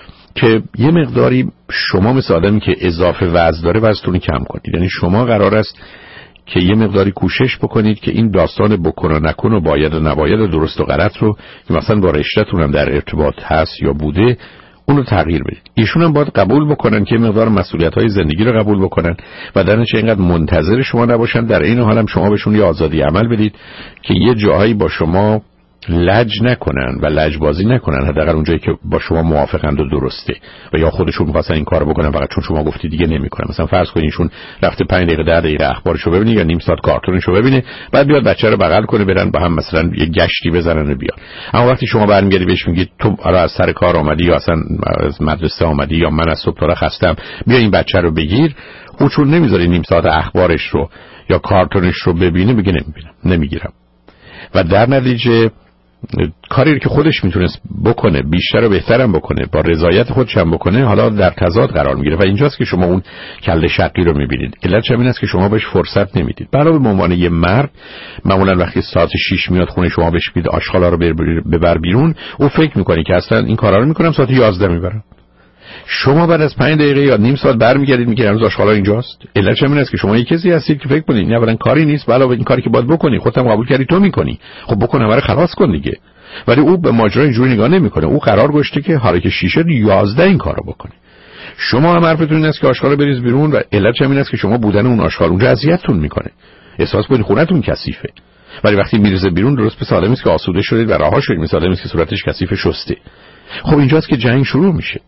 که یه مقداری شما مثل آدمی که اضافه وزن داره وزنتون کم کنید. یعنی شما قرار است که یه مقداری کوشش بکنید که این داستان بکن و نکن و باید و نباید و درست و غلط رو که مثلا با رشته‌تون هم در ارتباط هست یا بوده اون رو تغییر بدید. ایشون هم باید قبول بکنن که مقدار مسئولیت‌های زندگی رو قبول بکنن و در نتیجه اینقدر منتظر شما نباشن، در این حال هم شما بهشون یه آزادی عمل بدید که یه جاهایی با شما لج نکنن و لجبازی نکنن، حداقل اونجایی که با شما موافقند و درسته و یا خودشون می‌خواستن این کارو بکنن فقط چون شما گفتی دیگه نمی‌کنن. مثلا فرض کنین ایشون رفته پنج دقیقه ده دقیقه اخبارشو ببینه یا نیم ساعت کارتونشو ببینه، بعد بیاد بچه رو بغل کنه برن با هم مثلا یه گشتی بزنن و بیان. اما وقتی شما برمیگردی بهش میگید تو آره از سر کار اومدی یا اصلا از مدرسه اومدی یا من از صبح تا خستم بیا این بچه رو بگیر، او چون نمیذاره نیم ساعت اخبارش رو یا کارتونش رو ببینه میگه نمیبینم نمیگیرم و در نتیجه کاری که خودش میتونست بکنه بیشتر و بهترم بکنه با رضایت خودش هم بکنه حالا در تضاد قرار میگیره و اینجاست که شما اون کله شقی رو میبینید. علتش این است که شما بهش فرصت نمیدید. علاوه بر عنوان یه مرد معمولا وقتی ساعت شش میاد خونه شما بهش میگید آشغالا رو ببر بیرون، او فکر میکنه که اصلا این کارا رو میکنم ساعت یازده میبرم. شما بعد از پنج دقیقه یا نیم ساعت برمیگردید میگید هنوز آشغالا اینجاست. علتش این است که شما یک کسی هستید که فکر کنید نه برن کاری نیست، علاوه این کاری که باید بکنی خودت هم قبول کردی تو میکنی، خب بکن همه رو خلاص کن دیگه. ولی او به ماجرا اینجوری نگاه نمیکنه. او قرار گذاشته که حالا که شیشه یازده این کارو بکنه. شما هم حرفتون این است که آشغالا بریز بیرون و علتش این است که شما بودن اون آشغال اونجا اذیتتون میکنه. احساس کنید خونتون کثیفه. ولی وقتی میریزه بیرون درست به آدمی است که آسوده شدید و رها شدید، مثل آدمی است که صورتش کثیف شسته. خب اینجاست که جنگ شروع میشه.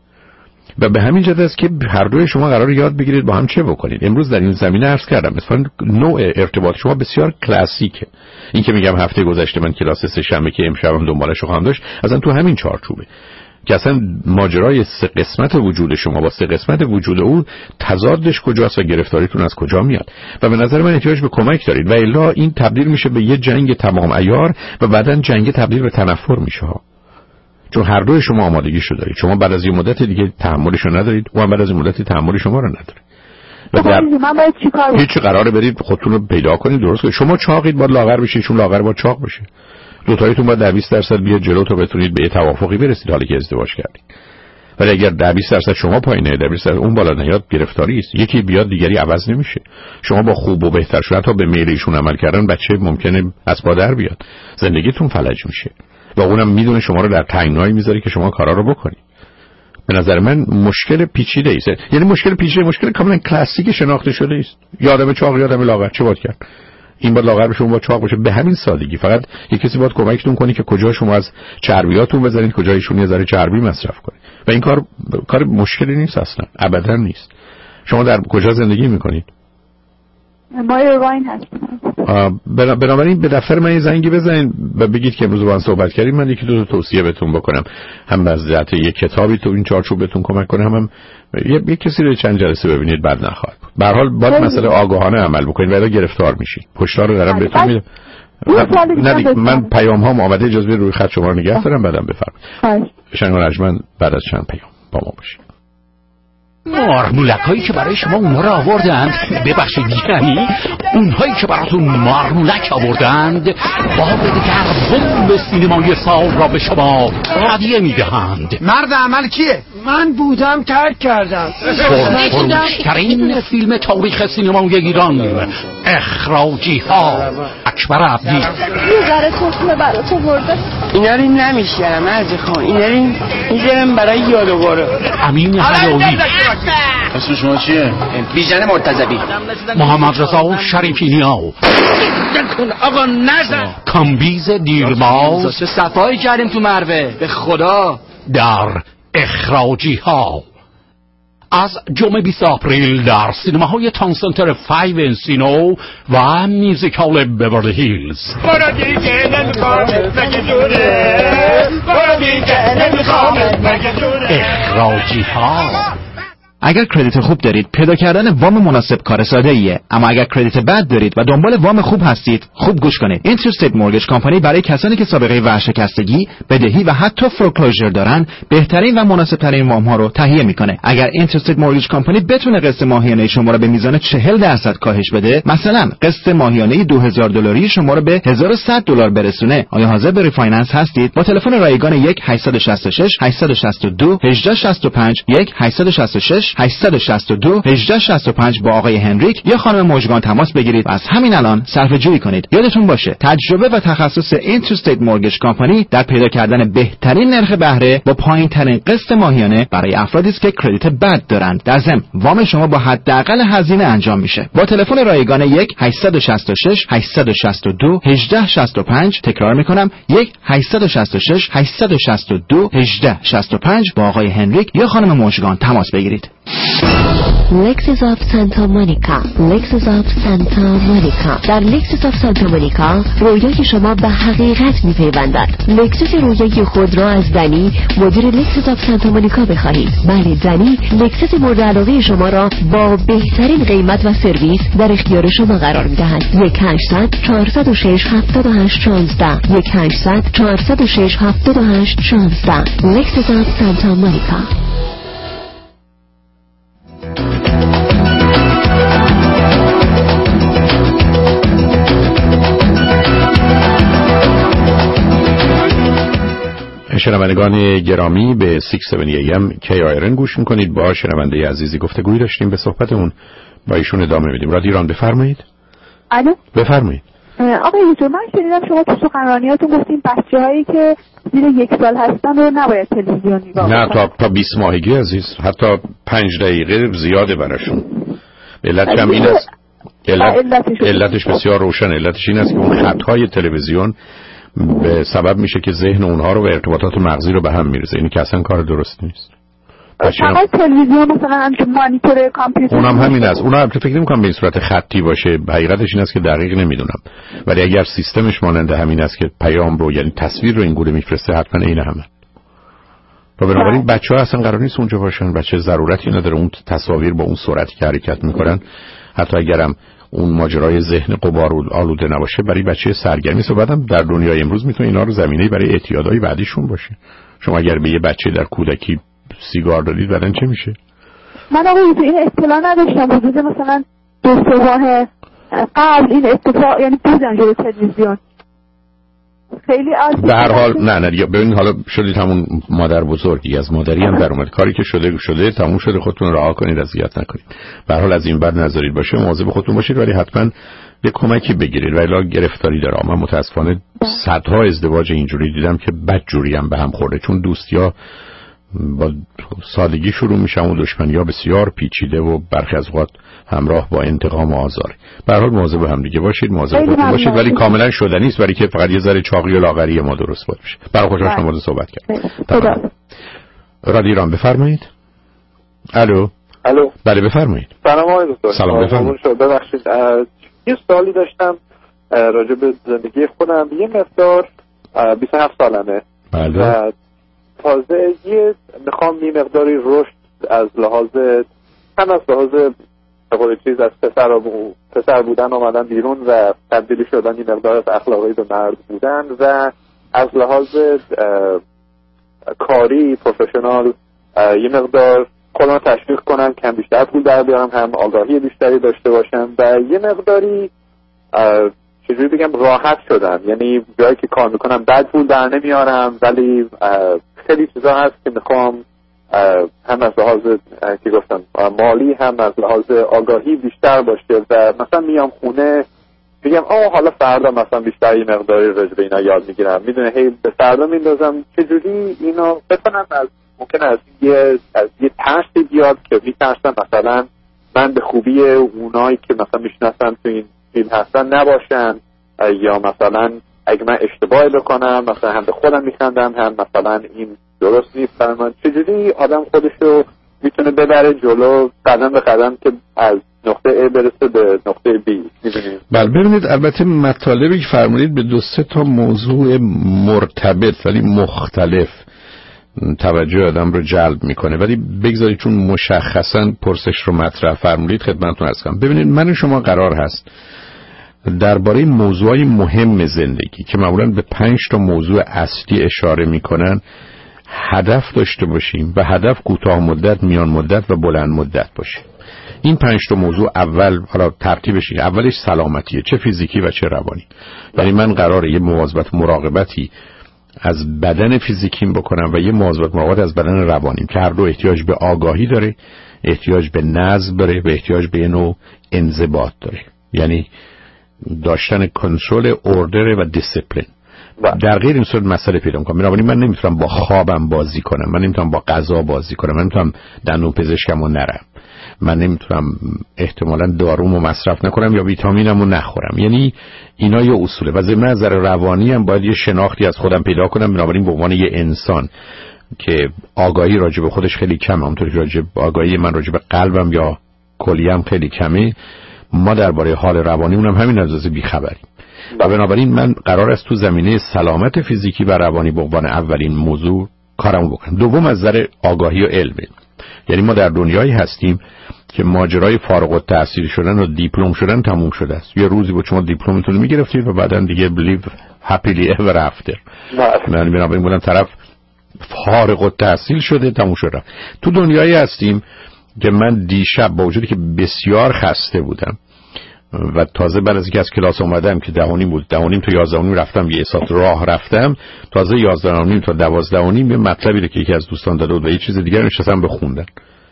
و به همین جهت است که هر دوی شما قرار یاد بگیرید با هم چه بکنید. امروز در این زمینه عرض کردم مثلا نوع ارتباط شما بسیار کلاسیکه. این که میگم هفته گذشته من کلاس سه شنبه که امشبم دنبالش رو خواهم داشت اصلا تو همین چارچوبه که اصلا ماجرای سه قسمت وجود شما با سه قسمت وجود او تضادش کجاست و گرفتاریتون از کجا میاد و به نظر من احتیاج به کمک دارید و الا این تبدیل میشه به یه جنگ تمام عیار و بعدن جنگ تبدیل به تنفر میشه ها. چون هر دوی شما آمادگیشو دارید. شما بعد از یه مدت دیگه تحملشو ندارید، اون بعد از این مدت تحمل شما رو نداره. و در من باید چیکار کنم؟ هیچ قراره برید خودتون رو پیدا کنید درست کنید. شما چاقید باید لاغر بشید، چون لاغر باید چاق بشه. دو تایتون باید ده بیست درصد بیاد جلو تا بتونید به توافقی برسید حالی که ازدواج کردید. ولی اگر ده بیست درصد شما پایینه ده بیست درصد اون بالا نیاد گرفتاری است. یکی بیاد دیگری عوض نمیشه. شما با خوب و بهتر شدن تا به میل ایشون عمل کردن بچه ممکنه از پادر بیاد. زندگیتون فلج میشه. و اونم میدونه شما رو در تنگنایی میذاره که شما کارا رو بکنید. به نظر من مشکل پیچیده است. یعنی مشکل پیچیده مشکل کاملا کلاسیک شناخته شده است. یادم چاق یادم لاغر چه باید کرد؟ این باید لاغر بشه اون باید چاق باشه، به همین سادگی. فقط یک کسی باید کمکتون کنه که کجا شما از چربیاتون بزنید، کجا ایشون یه ذره چربی مصرف کنه. و این کار کار مشکلی نیست اصلا، ابدا نیست. شما در کجا زندگی میکنید؟ ما ایرواین هستیم. بنابراین به دفتر من یه زنگی بزنید و بگید که امروز با من صحبت کردیم، من یکی دو تا توصیه بهتون بکنم، هم از جهت یک کتابی تو این چارچوب بهتون کمک کنه، هم, هم یه, یه کسی رو چند جلسه ببینید، بد نخواهد بود. به هر حال باید مسئله آگاهانه عمل بکنید ولی گرفتار میشید. هشدار رو دارم بهتون میدم. نه من پیام هام آمده، اجازه بدید روی خط شما رو نگه دارم بعدم بفرمایید. شنگ رجمن بعد از چند پیام با ما باشید. مارمولک هایی که برای شما اونها رو آوردند، ببخشید یعنی اونهایی که براتون مارمولک آوردند باب دیگر بمب سینمای سال را به شما هدیه میدهند. مرد عمل کیه؟ من بودم ترک کردم. پرفروشترین فیلم تاریخ سینمای ایران، اخراجی ها، اکبر عبدی. یه ذره تخمه برات آورده. اینا رو نمیشنم مرد خان، اینا رو میذارم برای یادگاره. امین حیایی. اسم شما چیه؟ بیژن مرتضوی. محمد رضا شریفینیا. آقا نزن. کامبیز دیرباز. چه صفایی کردیم تو مروه به خدا. در اخراجی ها از جمعه بیست آپریل در سینماهای تاون سنتر پنج انسینو و میوزیکال بیورلی هیلز. برو دیگه نمیخوامت مگه دوره، برو دیگه نمیخوامت مگه دوره. اخراجی ها. اگر کردیت خوب دارید پیدا کردن وام مناسب کار ساده ایه، اما اگر کردیت بد دارید و دنبال وام خوب هستید خوب گوش کنید. اینترستیت مورگیج کمپانی برای کسانی که سابقه ورشکستگی، بدهی و حتی فورکلوزر دارن بهترین و مناسب ترین وام ها رو تهیه میکنه. اگر اینترستیت مورگیج کمپانی بتونه قسط ماهیانه شما رو به میزان چهل درصد کاهش بده، مثلا قسط ماهیانه دو هزار دلاری شما رو به هزار و صد دلار برسونه، آیا حاضر به ریفایننس هستید؟ با تلفن رایگان یک هشت شش شش هشت شش دو هجده شصت و پنج یک هشت شش شش هشت شش دو هجده شصت و پنج با آقای هنریک یا خانم مژگان تماس بگیرید و از همین الان صرفه جویی کنید. یادتون باشه تجربه و تخصص اینترستیت مورگیج کمپانی در پیدا کردن بهترین نرخ بهره با پایین ترین قسط ماهیانه برای افرادی است که کردیت بد دارند. در ضمن وام شما با حداقل هزینه انجام میشه. با تلفن رایگان یک هشت شش شش هشت شش دو هجده شصت و پنج، تکرار میکنم یک هشت شش شش هشت شش دو هجده شصت و پنج با آقای هنریک یا خانم مژگان تماس بگیرید. لکسس آف سانتا مونیکا. لکسس آف سانتا مونیکا. در لکسس آف سانتا مونیکا رویای شما به حقیقت میپیوندد. لکسس رویای خود را از دنی مدیر لکسس آف سانتا مونیکا بخواهید. بله دنی لکسس مورد علاقه شما را با بهترین قیمت و سرویس در اختیار شما قرار میدهد. یک هشتصد چهارصد و شش هفتاد و هشت شانزده یک هشتصد چهارصد و شش هفتاد و هشت شانزده. لکسس آف سانتا مونیکا. شنوندگان گرامی به ششصد و هفت ام کی آیرن گوش میکنید. با شنونده عزیزی گفتگویی داشتیم، به صحبتمون با ایشون ادامه میدیم. رادیو ایران بفرمایید. الو بفرمایید. آقای دکتر من شنیدم شما تو سخنرانیاتون گفتین بچه‌هایی که زیر یک سال هستن رو نباید تلویزیون نگاه کنن. نه تا تا بیست ماهگی عزیز، حتی پنج دقیقه زیاده براشون. علتش هم این است. علت علتش بسیار روشن. علتش این است که اون خطهای تلویزیون به سبب میشه که ذهن اونها رو و ارتباطات مغزی رو به هم میرسه. این که اصلا کار درست نیست. فقط تلویزیون مثلا مانیتور کامپیوتر اونم همین است. اونم فکر نمی‌کنم به این صورت خطی باشه. حقیقتش این است که دقیق نمیدونم. ولی اگر سیستمش مانند همین است که پیام رو یعنی تصویر رو این گونه میفرسته، حتما این همه. و بنابراین بچه‌ها اصلا قرار نیست اونجا باشن. بچه ضرورتی نداره اون تصاویر با اون سرعتی که حرکت میکنن، حتی اگرم اون ماجرای ذهن غبار آلوده نباشه، برای بچه سرگرمی است. و بعدم در دنیای امروز میتونه اینا رو زمینه‌ای برای اعتیادهای بعدیشون باشه. شما اگر به یه بچه در کودکی سیگار دادید بعدن چه میشه؟ من آقای این اطلاع نداشتم. حدود مثلا دو سه ماه قبل این اتفاق یعنی بودن جلوی تلویزیون خیلی از به هر حال نه نه ببین حالا شدید همون مادر بزرگی از مادری هم در اومد. کاری که شده شده تموم شده، خودتون رها کنید، اذیت نکنید. به هر حال از این بعد نذارید باشه، مواظب خودتون باشید، ولی حتما یه کمکی بگیرید. ولی گرفتاری داره. من متاسفانه صدها ازدواج اینجوری دیدم که بدجوری هم به هم خورده، چون دوستیا با سادگی شروع میشن و دشمنی‌ها بسیار پیچیده و برخی از اوقات همراه با انتقام و آزار. به هر حال مواظب هم دیگه باشید، مواظب خودتون باشید، ولی کاملا شدنی است، برای که فقط یه ذره چاقی و لاغری ما درست باشه. برای خوشحال شدم صحبت کردم. رادیو ایران بفرمایید. الو. الو. بله بفرمایید. سلام آقای دکتر. سلام بفرمایید. ببخشید یه سوالی داشتم راجع به زندگی خودم. یه مقدار بیست و هفت سالمه. بله. تازه یه میخوام یه مقداری رشد از لحاظ هم از لحاظ بقول چیز از پسر, و پسر بودن آمدن بیرون و تبدیلی شدن یه مقدار از اخلاقی به مرد بودن و از لحاظ کاری پروفشنال یه مقدار خودم تشویق کنم که هم بیشتر پول در بیارم، هم آگاهی بیشتری داشته باشم و یه مقداری چجوری بگم راحت شدم. یعنی جایی که کار میکنم بد پول در نمیارم، ولی خیلی چیزا هست که میخوام هم از لحاظ که گفتم مالی هم از لحاظ آگاهی بیشتر باشه و مثلا میام خونه میگم آه حالا فردا مثلا بیشتر یه مقداری راجع به اینا یاد میگیرم، میدونه هی به فردا میندازم چجوری اینا بتونم از ممکنه از یه از یه ترسی بیاد که میترسم مثلا من به خوبی اونایی که مثلا میشناسم تو این فیلم هستن نباشن، یا مثلا اگه من اشتباهی بکنم مثلا هم به خودم میخندم هم مثلا این درست نیست برای من. چجوری آدم خودشو میتونه ببره جلو قدم به قدم که از نقطه A برسه به نقطه B؟ میدونید؟ بله ببینید، البته مطالبی که فرمودید به دو سه تا موضوع مرتبط ولی مختلف توجه آدم رو جلب میکنه، ولی بگذارید چون مشخصا پرسش رو مطرح فرمودید خدمتتون عرض کنم. ببینید من و شما قرار هست درباره موضوعای مهم زندگی که معمولا به پنج تا موضوع اصلی اشاره میکنن هدف داشته باشیم و هدف کوتاه مدت، میان مدت و بلند مدت باشه. این پنج تا موضوع اول، حالا ترتیبش اینه، اولش سلامتیه، چه فیزیکی و چه روانی. یعنی من قراره یه مواظبت مراقبتی از بدن فیزیکیم بکنم و یه مواظبت مراقبت از بدن روانیم که هر دو احتیاج به آگاهی داره، احتیاج به نظم داره و احتیاج به نوع انضباط داره. یعنی داشتن کنترل، اوردر و دیسیپلین. در غیر این صورت مسئله پیدا میکنم. بنابراین من نمیتونم با خوابم بازی کنم، من نمیتونم با غذا بازی کنم، من نمیتونم دندون پزشکمو نرم، من نمیتونم احتمالاً دارومو مصرف نکنم یا ویتامینمو نخورم. یعنی اینا یه اصوله و ضمن نظر روانی هم باید یه شناختی از خودم پیدا کنم. بنابراین به عنوان یه انسان که آگاهی راجع به خودش خیلی کمه، همونطور که راجع به آگاهی من راجع به قلبم یا کلیه‌ام خیلی کمه، ما درباره حال روانیمون هم همین اندازه بی‌خبریم. و بنابراین من قرار است تو زمینه سلامت فیزیکی و روانی به عنوان اولین موضوع کارمو بکنم. دوم از نظر آگاهی و علم. یعنی ما در دنیایی هستیم که ماجرای فارغ التحصیل شدن و دیپلم شدن تموم شده است. یه روزی بود شما دیپلمتون رو میگرفتید و بعدن دیگه believe happily ever after. من بنابراین بودم طرف فارغ التحصیل شده تموم شده. تو دنیایی هستیم که من دیشب با وجودی که بسیار خسته بودم و تازه بعد از اینکه از کلاس اومدم که ده و نیم بود، ده و نیم تا یازده و نیم رفتم، یه ساعت راه رفتم، تازه یازده و نیم تا دوازده و نیم یه مطلبی رو که یکی از دوستان داده بود و یه چیز دیگر نشستم بخوندن،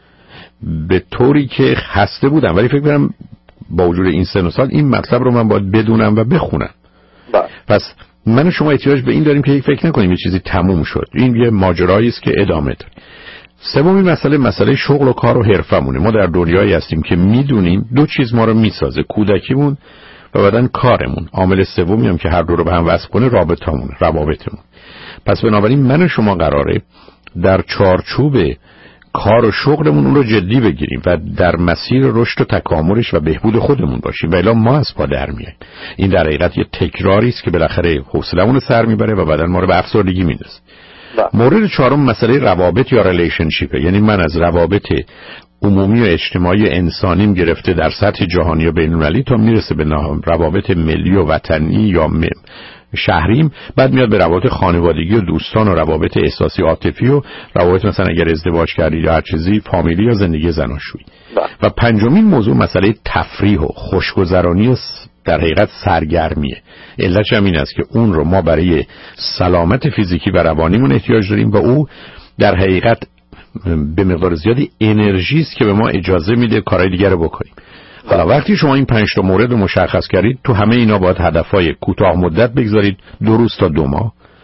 به طوری که خسته بودم. ولی فکر کنم با وجود این سن و سال این مطلب رو من باید بدونم و بخونم. با. پس من و شما احتیاج به این داریم که فکر نکنیم یه چیزی تموم شد. این یه ماجرایی است که ادامه داره. سومین مسئله مسئله شغل و کار و حرفمونه. ما در دنیایی هستیم که میدونیم دو چیز ما رو میسازه، کودکیمون و بعدن کارمون. عامل سومی هم که هر دو رو به هم وصل کنه رابطمونه، روابطمون. پس بنابراین من و شما قراره در چارچوب کار و شغلمون اون رو جدی بگیریم و در مسیر رشد و تکاملش و بهبود خودمون باشیم و الا ما از پا در میاییم. این در حقیقت یه تکراری است که بالاخره حوصله‌مون رو سر میبره و بعدن ما رو به افسردگی میندازه. مورد چهارم مسئله روابط یا ریلیشنشیپه. یعنی من از روابط عمومی و اجتماعی انسانیم گرفته در سطح جهانی و بین‌المللی تا میرسه به روابط ملی و وطنی یا شهریم، بعد میاد به روابط خانوادگی و دوستان و روابط احساسی عاطفی و روابط مثلا اگر ازدواج کردید یا هر چیزی فامیلی یا زندگی زناشویی. و پنجمین موضوع مسئله تفریح و خوشگذرانی و در حقیقت سرگرمیه. علتش هم این است که اون رو ما برای سلامت فیزیکی و روانیمون احتیاج داریم و او در حقیقت به مقدار زیادی انرژی است که به ما اجازه میده کارهای دیگر رو بکنیم. حالا وقتی شما این پنج تا مورد رو مشخص کردید، تو همه اینا باید هدفهای کوتاه مدت بگذارید، دو روز تا دو ماه،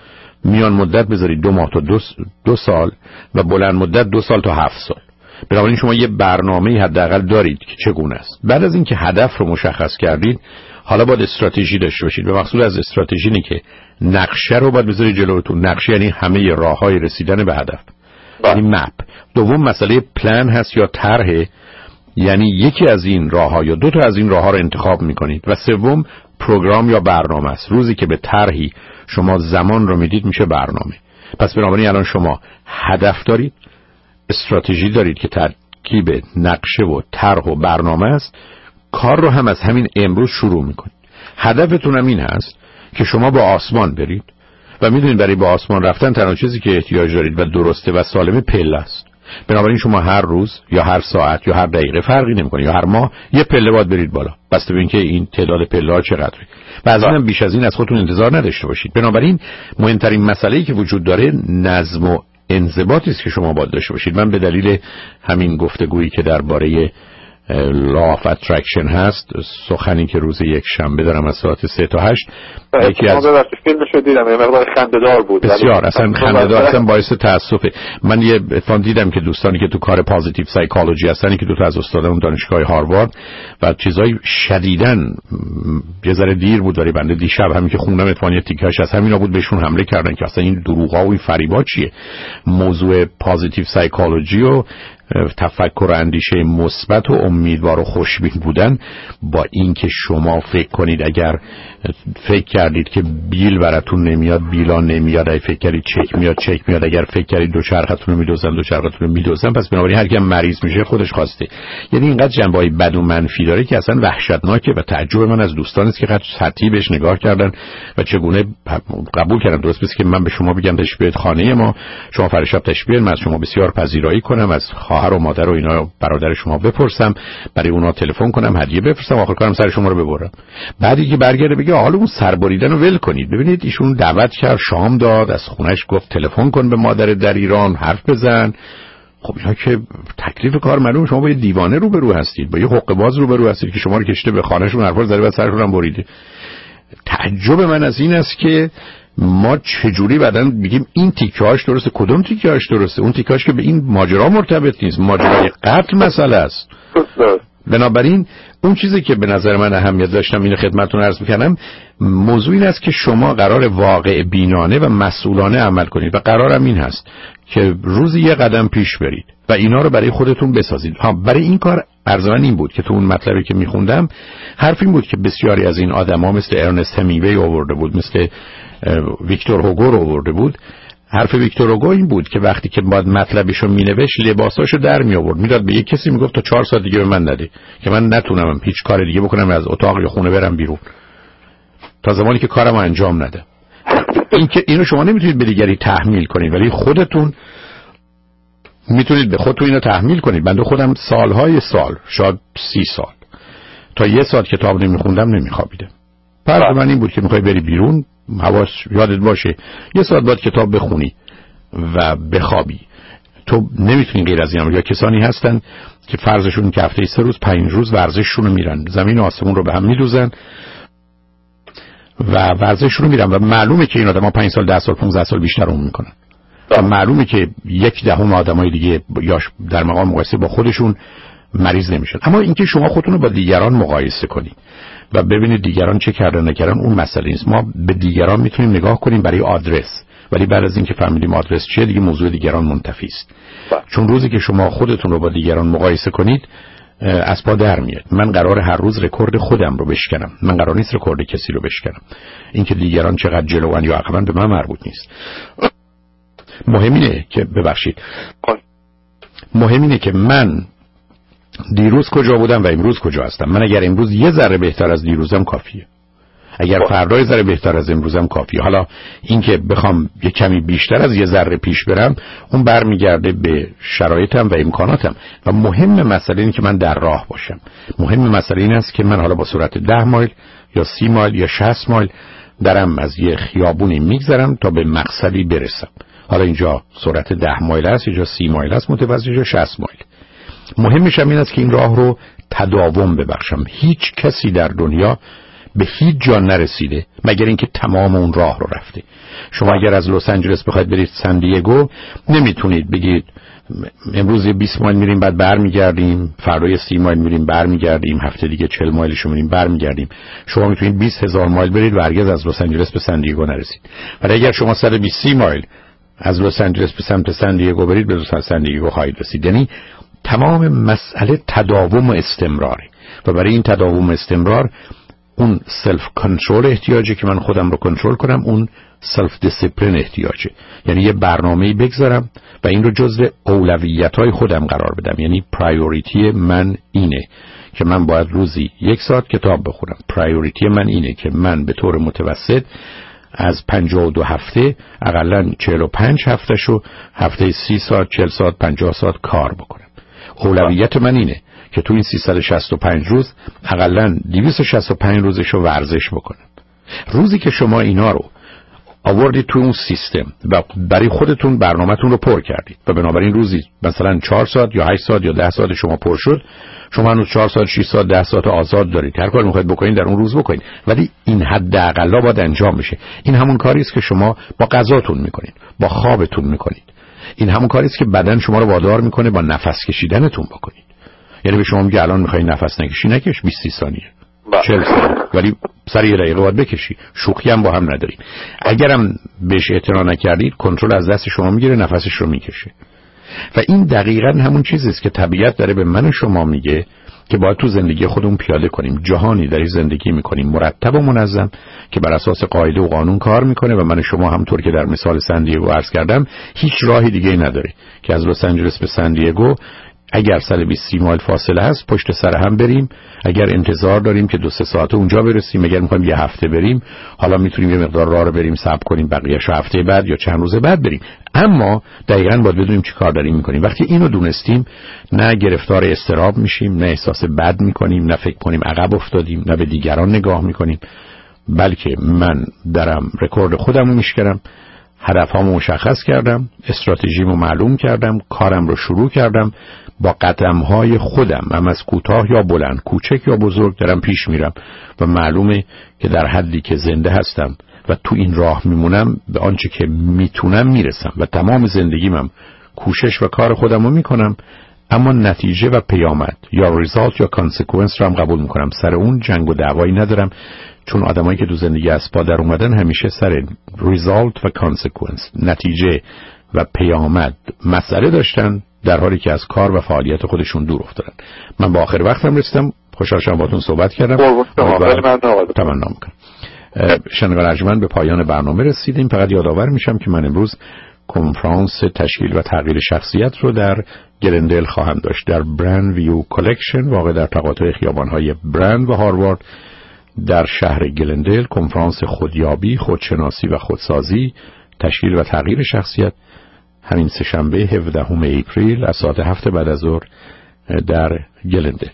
میان مدت بذارید دو ماه تا دو, دو سال و بلند مدت دو سال تا هفت سال. بنابراین شما یه برنامه حداقل دارید که چگونه است. بعد از اینکه هدف رو مشخص کردید، حالا باید استراتژی داشته باشید. به مقصود از استراتژی اینه که نقشه رو باید بذارید جلوتون. نقشه یعنی همه راههای رسیدن به هدف، یعنی مپ. دوم مسئله پلان هست یا طرح، یعنی یکی از این راهها یا دو تا از این راهها رو انتخاب میکنید. و سوم پروگرام یا برنامه است. روزی که به طرحی شما زمان رو میدید میشه برنامه. پس بنابراین الان شما هدف دارید، استراتژی دارید که ترکیب نقشه و طرح و برنامه است. کار رو هم از همین امروز شروع میکنید. هدفتون هم این هست که شما با آسمان برید و میدونید برای با آسمان رفتن تنها چیزی که احتیاج دارید و درسته و سالمه پله است. بنابراین شما هر روز یا هر ساعت یا هر دقیقه فرقی نمیکنه یا هر ماه یه پله باید برید بالا، بسته به اینکه این تعداد پله‌ها چقدره. بعضی هم بیش از این از خودتون انتظار نداشته باشید. بنابراین مهمترین مسئله‌ای که وجود داره نظم و انضباطی است که شما باید داشته باشید. من به دلیل همین گفتگویی که درباره law of attraction هست، سخنی که روز یک شنبه دارم از ساعت سه تا هشت، یکی از فیلمشو دیدم، یه مقدار خنده‌دار بود. بسیار اصلا خنده‌دار، اصلا باعث تأسفه. من یه اتفاق دیدم که دوستانی که تو کار پازیتیو سایکولوژی هستن که دو تا از استادان دانشگاه هاروارد و چیزای شدیداً یه ذره دیر بود ولی بنده دیشب همین که خوندم اتفاقی تیکاش از همینا بود بهشون حمله کردن که اصلا این دروغا و این فریبا چیه. موضوع پازیتیو سایکولوژی و تفکر و اندیشه مثبت و امیدوار و خوشبین بودن با اینکه شما فکر کنید اگر فکر کردید که بیل براتون نمیاد بیلا نمیاد، اگه فکر کردید چک میاد چک میاد، اگر فکر کردید دوچرخه‌تون رو میدوزن دوچرخه‌تون رو میدوزن، پس بنابراین هر کی مریض میشه خودش خواسته. یعنی اینقدر جنبه‌های بد و منفی داره که اصلا وحشتناکه و تعجب من از دوستان است که قد سطحی بهش نگاه کردن و چگونه قبول کردن. درست است که من به شما بگم تشبیه خانه ما، شما فردا شب تشبیه من از شما بسیار پذیرایی کنم، از خواهر و مادر و اینا برادر شما بپرسم، برای اونا تلفن کنم، هدیه بفرستم، آخر کارم سر شما رو ببرم. بعدی که برگرده بگه حالا اون سربریدن رو ول کنید. ببینید ایشون دعوت کرد، شام داد، از خونش گفت تلفن کن به مادر در ایران، حرف بزن. خب اینا که تکلیف کار معلوم، شما با یه دیوانه روبرو هستید، با یه حقه باز روبرو هستید که شما رو کشته به خانه‌شون، حرفا زده بعد سرشون هم بریده. تعجب من از این است که ما چجوری بعدن بگیم این تیکه‌هاش درسته، کدوم تیکه‌هاش درسته؟ اون تیکه‌هاش که به این ماجرا مرتبط نیست، ماجرای قتل مسئله است. بنابراین اون چیزی که به نظر من اهمیت داشتم اینو خدمتتون عرض می‌کنم، موضوع این است که شما قرار واقع بینانه و مسئولانه عمل کنید و قرارم این هست که روزی یه قدم پیش برید و اینا رو برای خودتون بسازید. ها برای این کار ارزان این بود که تو اون مطلبی که میخوندم حرف این بود که بسیاری از این آدما مثل ارنست همینگوی آورده بود، مثل ویکتور هوگو رو آورده بود. حرف ویکتور هوگو این بود که وقتی که بعد مطلبشو مینوشت لباساشو در می آورد، میداد به یک کسی، میگفت تا چهار ساعت دیگه به من نده که من نتونم هیچ کار دیگه بکنم، از اتاق یا خونه برم بیرون تا زمانی که کارمو انجام نده. این که اینو شما نمیتونید به دیگری تحمیل کنید ولی خودتون میتونید به خودتون اینو تحمیل کنید. بنده خودم سالهای سال، شاید سی سال، تا یه ساعت کتاب نمیخوندم نمیخوابیدم. فرق من این بود که میخوای بری بیرون، حواس یادت باشه یه ساعت باید کتاب بخونی و بخوابی. تو نمیتونی غیر از این. یا کسانی هستن که فرضشون که هفته سه روز پنج روز ورزششون رو میرن، زمین و آسمون رو به هم میدوزن و ورزششون رو میرن و معلومه که این آدم‌ها پنج سال ده سال پانزده سال بیشتر عمر میکنن و معلومه که یک دهم آدمای دیگه یا در مقام مقایسه با خودشون مریض نمیشن. اما اینکه شما خودتون رو با دیگران مقایسه کنید و ببینید دیگران چه کردن نکردن اون مسئله نیست. ما به دیگران میتونیم نگاه کنیم برای آدرس، ولی بعد از اینکه فهمیدیم آدرس چیه دیگه موضوع دیگران منتفی است. چون روزی که شما خودتون رو با دیگران مقایسه کنید از پا در میاد. من قرار هر روز رکورد خودم رو بشکنم، من قرار نیست رکورد کسی رو بشکنم. اینکه دیگران چقدر جلوان یا عقبن به من مربوط نیست. مهم اینه که ببخشید مهم اینه که من دیروز کجا بودم و امروز کجا هستم. من اگر امروز یه ذره بهتر از دیروزم کافیه، اگر فردا یه ذره بهتر از امروزم کافیه. حالا اینکه بخوام یه کمی بیشتر از یه ذره پیش برم اون برمیگرده به شرایطم و امکاناتم و مهم مسئله اینه که من در راه باشم. مهم مسئله این است که من حالا با سرعت ده مایل یا سی مایل یا شصت مایل درم از یه خیابونی میگذرم تا به مقصدی برسم. حالا اینجا سرعت ده مایل است، اینجا سی مایل است متوسط، یا شصت مایل. مهمش هم این است که این راه رو تداوم ببخشم. هیچ کسی در دنیا به هیچ جا نرسیده مگر اینکه تمام اون راه رو رفته. شما اگر از لس آنجلس بخواید برید سن دیگو نمیتونید بگید امروز بیست مایل میریم بعد برمیگردیم، فردا سی مایل میریم برمیگردیم، هفته دیگه چهل مایلشو میریم برمیگردیم. شما میتونید بیست هزار مایل برید و هرگز از لس آنجلس به سن دیگو نرسید. ولی اگر شما صد و بیست مایل از لس آنجلس به سمت سن دیگو برید به سن دیگو خواهید رسید. یعنی تمام مسئله تداوم و استمراره و برای این تداوم و استمرار اون سلف کنترل احتیاجه که من خودم رو کنترل کنم، اون سلف دیسیپلین احتیاجه. یعنی یه برنامه‌ای بگذارم و این رو جزو اولویت‌های خودم قرار بدم. یعنی پرایوریتی من اینه که من باید روزی یک ساعت کتاب بخونم. پرایوریتی من اینه که من به طور متوسط از پنجاه و دو هفته اقلاً چهل و پنج هفتهشو هفته سی ساعت، چهل ساعت، پنجاه ساعت کار بکنم. اولویت من اینه که تو این سیصد و شصت و پنج روز اقلاً دویست و شصت و پنج روزشو ورزش بکنم. روزی که شما اینا رو آوردید تو اون سیستم و برای خودتون برنامه‌تون رو پر کردید و بنابراین روزی مثلا چهار ساعت یا هشت ساعت یا ده ساعت شما پر شد، شما هنوز چهار ساعت، شش ساعت، ده ساعت آزاد دارید. هر کاری می‌خواید بکنید در اون روز بکنید، ولی این حداقل باید انجام بشه. این همون کاری است که شما با غذاتون می‌کنید، با خوابتون می‌کنید. این همون کاری است که بدن شما رو وادار می‌کنه با نفس کشیدنتون بکنید. یعنی به شما میگه الان می‌خوای نفس نکشی، نکش بیست ثانیه. چهل ثانیه، ولی سر یه دقیقه باید بکشی. شوخی هم با هم نداریم. اگرم بهش اعتنا نکردید کنترل از دست شما میگیره، نفسش رو میکشه. و این دقیقاً همون چیزی است که طبیعت داره به من و شما میگه که باید تو زندگی خودمون پیاده کنیم. جهانی در زندگی میکنیم مرتب و منظم که بر اساس قاعده و قانون کار میکنه و من و شما همونطور که در مثال سن دیگو عرض کردم هیچ راهی دیگه نداره که از لس آنجلس به سن دیگو اگر صد و بیست مایل فاصله هست پشت سر هم بریم، اگر انتظار داریم که دو سه ساعت اونجا برسیم، اگر میخوایم یه هفته بریم حالا میتونیم یه مقدار راه رو بریم صبر کنیم بقیه‌شو هفته بعد یا چند روز بعد بریم. اما دقیقاً باید بدونیم چی کار داریم میکنیم. وقتی اینو دونستیم نه گرفتار اضطراب میشیم، نه احساس بد میکنیم، نه فکر کنیم عقب افتادیم، نه به دیگران نگاه میکنیم، بلکه من دارم رکورد خودم رو میشکنم، هدفهامو مشخص کردم، استراتژیمو معلوم کردم، کارم رو شروع کردم، با قدم‌های خودم هم از کوتاه یا بلند، کوچک یا بزرگ دارم پیش میرم و معلومه که در حدی که زنده هستم و تو این راه میمونم به آنچه که میتونم میرسم و تمام زندگیمم کوشش و کار خودم رو میکنم، اما نتیجه و پیامد یا ریزالت یا کانسیکوئنس رو هم قبول میکنم. سر اون جنگ و دعوایی ندارم، چون آدمایی که تو زندگی از پا در اومدن همیشه سر ریزالت و کانسیکوئنس، نتیجه و پیامد مسئله داشتن، در حالی که از کار و فعالیت خودشون دور افتادن. من با آخر وقتم رسیدم، خوشحال شدم باهاتون صحبت کردم. تمنا میکنم. شنوندگان ارجمند به پایان برنامه رسیدیم. فقط یادآور میشم که من امروز کنفرانس تشکیل و تغییر شخصیت رو در گلندل خواهم داشت، در برند ویو کلکشن واقع در تقاطع خیابان‌های برند و هاروارد در شهر گلندل. کنفرانس خودیابی، خودشناسی و خودسازی، تشکیل و تغییر شخصیت، همین سه‌شنبه هفدهم اپریل از ساعت هفت بعد از ظهر در گلندل.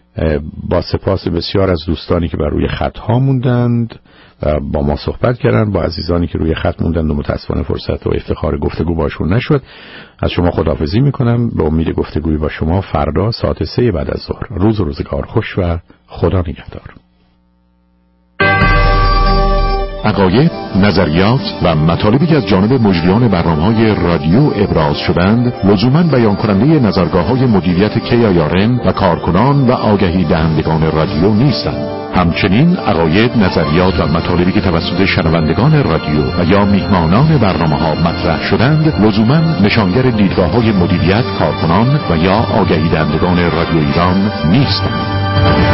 با سپاس بسیار از دوستانی که بر روی خط ها موندند و با ما صحبت کردند، با عزیزانی که روی خط موندند و متاسفانه فرصت و افتخار گفتگو باشون نشد، از شما خداحافظی میکنم به امید گفتگوی با شما فردا ساعت سه بعد از ظهر. روز و روزگار خوش و خدا نگهدار. عقاید، نظریات و مطالبی که از جانب مجریان برنامه‌های رادیو ابراز شدند لزوماً بیان کننده نظرگاه‌های مدیریت کی آی آر ام و کارکنان و آگهی دهندگان رادیو نیستند. همچنین عقاید، نظریات و مطالبی که توسط شنوندگان رادیو و یا میهمانان برنامه‌ها مطرح شدند لزوماً نشانگر دیدگاه‌های مدیریت، کارکنان و یا آگهی دهندگان رادیو ایران نیستند.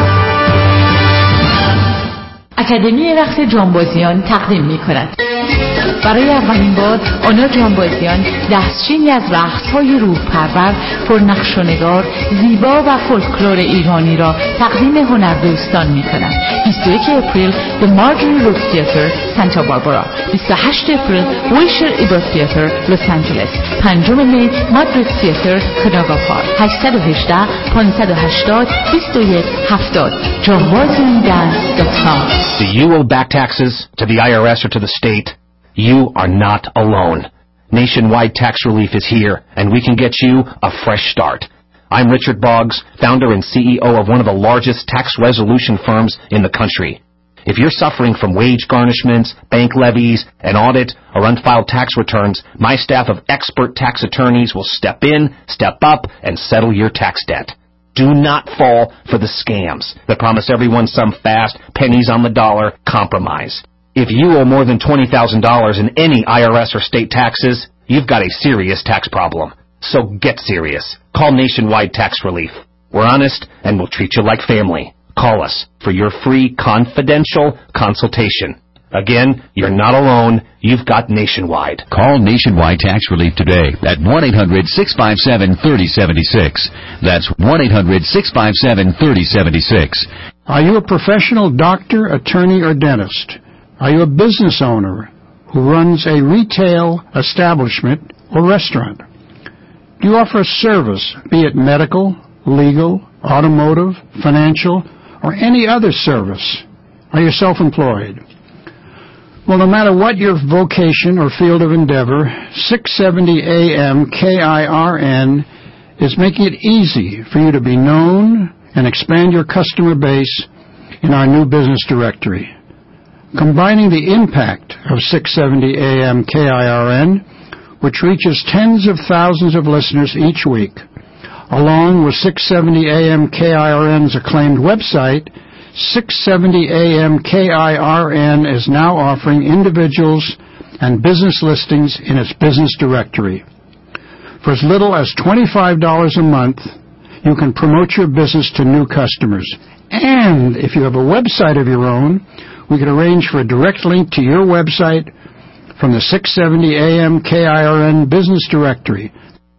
اکادمی رقص جانبازیان تقدیم می کند. برای اولین بار آنا جانبازیان دستچینی از رقص‌های روح پرور، پرنقش و نگار، زیبا و فولکلور ایرانی را تقدیم هنردوستان می کند. بیست و یک اپریل به مارجوری روک تئاتر سانتا باربارا، بیست و هشت اپریل ویلشر ایبر تئاتر لس آنجلس، پنجم می مادرید تئاتر کناگا پارک. هشت یک هشت پانصد و هشتاد بیست و یک هفتاد جانبازیان دنس دات کام. Do you owe back taxes to the I R S or to the state? You are not alone. Nationwide tax relief is here, and we can get you a fresh start. I'm Richard Boggs, founder and C E O of one of the largest tax resolution firms in the country. If you're suffering from wage garnishments, bank levies, an audit, or unfiled tax returns, my staff of expert tax attorneys will step in, step up, and settle your tax debt. Do not fall for the scams that promise everyone some fast, pennies on the dollar compromise. If you owe more than twenty thousand dollars in any I R S or state taxes, you've got a serious tax problem. So get serious. Call Nationwide Tax Relief. We're honest, and we'll treat you like family. Call us for your free confidential consultation. Again, you're not alone. You've got Nationwide. Call Nationwide Tax Relief today at one eight hundred six five seven three oh seven six. That's one eight hundred six five seven three oh seven six. Are you a professional doctor, attorney, or dentist? Are you a business owner who runs a retail establishment or restaurant? Do you offer a service, be it medical, legal, automotive, financial, or any other service? Are you self-employed? Well, no matter what your vocation or field of endeavor, six seventy A M K I R N is making it easy for you to be known and expand your customer base in our new business directory. Combining the impact of six seventy A M K I R N, which reaches tens of thousands of listeners each week, along with six seventy A M K I R N's acclaimed website, six seventy A M K I R N is now offering individuals and business listings in its business directory. For as little as twenty-five dollars a month, you can promote your business to new customers. And if you have a website of your own, we can arrange for a direct link to your website from the six seventy A M K I R N business directory.